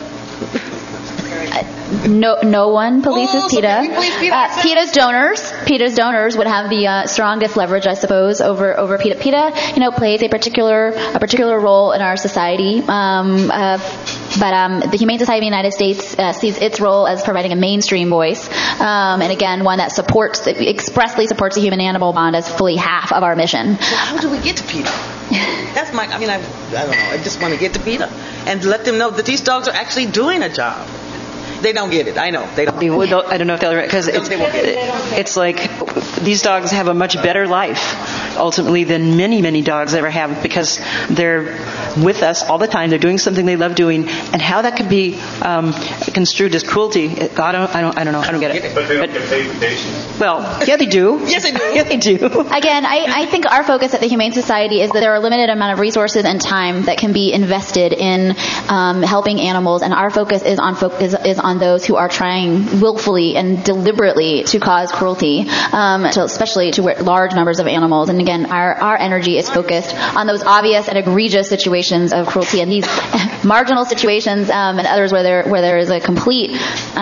No one polices PETA. PETA's donors would have the strongest leverage, I suppose, over PETA. PETA, plays a particular role in our society. But the Humane Society of the United States sees its role as providing a mainstream voice, and again, one that expressly supports the human-animal bond as fully half of our mission. So how do we get to PETA? That's I don't know. I just want to get to PETA and let them know that these dogs are actually doing a job. They don't get it. I know. They don't. I don't know if they'll, because it's like these dogs have a much better life, ultimately, than many, many dogs ever have, because they're with us all the time. They're doing something they love doing, and how that could be construed as cruelty, I don't know. I don't get it. But they don't get paid vacations. Well, yeah, they do. Yes, they do. Yeah, they do. Again, I think our focus at the Humane Society is that there are a limited amount of resources and time that can be invested in helping animals, and our focus is on those who are trying willfully and deliberately to cause cruelty, especially to large numbers of animals. And again, our energy is focused on those obvious and egregious situations of cruelty, and these marginal situations and others where there is a complete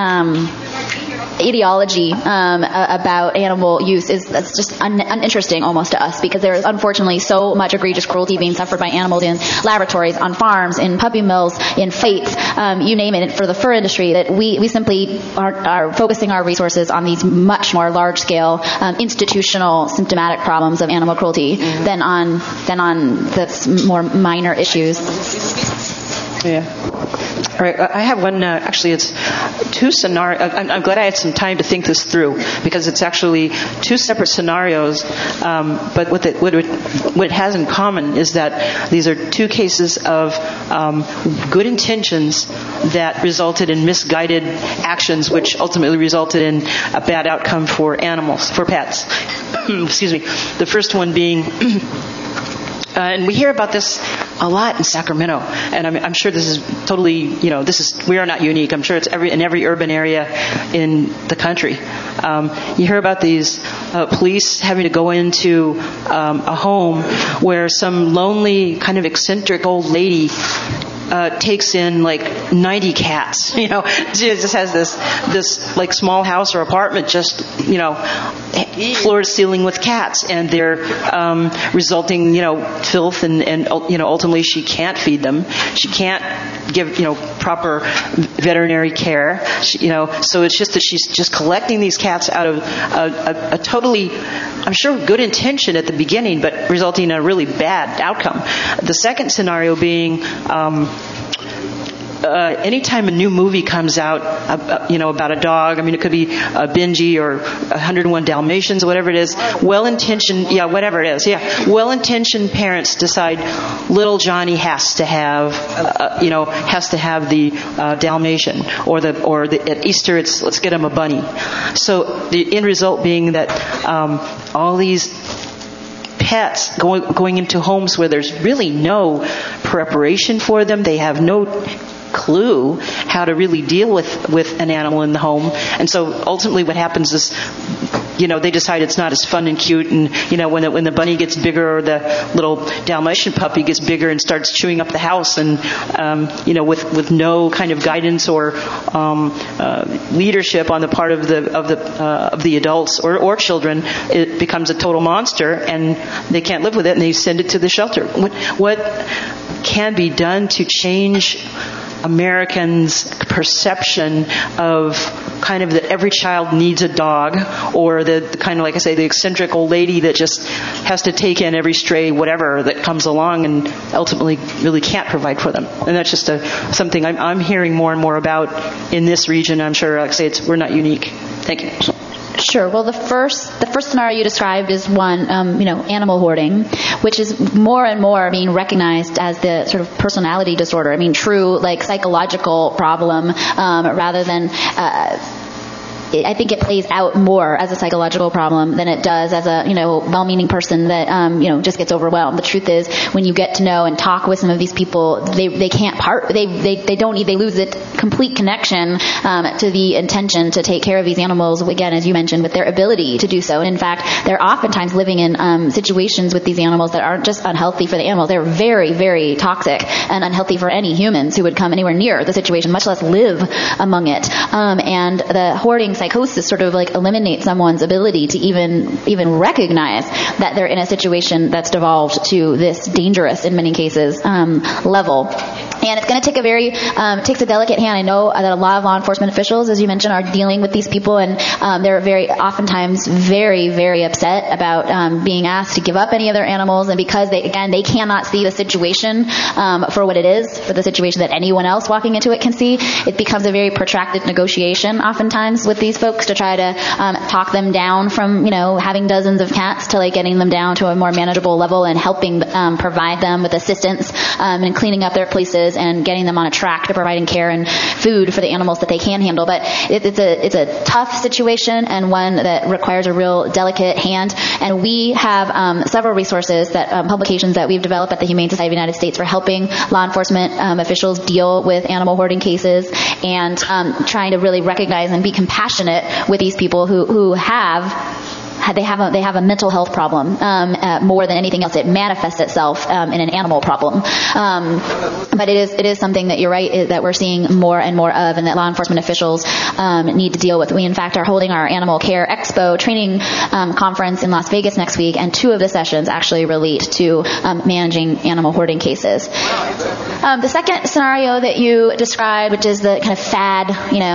ideology about animal use is just uninteresting almost to us, because there is unfortunately so much egregious cruelty being suffered by animals in laboratories, on farms, in puppy mills, in fights, you name it, for the fur industry, that we simply are focusing our resources on these much more large-scale institutional symptomatic problems of animal cruelty than on the more minor issues. Yeah. All right, I have one, actually it's two scenarios. I'm glad I had some time to think this through, because it's actually two separate scenarios, but what it has in common is that these are two cases of good intentions that resulted in misguided actions, which ultimately resulted in a bad outcome for animals, for pets. Excuse me. The first one being... and we hear about this a lot in Sacramento, and I'm sure this is totally, we are not unique. I'm sure it's in every urban area in the country. You hear about these police having to go into a home where some lonely, kind of eccentric old lady takes in like 90 cats. She just has this like small house or apartment, just floor to ceiling with cats, and they're resulting filth, and ultimately she can't feed them. She can't give proper veterinary care. So it's just that she's just collecting these cats out of a totally, I'm sure, good intention at the beginning, but resulting in a really bad outcome. The second scenario being anytime a new movie comes out, about a dog, it could be Benji or 101 Dalmatians, whatever it is, well-intentioned parents decide little Johnny has to have the Dalmatian, or at Easter it's let's get him a bunny. So the end result being that all these pets going into homes where there's really no preparation for them. They have no clue how to really deal with an animal in the home. And so ultimately what happens is, they decide it's not as fun and cute, and when the bunny gets bigger, or the little Dalmatian puppy gets bigger and starts chewing up the house, and with no kind of guidance or leadership on the part of the adults or children, it becomes a total monster, and they can't live with it, and they send it to the shelter. What can be done to change Americans' perception of kind of that every child needs a dog, or the kind of, like I say, the eccentric old lady that just has to take in every stray whatever that comes along and ultimately really can't provide for them? And that's just something I'm hearing more and more about in this region. I'm sure, like I say, we're not unique. Thank you. Sure. Well, the first scenario you described is one, animal hoarding, which is more and more being recognized as the sort of personality disorder. True, like psychological problem, rather than I think it plays out more as a psychological problem than it does as a, well-meaning person that, just gets overwhelmed. The truth is, when you get to know and talk with some of these people, they can't part, they lose the complete connection, to the intention to take care of these animals, again, as you mentioned, with their ability to do so. And in fact, they're oftentimes living in, situations with these animals that aren't just unhealthy for the animals, they're very, very toxic and unhealthy for any humans who would come anywhere near the situation, much less live among it. And the hoarding psychosis sort of like eliminates someone's ability to even recognize that they're in a situation that's devolved to this dangerous, in many cases, level. And it's going to take takes a delicate hand. I know that a lot of law enforcement officials, as you mentioned, are dealing with these people, and they're oftentimes very, very upset about being asked to give up any of their animals, and because they cannot see the situation for what it is, for the situation that anyone else walking into it can see, it becomes a very protracted negotiation oftentimes with these folks to try to talk them down from, having dozens of cats to like getting them down to a more manageable level and helping provide them with assistance and cleaning up their places and getting them on a track to providing care and food for the animals that they can handle. But it's a tough situation and one that requires a real delicate hand. And we have several resources publications that we've developed at the Humane Society of the United States for helping law enforcement officials deal with animal hoarding cases and trying to really recognize and be compassionate with these people who they have a mental health problem more than anything else. It manifests itself in an animal problem, but it is something that you're right that we're seeing more and more of, and that law enforcement officials need to deal with. We in fact are holding our Animal Care Expo training conference in Las Vegas next week, and 2 of the sessions actually relate to managing animal hoarding cases. The second scenario that you described, which is the kind of fad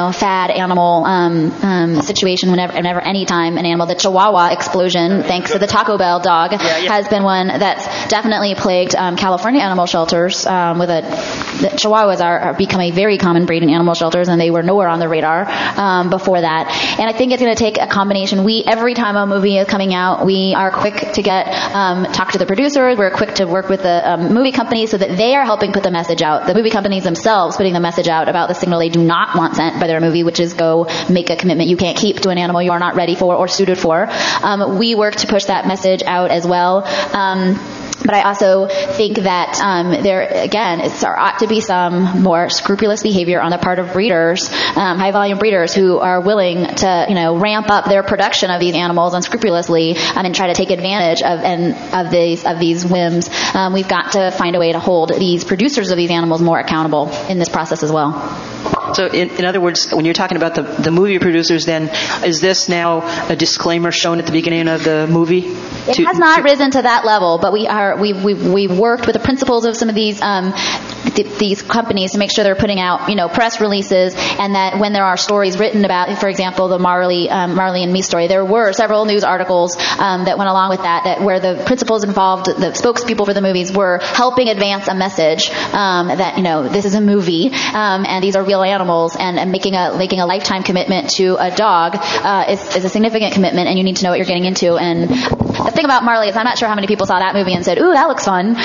animal situation, whenever anytime an animal, the Chihuahua explosion, thanks to the Taco Bell dog, has been one that's definitely plagued California animal shelters. The Chihuahuas are becoming a very common breed in animal shelters, and they were nowhere on the radar before that. And I think it's going to take a combination. Every time a movie is coming out, we are quick to talk to the producers. We're quick to work with the movie companies so that they are helping put the message out. The movie companies themselves putting the message out about the signal they do not want sent by their movie, which is go make a commitment you can't keep to an animal you are not ready for or suited for. We work to push that message out as well. But I also think that there ought to be some more scrupulous behavior on the part of breeders, high-volume breeders who are willing to, ramp up their production of these animals unscrupulously and try to take advantage of these whims. We've got to find a way to hold these producers of these animals more accountable in this process as well. So, in other words, when you're talking about the movie producers, then is this now a disclaimer shown at the beginning of the movie? It has not risen to that level, but we've worked with the principals of some of these companies to make sure they're putting out press releases, and that when there are stories written about, for example, the Marley and Me story, there were several news articles that went along with that where the principals involved, the spokespeople for the movies, were helping advance a message that this is a movie and these are real animals, and making a lifetime commitment to a dog is a significant commitment, and you need to know what you're getting into. And the thing about Marley is I'm not sure how many people saw that movie and said, "Ooh, that looks fun."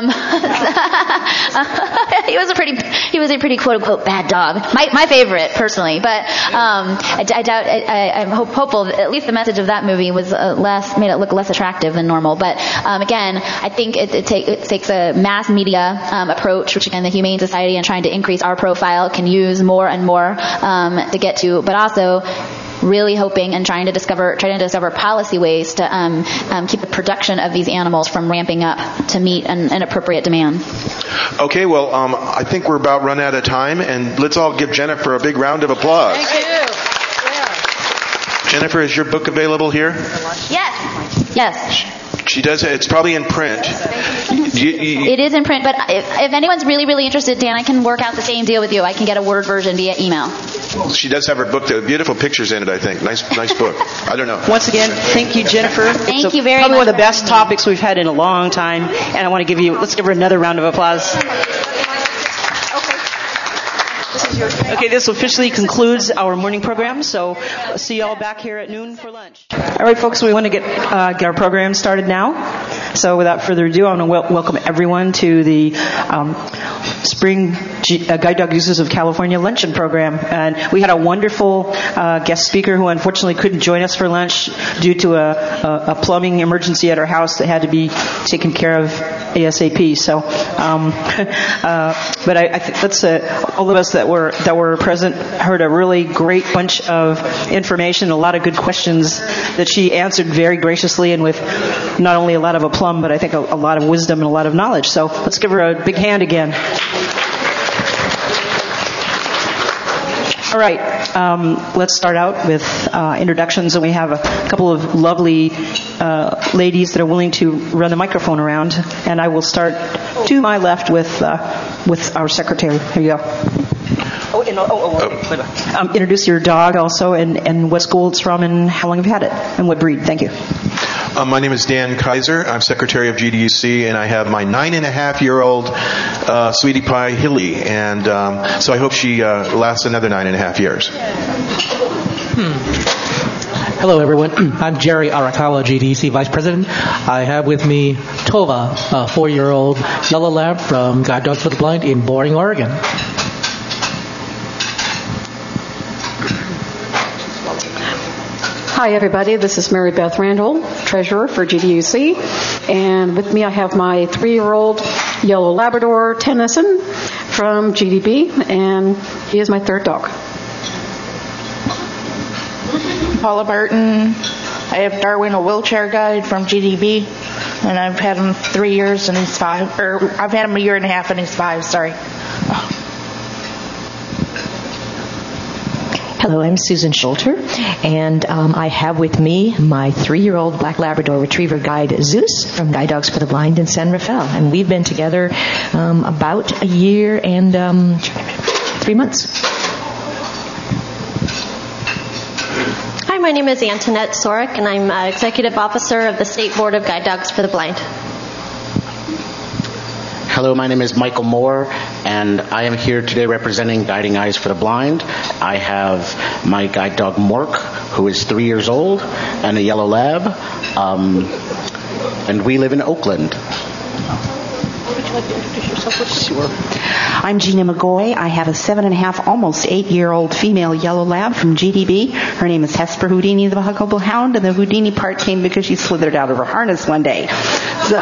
He was a pretty quote unquote bad dog. My favorite personally, but I doubt. I'm hopeful that at least the message of that movie was made it look less attractive than normal. But again, I think it takes a mass media approach, which again the Humane Society and trying to increase our profile can use more and more to get to, but also really hoping and trying to discover policy ways to keep the production of these animals from ramping up to meet an appropriate demand. Okay, well, I think we're about run out of time, and let's all give Jennifer a big round of applause. Thank you. Jennifer, is your book available here? Yes. She does. It's probably in print. It is in print, but if anyone's really, really interested, Dan, I can work out the same deal with you. I can get a Word version via email. She does have her book. There are beautiful pictures in it, I think. Nice book. I don't know. Once again, thank you, Jennifer. Thank you very much. Probably one of the best topics we've had in a long time, and I want to let's give her another round of applause. This is Okay, this officially concludes our morning program, so see y'all back here at noon for lunch. All right, folks, we want to get our program started now. So without further ado, I want to welcome everyone to the Spring Guide Dog Users of California Luncheon Program. And we had a wonderful guest speaker who unfortunately couldn't join us for lunch due to a plumbing emergency at our house that had to be taken care of ASAP. So, but I think that's all of us that were present heard a really great bunch of information, a lot of good questions that she answered very graciously and with not only a lot of aplomb, but I think a lot of wisdom and a lot of knowledge. So let's give her a big hand again. All right, let's start out with introductions, and we have a couple of lovely ladies that are willing to run the microphone around, and I will start to my left with our secretary. Here you go. Introduce your dog also, and what school it's from, and how long have you had it, and what breed. Thank you. My name is Dan Kaiser. I'm secretary of GDUC, and I have my 9.5-year-old Sweetie Pie Hilly, and so I hope she lasts another 9.5 years. Hello, everyone. I'm Jerry Arakawa, GDUC Vice President. I have with me Tova, a 4-year-old yellow lab from Guide Dogs for the Blind in Boring, Oregon. Hi, everybody. This is Mary Beth Randall, treasurer for GDUC. And with me, I have my 3-year-old yellow Labrador, Tennyson, from GDB, and he is my third dog. Paula Burton. I have Darwin, a wheelchair guide from GDB, and I've had him 3 years and he's 5. Or I've had him 1.5 years and he's 5. Sorry. Hello, I'm Susan Schulter, and I have with me my 3-year-old Black Labrador Retriever guide, Zeus, from Guide Dogs for the Blind in San Rafael. And we've been together about 1 year and 3 months. Hi, my name is Antoinette Sorek, and I'm Executive Officer of the State Board of Guide Dogs for the Blind. Hello, my name is Michael Moore, and I am here today representing Guiding Eyes for the Blind. I have my guide dog Mork, who is 3 years old, and a yellow lab, and we live in Oakland. Would you like to introduce yourself? Sure. I'm Gina McGoy. I have a 7.5, almost 8-year-old female yellow lab from GDB. Her name is Hesper Houdini the Huggable Hound, and the Houdini part came because she slithered out of her harness one day. So.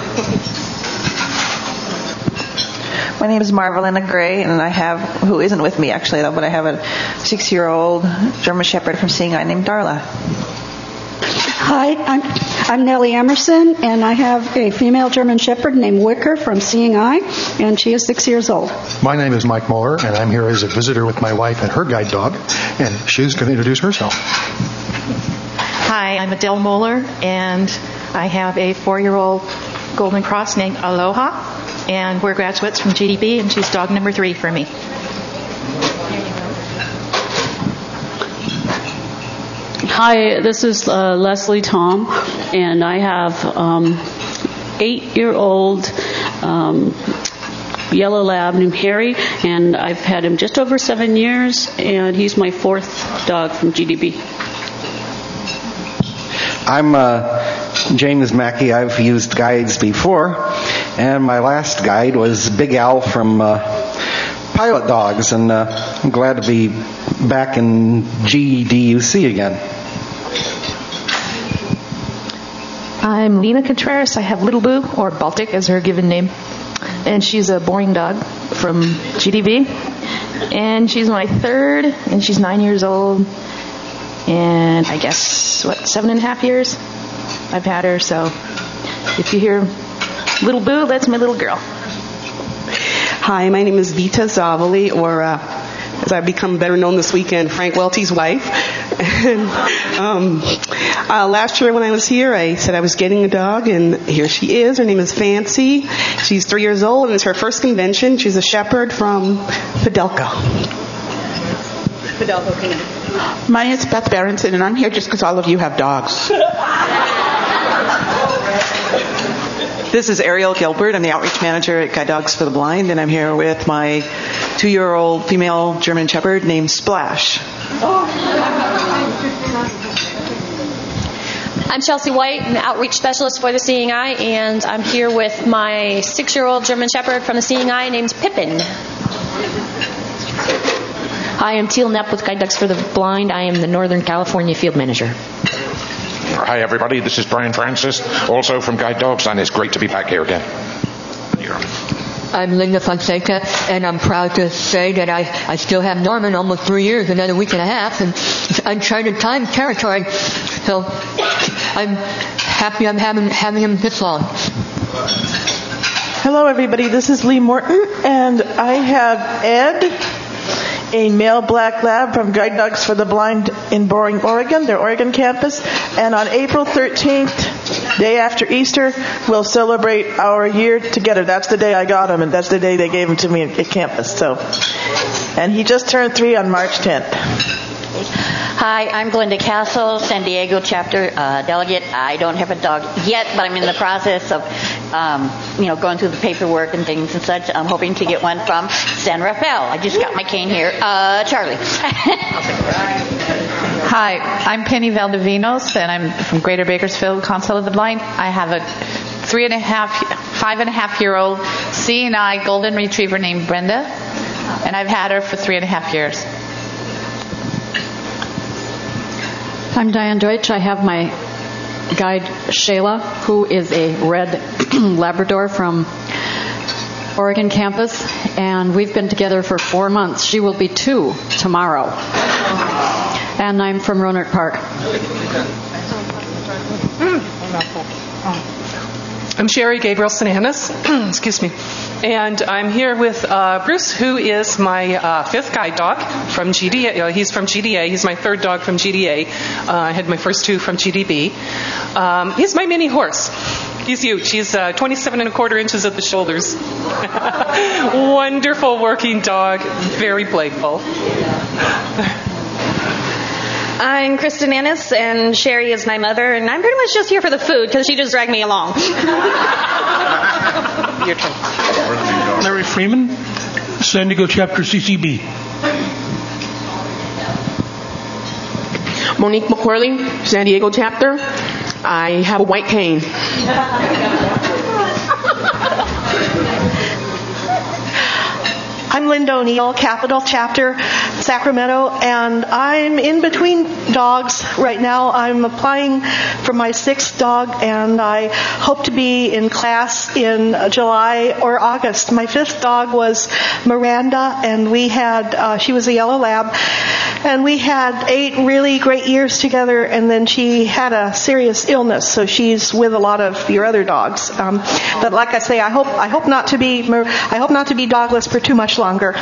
My name is Marvelina Gray, and I have, who isn't with me actually though, but I have a 6-year-old German Shepherd from Seeing Eye named Darla. Hi, I'm Nellie Emerson, and I have a female German Shepherd named Wicker from Seeing Eye, and she is 6 years old. My name is Mike Muller, and I'm here as a visitor with my wife and her guide dog, and she's going to introduce herself. Hi, I'm Adele Moeller, and I have a 4-year-old Golden Cross named Aloha, and we're graduates from GDB, and she's dog number 3 for me. Hi, this is Leslie Tom, and I have 8-year-old yellow lab named Harry, and I've had him just over 7 years, and he's my 4th dog from GDB. I'm James Mackey. I've used guides before, and my last guide was Big Al from Pilot Dogs, and I'm glad to be back in GDUC again. I'm Lena Contreras. I have Little Boo, or Baltic as her given name, and she's a boring dog from GDB, and she's my 3rd, and she's 9 years old, and I guess, 7.5 years I've had her, so if you hear Little Boo, that's my little girl. Hi, my name is Vita Zavoli, or as I've become better known this weekend, Frank Welty's wife. And last year when I was here, I said I was getting a dog, and here she is. Her name is Fancy. She's 3 years old, and it's her first convention. She's a shepherd from Fidelco. Fidelco, Connecticut. My name is Beth Berenson, and I'm here just because all of you have dogs. This is Ariel Gilbert. I'm the outreach manager at Guide Dogs for the Blind, and I'm here with my 2-year-old female German Shepherd named Splash. I'm Chelsea White, an outreach specialist for the Seeing Eye, and I'm here with my 6-year-old German Shepherd from the Seeing Eye named Pippin. Hi, I'm Teal Knapp with Guide Dogs for the Blind. I am the Northern California field manager. Hi, everybody. This is Brian Francis, also from Guide Dogs, and it's great to be back here again. I'm Linda Fonseca, and I'm proud to say that I still have Norman almost 3 years, another week and a half, and uncharted time territory. So I'm happy I'm having him this long. Hello, everybody. This is Lee Morton, and I have Ed, a male black lab from Guide Dogs for the Blind in Boring, Oregon, their Oregon campus. And on April 13th, day after Easter, we'll celebrate our year together. That's the day I got him, and that's the day they gave him to me at campus. And he just turned 3 on March 10th. Hi, I'm Glenda Castle, San Diego chapter delegate. I don't have a dog yet, but I'm in the process of, going through the paperwork and things and such. I'm hoping to get one from San Rafael. I just got my cane here. Charlie. Hi, I'm Penny Valdivinos, and I'm from Greater Bakersfield, Council of the Blind. I have a 5.5-year-old Seeing Eye golden retriever named Brenda, and I've had her for 3.5 years. I'm Diane Deutsch. I have my guide Shayla, who is a red Labrador from Oregon campus, and we've been together for 4 months. She will be 2 tomorrow. And I'm from Roanoke Park. I'm Sherry Gabriel-Sananis, excuse me, and I'm here with Bruce, who is my 5th guide dog from GDA. He's from GDA. He's my 3rd dog from GDA. I had my first 2 from GDB. He's my mini horse. He's huge. He's 27.25 inches at the shoulders. Wonderful working dog, very playful. I'm Kristen Annis, and Sherry is my mother, and I'm pretty much just here for the food because she just dragged me along. Your turn. Larry Freeman, San Diego chapter CCB. Monique McCorley, San Diego chapter. I have a white cane. I'm Linda O'Neill, Capital Chapter, Sacramento, and I'm in between dogs right now. I'm applying for my 6th dog, and I hope to be in class in July or August. My 5th dog was Miranda, and she was a yellow lab, and we had 8 really great years together, and then she had a serious illness, so she's with a lot of your other dogs. But like I say, I hope not to be dogless for too much longer.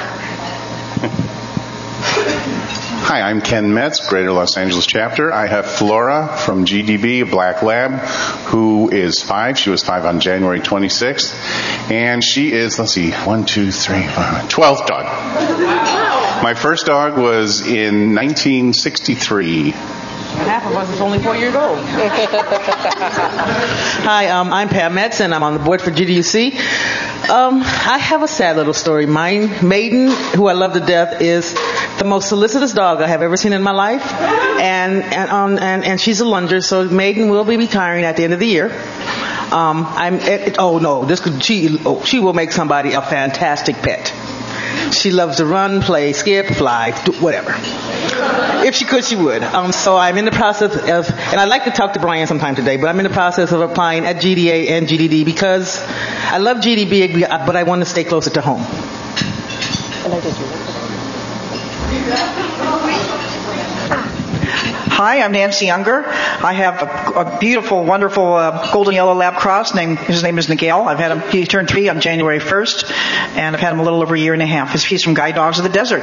Hi, I'm Ken Metz, Greater Los Angeles chapter. I have Flora from GDB, a black lab, who is 5. She was 5 on January 26th. And she is, 12th dog. My first dog was in 1963. Half of us is only 4 years old. Hi, I'm Pam Metz, and I'm on the board for GDUC. I have a sad little story. Mine, Maiden, who I love to death, is the most solicitous dog I have ever seen in my life, and she's a lunger, so Maiden will be retiring at the end of the year. She will make somebody a fantastic pet. She loves to run, play, skip, fly, whatever. If she could, she would. So I'm in the process of, and I'd like to talk to Brian sometime today, but I'm in the process of applying at GDA and GDD because I love GDB, but I want to stay closer to home. Hi, I'm Nancy Younger. I have a beautiful, wonderful golden yellow lab cross. His name is Nigel. I've had him. He turned 3 on January 1st, and I've had him a little over a year and a half. He's from Guide Dogs of the Desert.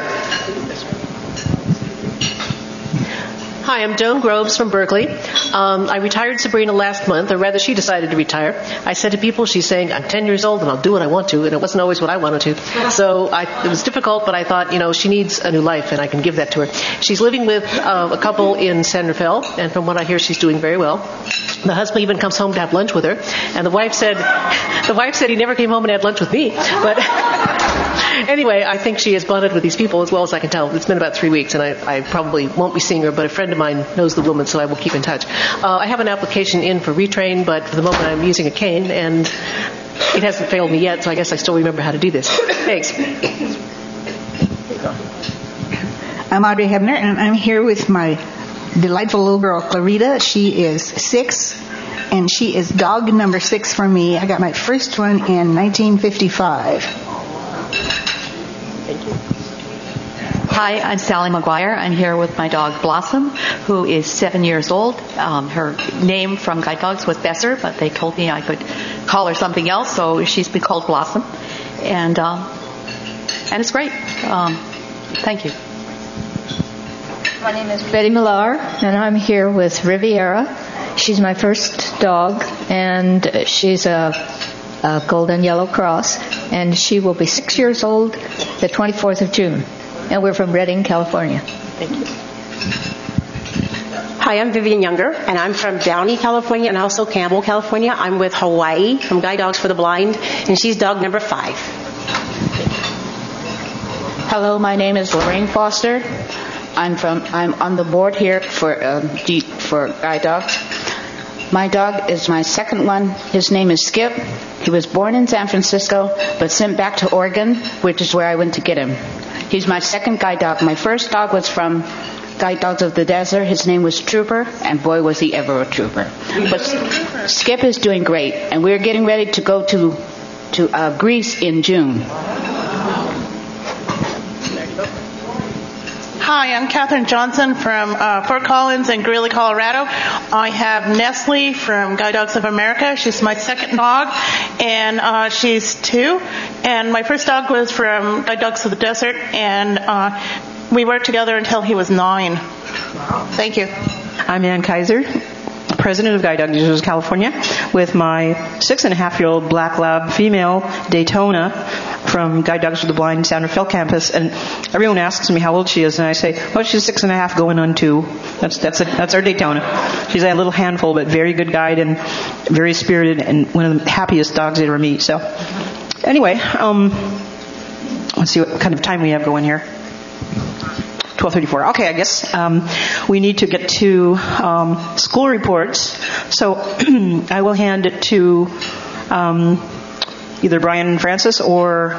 Hi, I'm Joan Groves from Berkeley. I retired Sabrina last month, or rather she decided to retire. I said to people, she's saying, I'm 10 years old and I'll do what I want to, and it wasn't always what I wanted to. So it was difficult, but I thought, she needs a new life and I can give that to her. She's living with a couple in San Rafael, and from what I hear, she's doing very well. The husband even comes home to have lunch with her, and the wife said he never came home and had lunch with me. But anyway, I think she has bonded with these people as well as I can tell. It's been about 3 weeks, and I probably won't be seeing her, but a friend of mine knows the woman, so I will keep in touch. I have an application in for retrain, but for the moment I'm using a cane, and it hasn't failed me yet, so I guess I still remember how to do this. Thanks. I'm Audrey Hebner, and I'm here with my delightful little girl, Clarita. She is 6, and she is dog number 6 for me. I got my first one in 1955. Thank you. Hi, I'm Sally McGuire. I'm here with my dog, Blossom, who is 7 years old. Her name from Guide Dogs was Besser, but they told me I could call her something else, so she's been called Blossom. And it's great. Thank you. My name is Betty Millar, and I'm here with Riviera. She's my first dog, and she's a golden yellow cross, and she will be 6 years old the 24th of June. And we're from Redding, California. Thank you. Hi, I'm Vivian Younger, and I'm from Downey, California, and also Campbell, California. I'm with Hawaii from Guide Dogs for the Blind, and she's dog number 5. Hello, my name is Lorraine Foster. I'm on the board here for Guide Dogs. My dog is my second one. His name is Skip. He was born in San Francisco, but sent back to Oregon, which is where I went to get him. He's my second guide dog. My first dog was from Guide Dogs of the Desert. His name was Trooper, and boy, was he ever a trooper. But Skip is doing great, and we're getting ready to go to Greece in June. Hi, I'm Katherine Johnson from Fort Collins and Greeley, Colorado. I have Nestle from Guide Dogs of America. She's my second dog, and she's 2. And my first dog was from Guide Dogs of the Desert, and we worked together until he was 9. Thank you. I'm Ann Kaiser, president of Guide Dog Users California, with my 6.5-year-old black lab female, Daytona, from Guide Dogs for the Blind San Rafael campus. And everyone asks me how old she is, and I say, well, she's 6.5 going on 2. That's our Daytona. She's a little handful, but very good guide and very spirited and one of the happiest dogs I ever meet. So anyway, let's see what kind of time we have going here. 12:34. Okay, I guess we need to get to school reports. So I will hand it to either Brian Francis or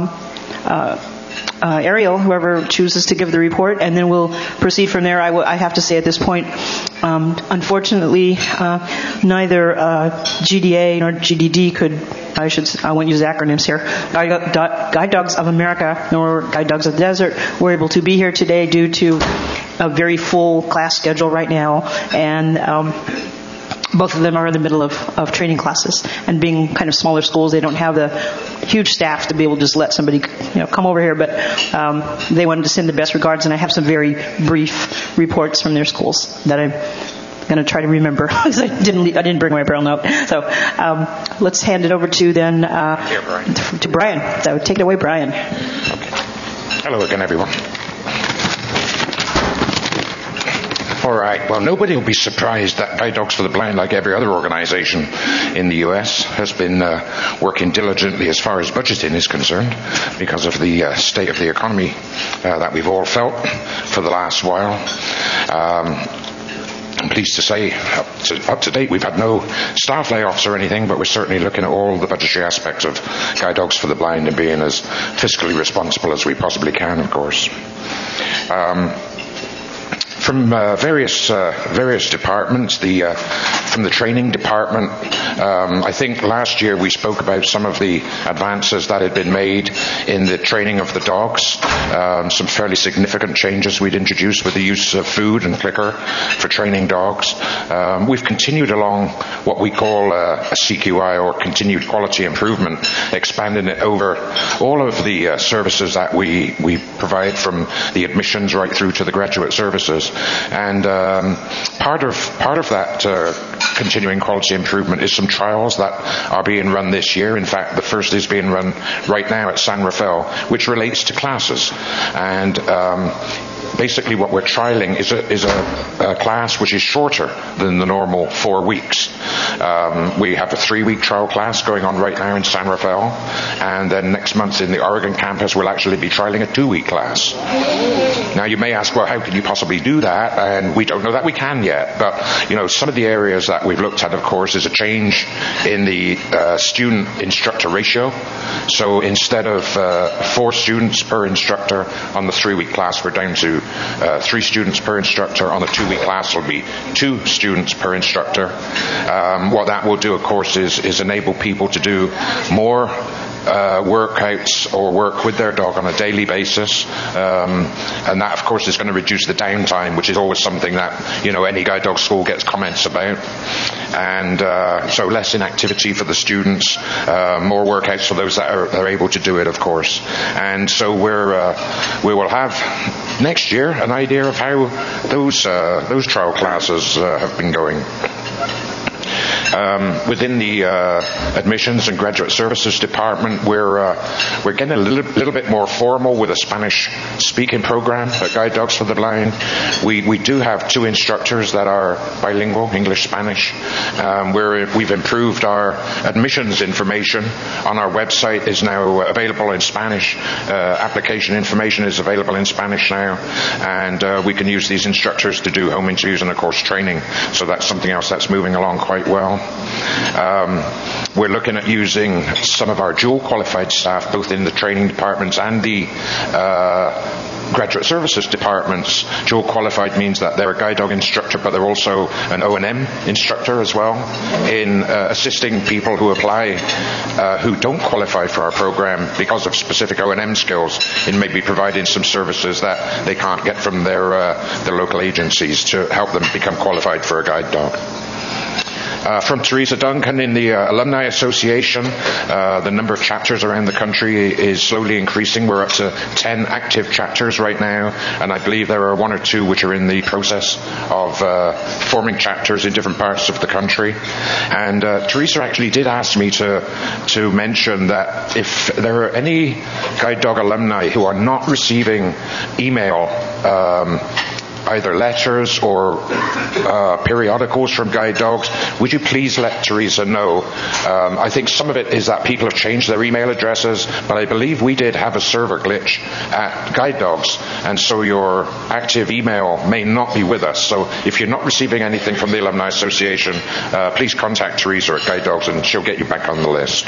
Ariel, whoever chooses to give the report, and then we'll proceed from there. I have to say at this point, unfortunately, neither GDA nor GDD could, I won't use acronyms here, Guide Dogs of America nor Guide Dogs of the Desert were able to be here today due to a very full class schedule right now, and both of them are in the middle of training classes. And being kind of smaller schools, they don't have the huge staff to be able to just let somebody come over here. But they wanted to send the best regards, and I have some very brief reports from their schools that I'm going to try to remember because I didn't bring my braille note. So let's hand it over to then to Brian. So take it away, Brian. Hello again, everyone. All right. Well, nobody will be surprised that Guide Dogs for the Blind, like every other organization in the U.S., has been working diligently as far as budgeting is concerned because of the state of the economy that we've all felt for the last while. I'm pleased to say, up to date, we've had no staff layoffs or anything, but we're certainly looking at all the budgetary aspects of Guide Dogs for the Blind and being as fiscally responsible as we possibly can, of course. From various departments, from the training department, I think last year we spoke about some of the advances that had been made in the training of the dogs, some fairly significant changes we'd introduced with the use of food and clicker for training dogs. We've continued along what we call a CQI, or continued quality improvement, expanding it over all of the services that we provide, from the admissions right through to the graduate services. And part of that continuing quality improvement is some trials that are being run this year. In fact, the first is being run right now at San Rafael, which relates to classes. And basically what we're trialing is a class which is shorter than the normal 4 weeks. We have a 3-week trial class going on right now in San Rafael, and then next month in the Oregon campus we'll actually be trialing a 2-week class. Now you may ask, well, how can you possibly do that? And we don't know that we can yet, but some of the areas that we've looked at, of course, is a change in the student-instructor ratio. So instead of 4 students per instructor on the 3-week class, we're down to 3 students per instructor. On the 2-week class, it'll be 2 students per instructor. What that will do, of course, is enable people to do more workouts or work with their dog on a daily basis, and that, of course, is going to reduce the downtime, which is always something that any guide dog school gets comments about. And so less inactivity for the students, more workouts for those that are able to do it, of course. And so we will have next year an idea of how those trial classes have been going. Within the admissions and graduate services department, we're getting a little bit more formal with a Spanish speaking program at Guide Dogs for the Blind. We do have 2 instructors that are bilingual, English-Spanish. We've improved our admissions information on our website is now available in Spanish. Application information is available in Spanish now, and we can use these instructors to do home interviews and, of course, training. So that's something else that's moving along quite well. We're looking at using some of our dual qualified staff, both in the training departments and the graduate services departments. Dual qualified means that they're a guide dog instructor, but they're also an O&M instructor as well, in assisting people who apply who don't qualify for our program because of specific O&M skills, in maybe providing some services that they can't get from their local agencies to help them become qualified for a guide dog. From Teresa Duncan in the Alumni Association, the number of chapters around the country is slowly increasing. We're up to 10 active chapters right now, and I believe there are 1 or 2 which are in the process of forming chapters in different parts of the country. And Teresa actually did ask me to mention that if there are any Guide Dog alumni who are not receiving email, either letters or periodicals from Guide Dogs, would you please let Teresa know? I think some of it is that people have changed their email addresses, but I believe we did have a server glitch at Guide Dogs, and so your active email may not be with us. So if you're not receiving anything from the Alumni Association, please contact Teresa at Guide Dogs and she'll get you back on the list.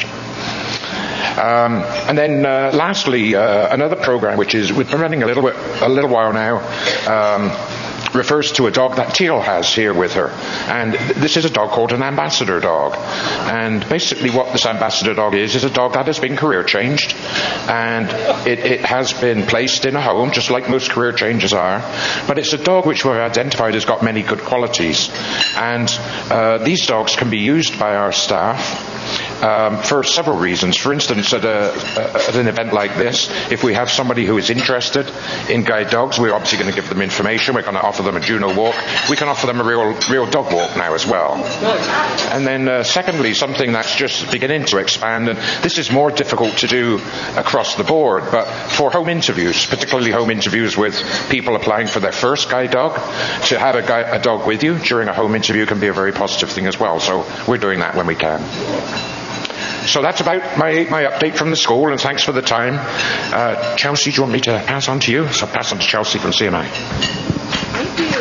And then lastly, another program which we've been running a little while now, refers to a dog that Teal has here with her. And this is a dog called an ambassador dog. And basically what this ambassador dog is a dog that has been career changed. And it has been placed in a home, just like most career changes are. But it's a dog which we've identified has got many good qualities. And these dogs can be used by our staff for several reasons. For instance, at an event like this, if we have somebody who is interested in guide dogs, we're obviously going to give them information. We're going to offer them a Juno walk. We can offer them a real dog walk now as well. And then secondly, something that's just beginning to expand, and this is more difficult to do across the board, but for home interviews, particularly home interviews with people applying for their first guide dog, to have a dog with you during a home interview can be a very positive thing as well. So we're doing that when we can. So that's about my update from the school, and thanks for the time. Chelsea, do you want me to pass on to you? So I'll pass on to Chelsea from CMI. Thank you.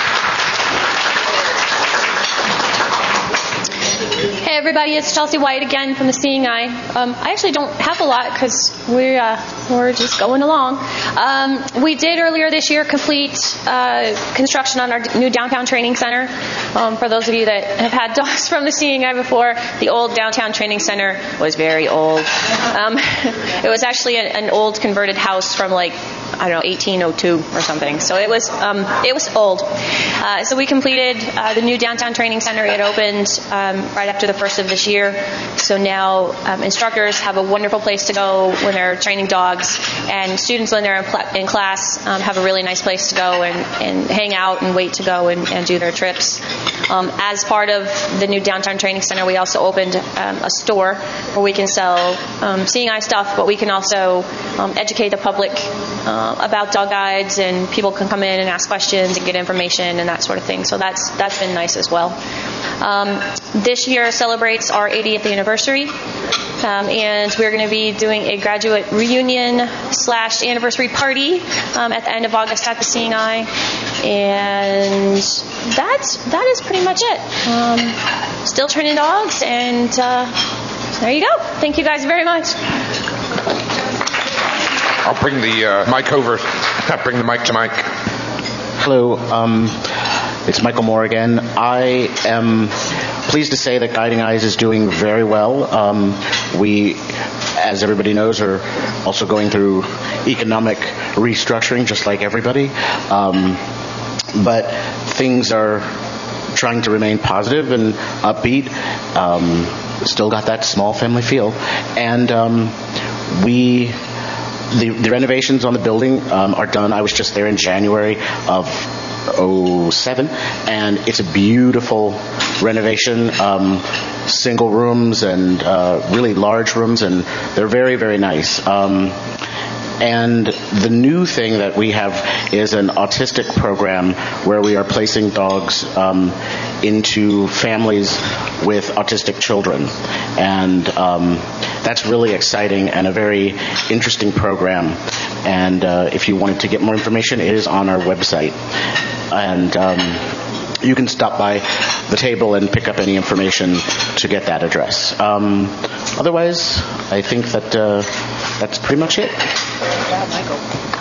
Hey everybody, it's Chelsea White again from the Seeing Eye. I actually don't have a lot because we're just going along. We did earlier this year complete construction on our new downtown training center. For those of you that have had dogs from the Seeing Eye before, the old downtown training center was very old. It was actually an old converted house from 1802 or something. So it was old. So we completed the new downtown training center. It opened right after the first of this year. So now instructors have a wonderful place to go when they're training dogs, and students when they're in class have a really nice place to go and hang out and wait to go and do their trips. As part of the new downtown training center, we also opened a store where we can sell Seeing Eye stuff, but we can also educate the public about dog guides, and people can come in and ask questions and get information and that sort of thing. So that's been nice as well. This year celebrates our 80th anniversary. And we're going to be doing a graduate reunion / anniversary party at the end of August at the Seeing Eye. And that is pretty much it. Still training dogs, and there you go. Thank you guys very much. I'll bring the mic over. Bring the mic to Mike. Hello, it's Michael Moore again. I am pleased to say that Guiding Eyes is doing very well. We, as everybody knows, are also going through economic restructuring, just like everybody. But things are trying to remain positive and upbeat. Still got that small family feel. And the renovations on the building are done. I was just there in January of 2007, and it's a beautiful renovation. Single rooms and really large rooms, and they're very, very nice. And the new thing that we have is an autistic program where we are placing dogs into families with autistic children. And that's really exciting and a very interesting program. And if you wanted to get more information, it is on our website. And you can stop by the table and pick up any information to get that address. Otherwise, I think that that's pretty much it. Yeah, Michael.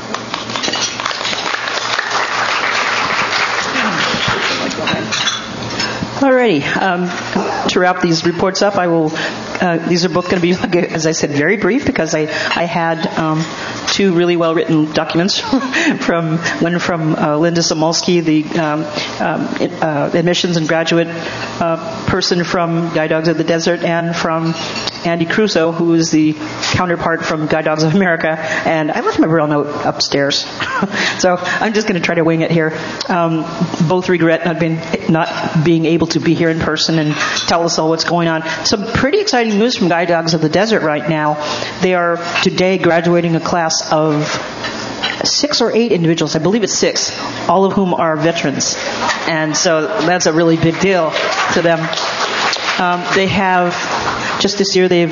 Alrighty. To wrap these reports up, I will. These are both going to be, as I said, very brief because I had two really well-written documents from Linda Samolsky, the admissions and graduate person from Guide Dogs of the Desert, and from Andy Crusoe, who is the counterpart from Guide Dogs of America. And I left my real note upstairs, so I'm just going to try to wing it here. Both regret not being able to be here in person and tell us all what's going on. Some pretty exciting news from Guide Dogs of the Desert right now. They are today graduating a class of 6 or 8 individuals. I believe it's 6, all of whom are veterans. And so that's a really big deal to them. They have, just this year, they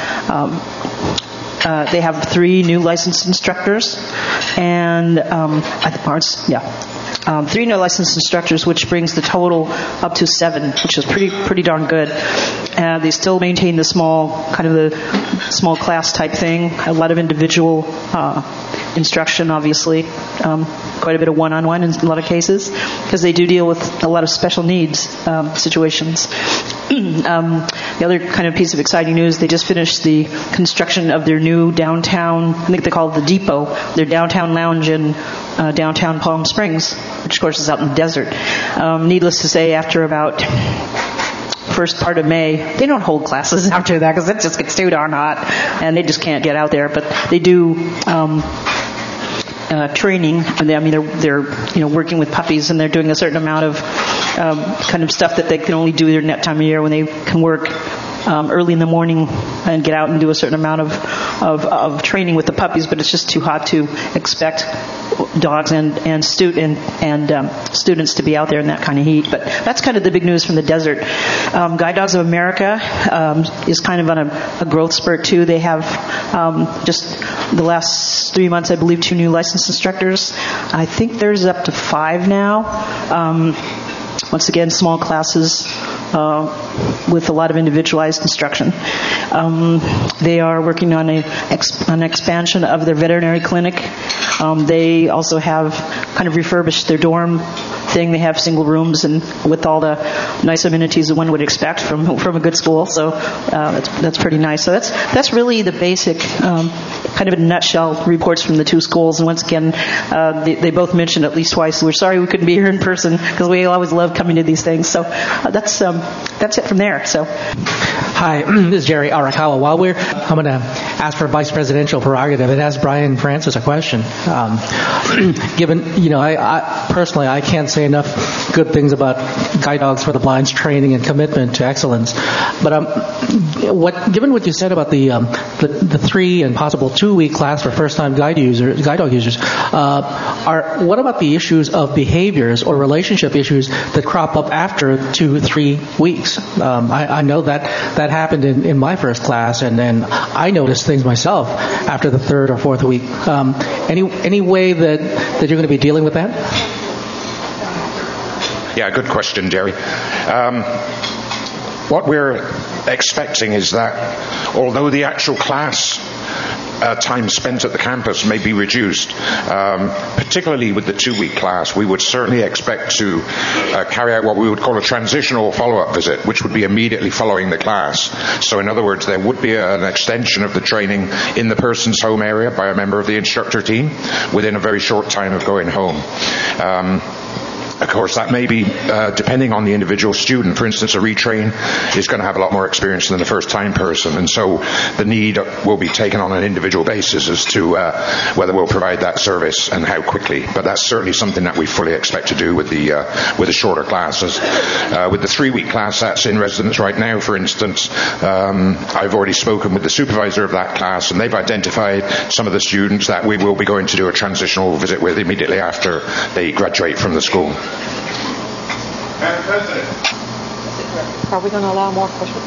have 3 new licensed instructors, and 3 new licensed instructors, which brings the total up to 7, which is pretty darn good. They still maintain the small class type thing, a lot of individual instruction, obviously, quite a bit of one-on-one in a lot of cases, because they do deal with a lot of special needs situations. The other kind of piece of exciting news, they just finished the construction of their new downtown, I think they call it the Depot, their downtown lounge in downtown Palm Springs, which of course is out in the desert. Needless to say, after about first part of May, they don't hold classes after that because it just gets too darn hot and they just can't get out there. But they do training. They're working with puppies, and they're doing a certain amount of kind of stuff that they can only do during that time of year when they can work early in the morning and get out and do a certain amount of training with the puppies. But it's just too hot to expect dogs and students to be out there in that kind of heat. But that's kind of the big news from the desert. Guide Dogs of America is kind of on a growth spurt too. They have just the last 3 months, I believe, 2 new licensed instructors. I think there's up to 5 now. Once again, small classes with a lot of individualized instruction. They are working on an expansion of their veterinary clinic. They also have kind of refurbished their dorm thing. They have single rooms and with all the nice amenities that one would expect from a good school. So that's pretty nice. So that's really the basic kind of in a nutshell reports from the 2 schools. And once again, they both mentioned at least twice, we're sorry we couldn't be here in person because we always love coming to these things. So that's it from there. So hi, this is Jerry Arakawa. I'm going to ask for vice presidential prerogative and ask Brian Francis a question. Given, I personally, I can't say enough good things about Guide Dogs for the Blind's training and commitment to excellence. But given what you said about the 3 and possible 2-week class for first-time guide dog users, what about the issues of behaviors or relationship issues that crop up after 2-3 weeks? I know that happened in my first class, and then I noticed things myself after the 3rd or 4th week. Any way that you're going to be dealing with that? Yeah, good question, Jerry. What we're expecting is that although the actual class time spent at the campus may be reduced, particularly with the 2-week class, we would certainly expect to carry out what we would call a transitional follow-up visit, which would be immediately following the class. So in other words, there would be an extension of the training in the person's home area by a member of the instructor team within a very short time of going home. Of course, that may be depending on the individual student. For instance, a retrain is going to have a lot more experience than a first-time person, and so the need will be taken on an individual basis as to whether we'll provide that service and how quickly. But that's certainly something that we fully expect to do with the shorter classes. With the 3-week class that's in residence right now, for instance, I've already spoken with the supervisor of that class, and they've identified some of the students that we will be going to do a transitional visit with immediately after they graduate from the school. Madam President. Are we going to allow more questions?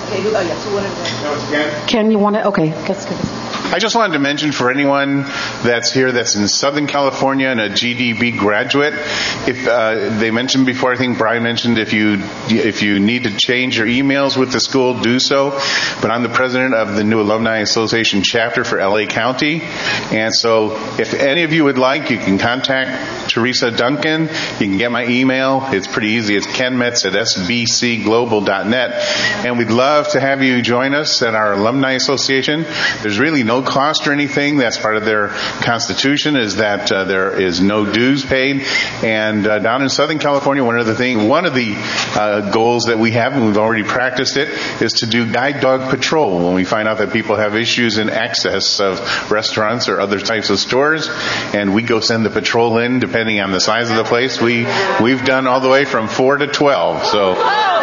Ken, you want to? Okay. I just wanted to mention for anyone that's here that's in Southern California and a GDB graduate, if they mentioned before, I think Brian mentioned if you need to change your emails with the school, do so. But I'm the president of the new Alumni Association chapter for LA County, and so if any of you would like, you can contact Teresa Duncan. You can get my email. It's pretty easy. It's kenmetz@sbcglobal.net, and we'd love to have you join us at our Alumni Association. There's really no cost or anything. That's part of their constitution, is that there is no dues paid. And down in Southern California, one of the goals that we have, and we've already practiced it, is to do guide dog patrol when we find out that people have issues in access of restaurants or other types of stores, and we go send the patrol in depending on the size of the place. We've done all the way from 4 to 12, so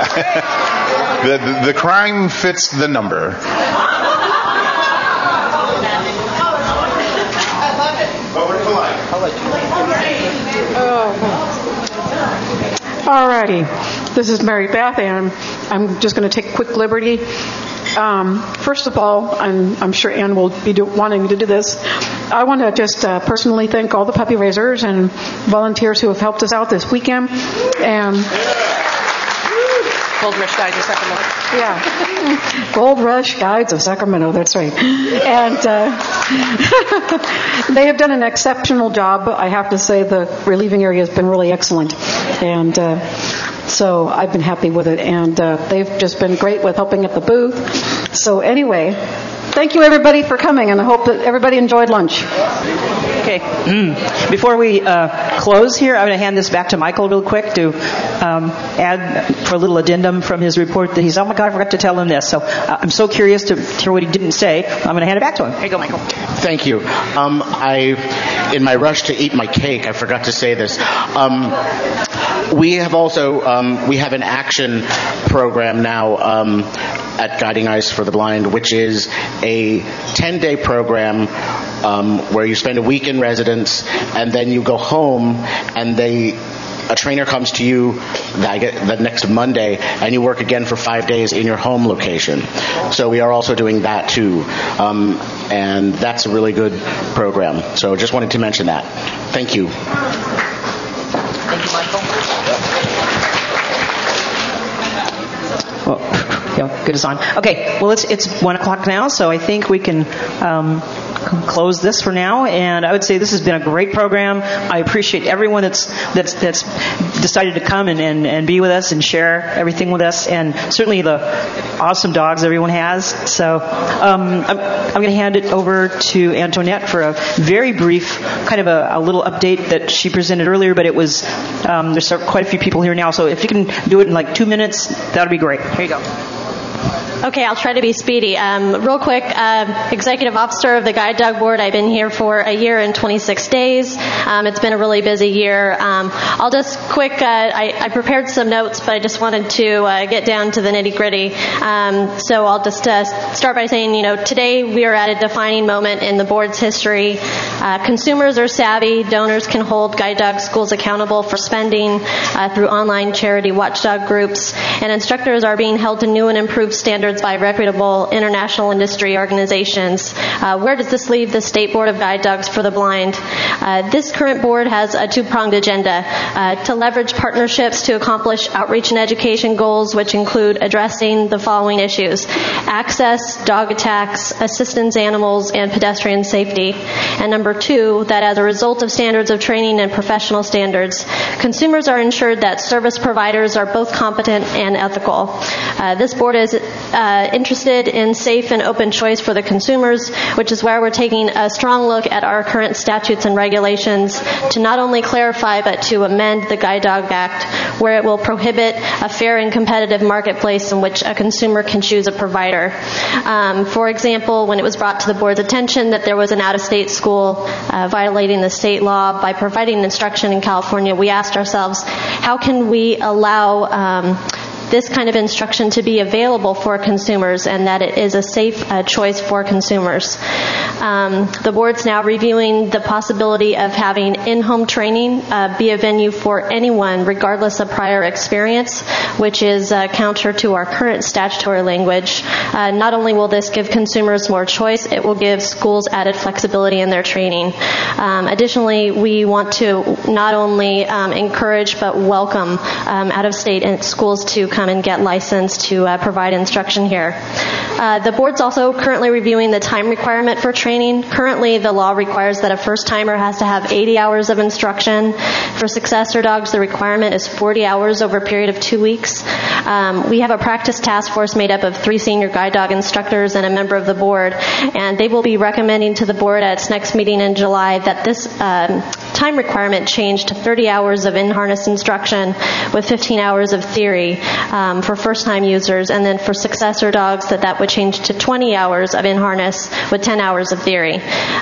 the crime fits the number. All righty. This is Mary Beth, and I'm just going to take a quick liberty. First of all, I'm sure Ann will be wanting to do this. I want to just personally thank all the puppy raisers and volunteers who have helped us out this weekend. And Gold Rush Guides of Sacramento. Yeah. Gold Rush Guides of Sacramento, that's right. And they have done an exceptional job. I have to say the relieving area has been really excellent. And so I've been happy with it. And they've just been great with helping at the booth. So anyway, thank you everybody for coming, and I hope that everybody enjoyed lunch. Okay. Before we close here, I'm going to hand this back to Michael real quick to add for a little addendum from his report that oh my God, I forgot to tell him this. So I'm so curious to hear what he didn't say. I'm going to hand it back to him. Here you go, Michael. Thank you. In my rush to eat my cake, I forgot to say this. We have also we have an action program now at Guiding Eyes for the Blind, which is a 10-day program where you spend a week in residence and then you go home, and a trainer comes to you the next Monday, and you work again for 5 days in your home location. So we are also doing that too, and that's a really good program. So just wanted to mention that. Thank you. Thank you, Michael. Well, yeah, good as on. Okay, well it's 1:00 now, so I think we can close this for now. And I would say this has been a great program. I appreciate everyone that's decided to come and be with us and share everything with us, and certainly the awesome dogs everyone has. So I'm going to hand it over to Antoinette for a very brief kind of a little update that she presented earlier, but it was there's quite a few people here now, so if you can do it in like 2 minutes, that would be great. Here you go. Okay, I'll try to be speedy. Real quick, Executive Officer of the Guide Dog Board. I've been here for a year and 26 days. It's been a really busy year. I'll just I prepared some notes, but I just wanted to get down to the nitty-gritty. So I'll just start by saying, today we are at a defining moment in the board's history. Consumers are savvy. Donors can hold guide dog schools accountable for spending through online charity watchdog groups, and instructors are being held to new and improved standards by reputable international industry organizations. Where does this leave the State Board of Guide Dogs for the Blind? This current board has a two-pronged agenda to leverage partnerships to accomplish outreach and education goals, which include addressing the following issues: access, dog attacks, assistance animals, and pedestrian safety. And number two, that as a result of standards of training and professional standards, consumers are ensured that service providers are both competent and ethical. This board is interested in safe and open choice for the consumers, which is why we're taking a strong look at our current statutes and regulations to not only clarify but to amend the Guide Dog Act, where it will prohibit a fair and competitive marketplace in which a consumer can choose a provider. For example, when it was brought to the board's attention that there was an out-of-state school violating the state law by providing instruction in California, we asked ourselves, how can we allow this kind of instruction to be available for consumers and that it is a safe choice for consumers. The board's now reviewing the possibility of having in-home training be a venue for anyone regardless of prior experience, which is counter to our current statutory language. Not only will this give consumers more choice, it will give schools added flexibility in their training. Additionally, we want to not only encourage but welcome out-of-state schools to come and get licensed to provide instruction here. The board's also currently reviewing the time requirement for training. Currently, the law requires that a first-timer has to have 80 hours of instruction. For successor dogs, the requirement is 40 hours over a period of 2 weeks. We have a practice task force made up of 3 senior guide dog instructors and a member of the board, and they will be recommending to the board at its next meeting in July that this time requirement change to 30 hours of in-harness instruction with 15 hours of theory for first-time users, and then for successor dogs that would change to 20 hours of in-harness with 10 hours of theory.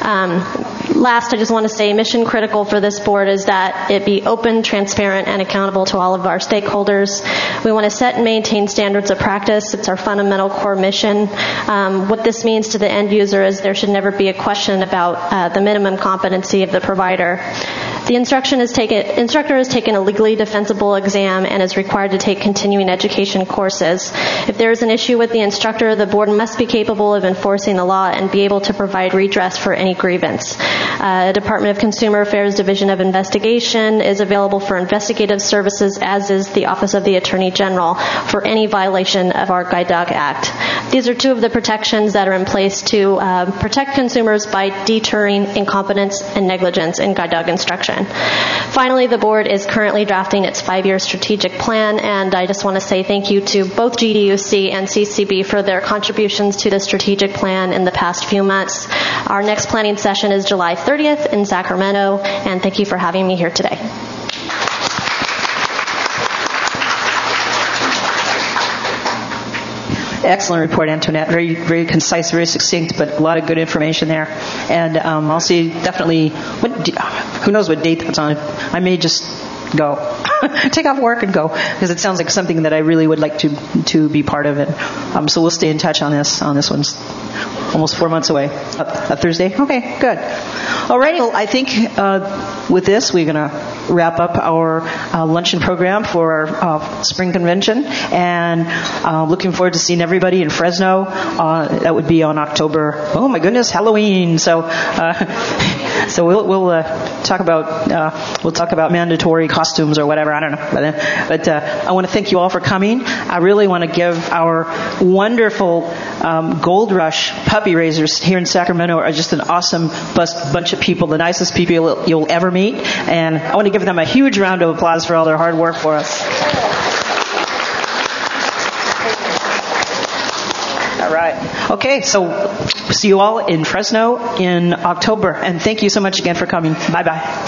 Last, I just want to say mission critical for this board is that it be open, transparent, and accountable to all of our stakeholders. We want to set and maintain standards of practice. It's our fundamental core mission. What this means to the end user is there should never be a question about the minimum competency of the provider. The instructor has taken a legally defensible exam and is required to take continuing education courses. If there is an issue with the instructor, the board must be capable of enforcing the law and be able to provide redress for any grievance. Department of Consumer Affairs Division of Investigation is available for investigative services, as is the Office of the Attorney General, for any violation of our Guide Dog Act. These are 2 of the protections that are in place to protect consumers by deterring incompetence and negligence in guide dog instruction. Finally, the board is currently drafting its 5-year strategic plan, and I just want to say thank you to both GDUC and CCB for their contributions to the strategic plan in the past few months. Our next planning session is July 30th in Sacramento, and thank you for having me here today. Excellent report, Antoinette. Very, very concise, very succinct, but a lot of good information there. And I'll see definitely, who knows what date that's on. I may just go. Take off work and go, because it sounds like something that I really would like to be part of it. So we'll stay in touch on this. This one's almost 4 months away. A Thursday? Okay, good. All right. Well, I think with this, we're going to wrap up our luncheon program for our spring convention, and looking forward to seeing everybody in Fresno. That would be on October. Oh my goodness, Halloween! So we'll talk about mandatory costumes or whatever. I don't know, but I want to thank you all for coming. I really want to give our wonderful Gold Rush puppy raisers here in Sacramento are just an awesome bunch of people, the nicest people you'll ever meet, and I want to give them a huge round of applause for all their hard work for us. All right. Okay, so see you all in Fresno in October, and thank you so much again for coming. Bye-bye.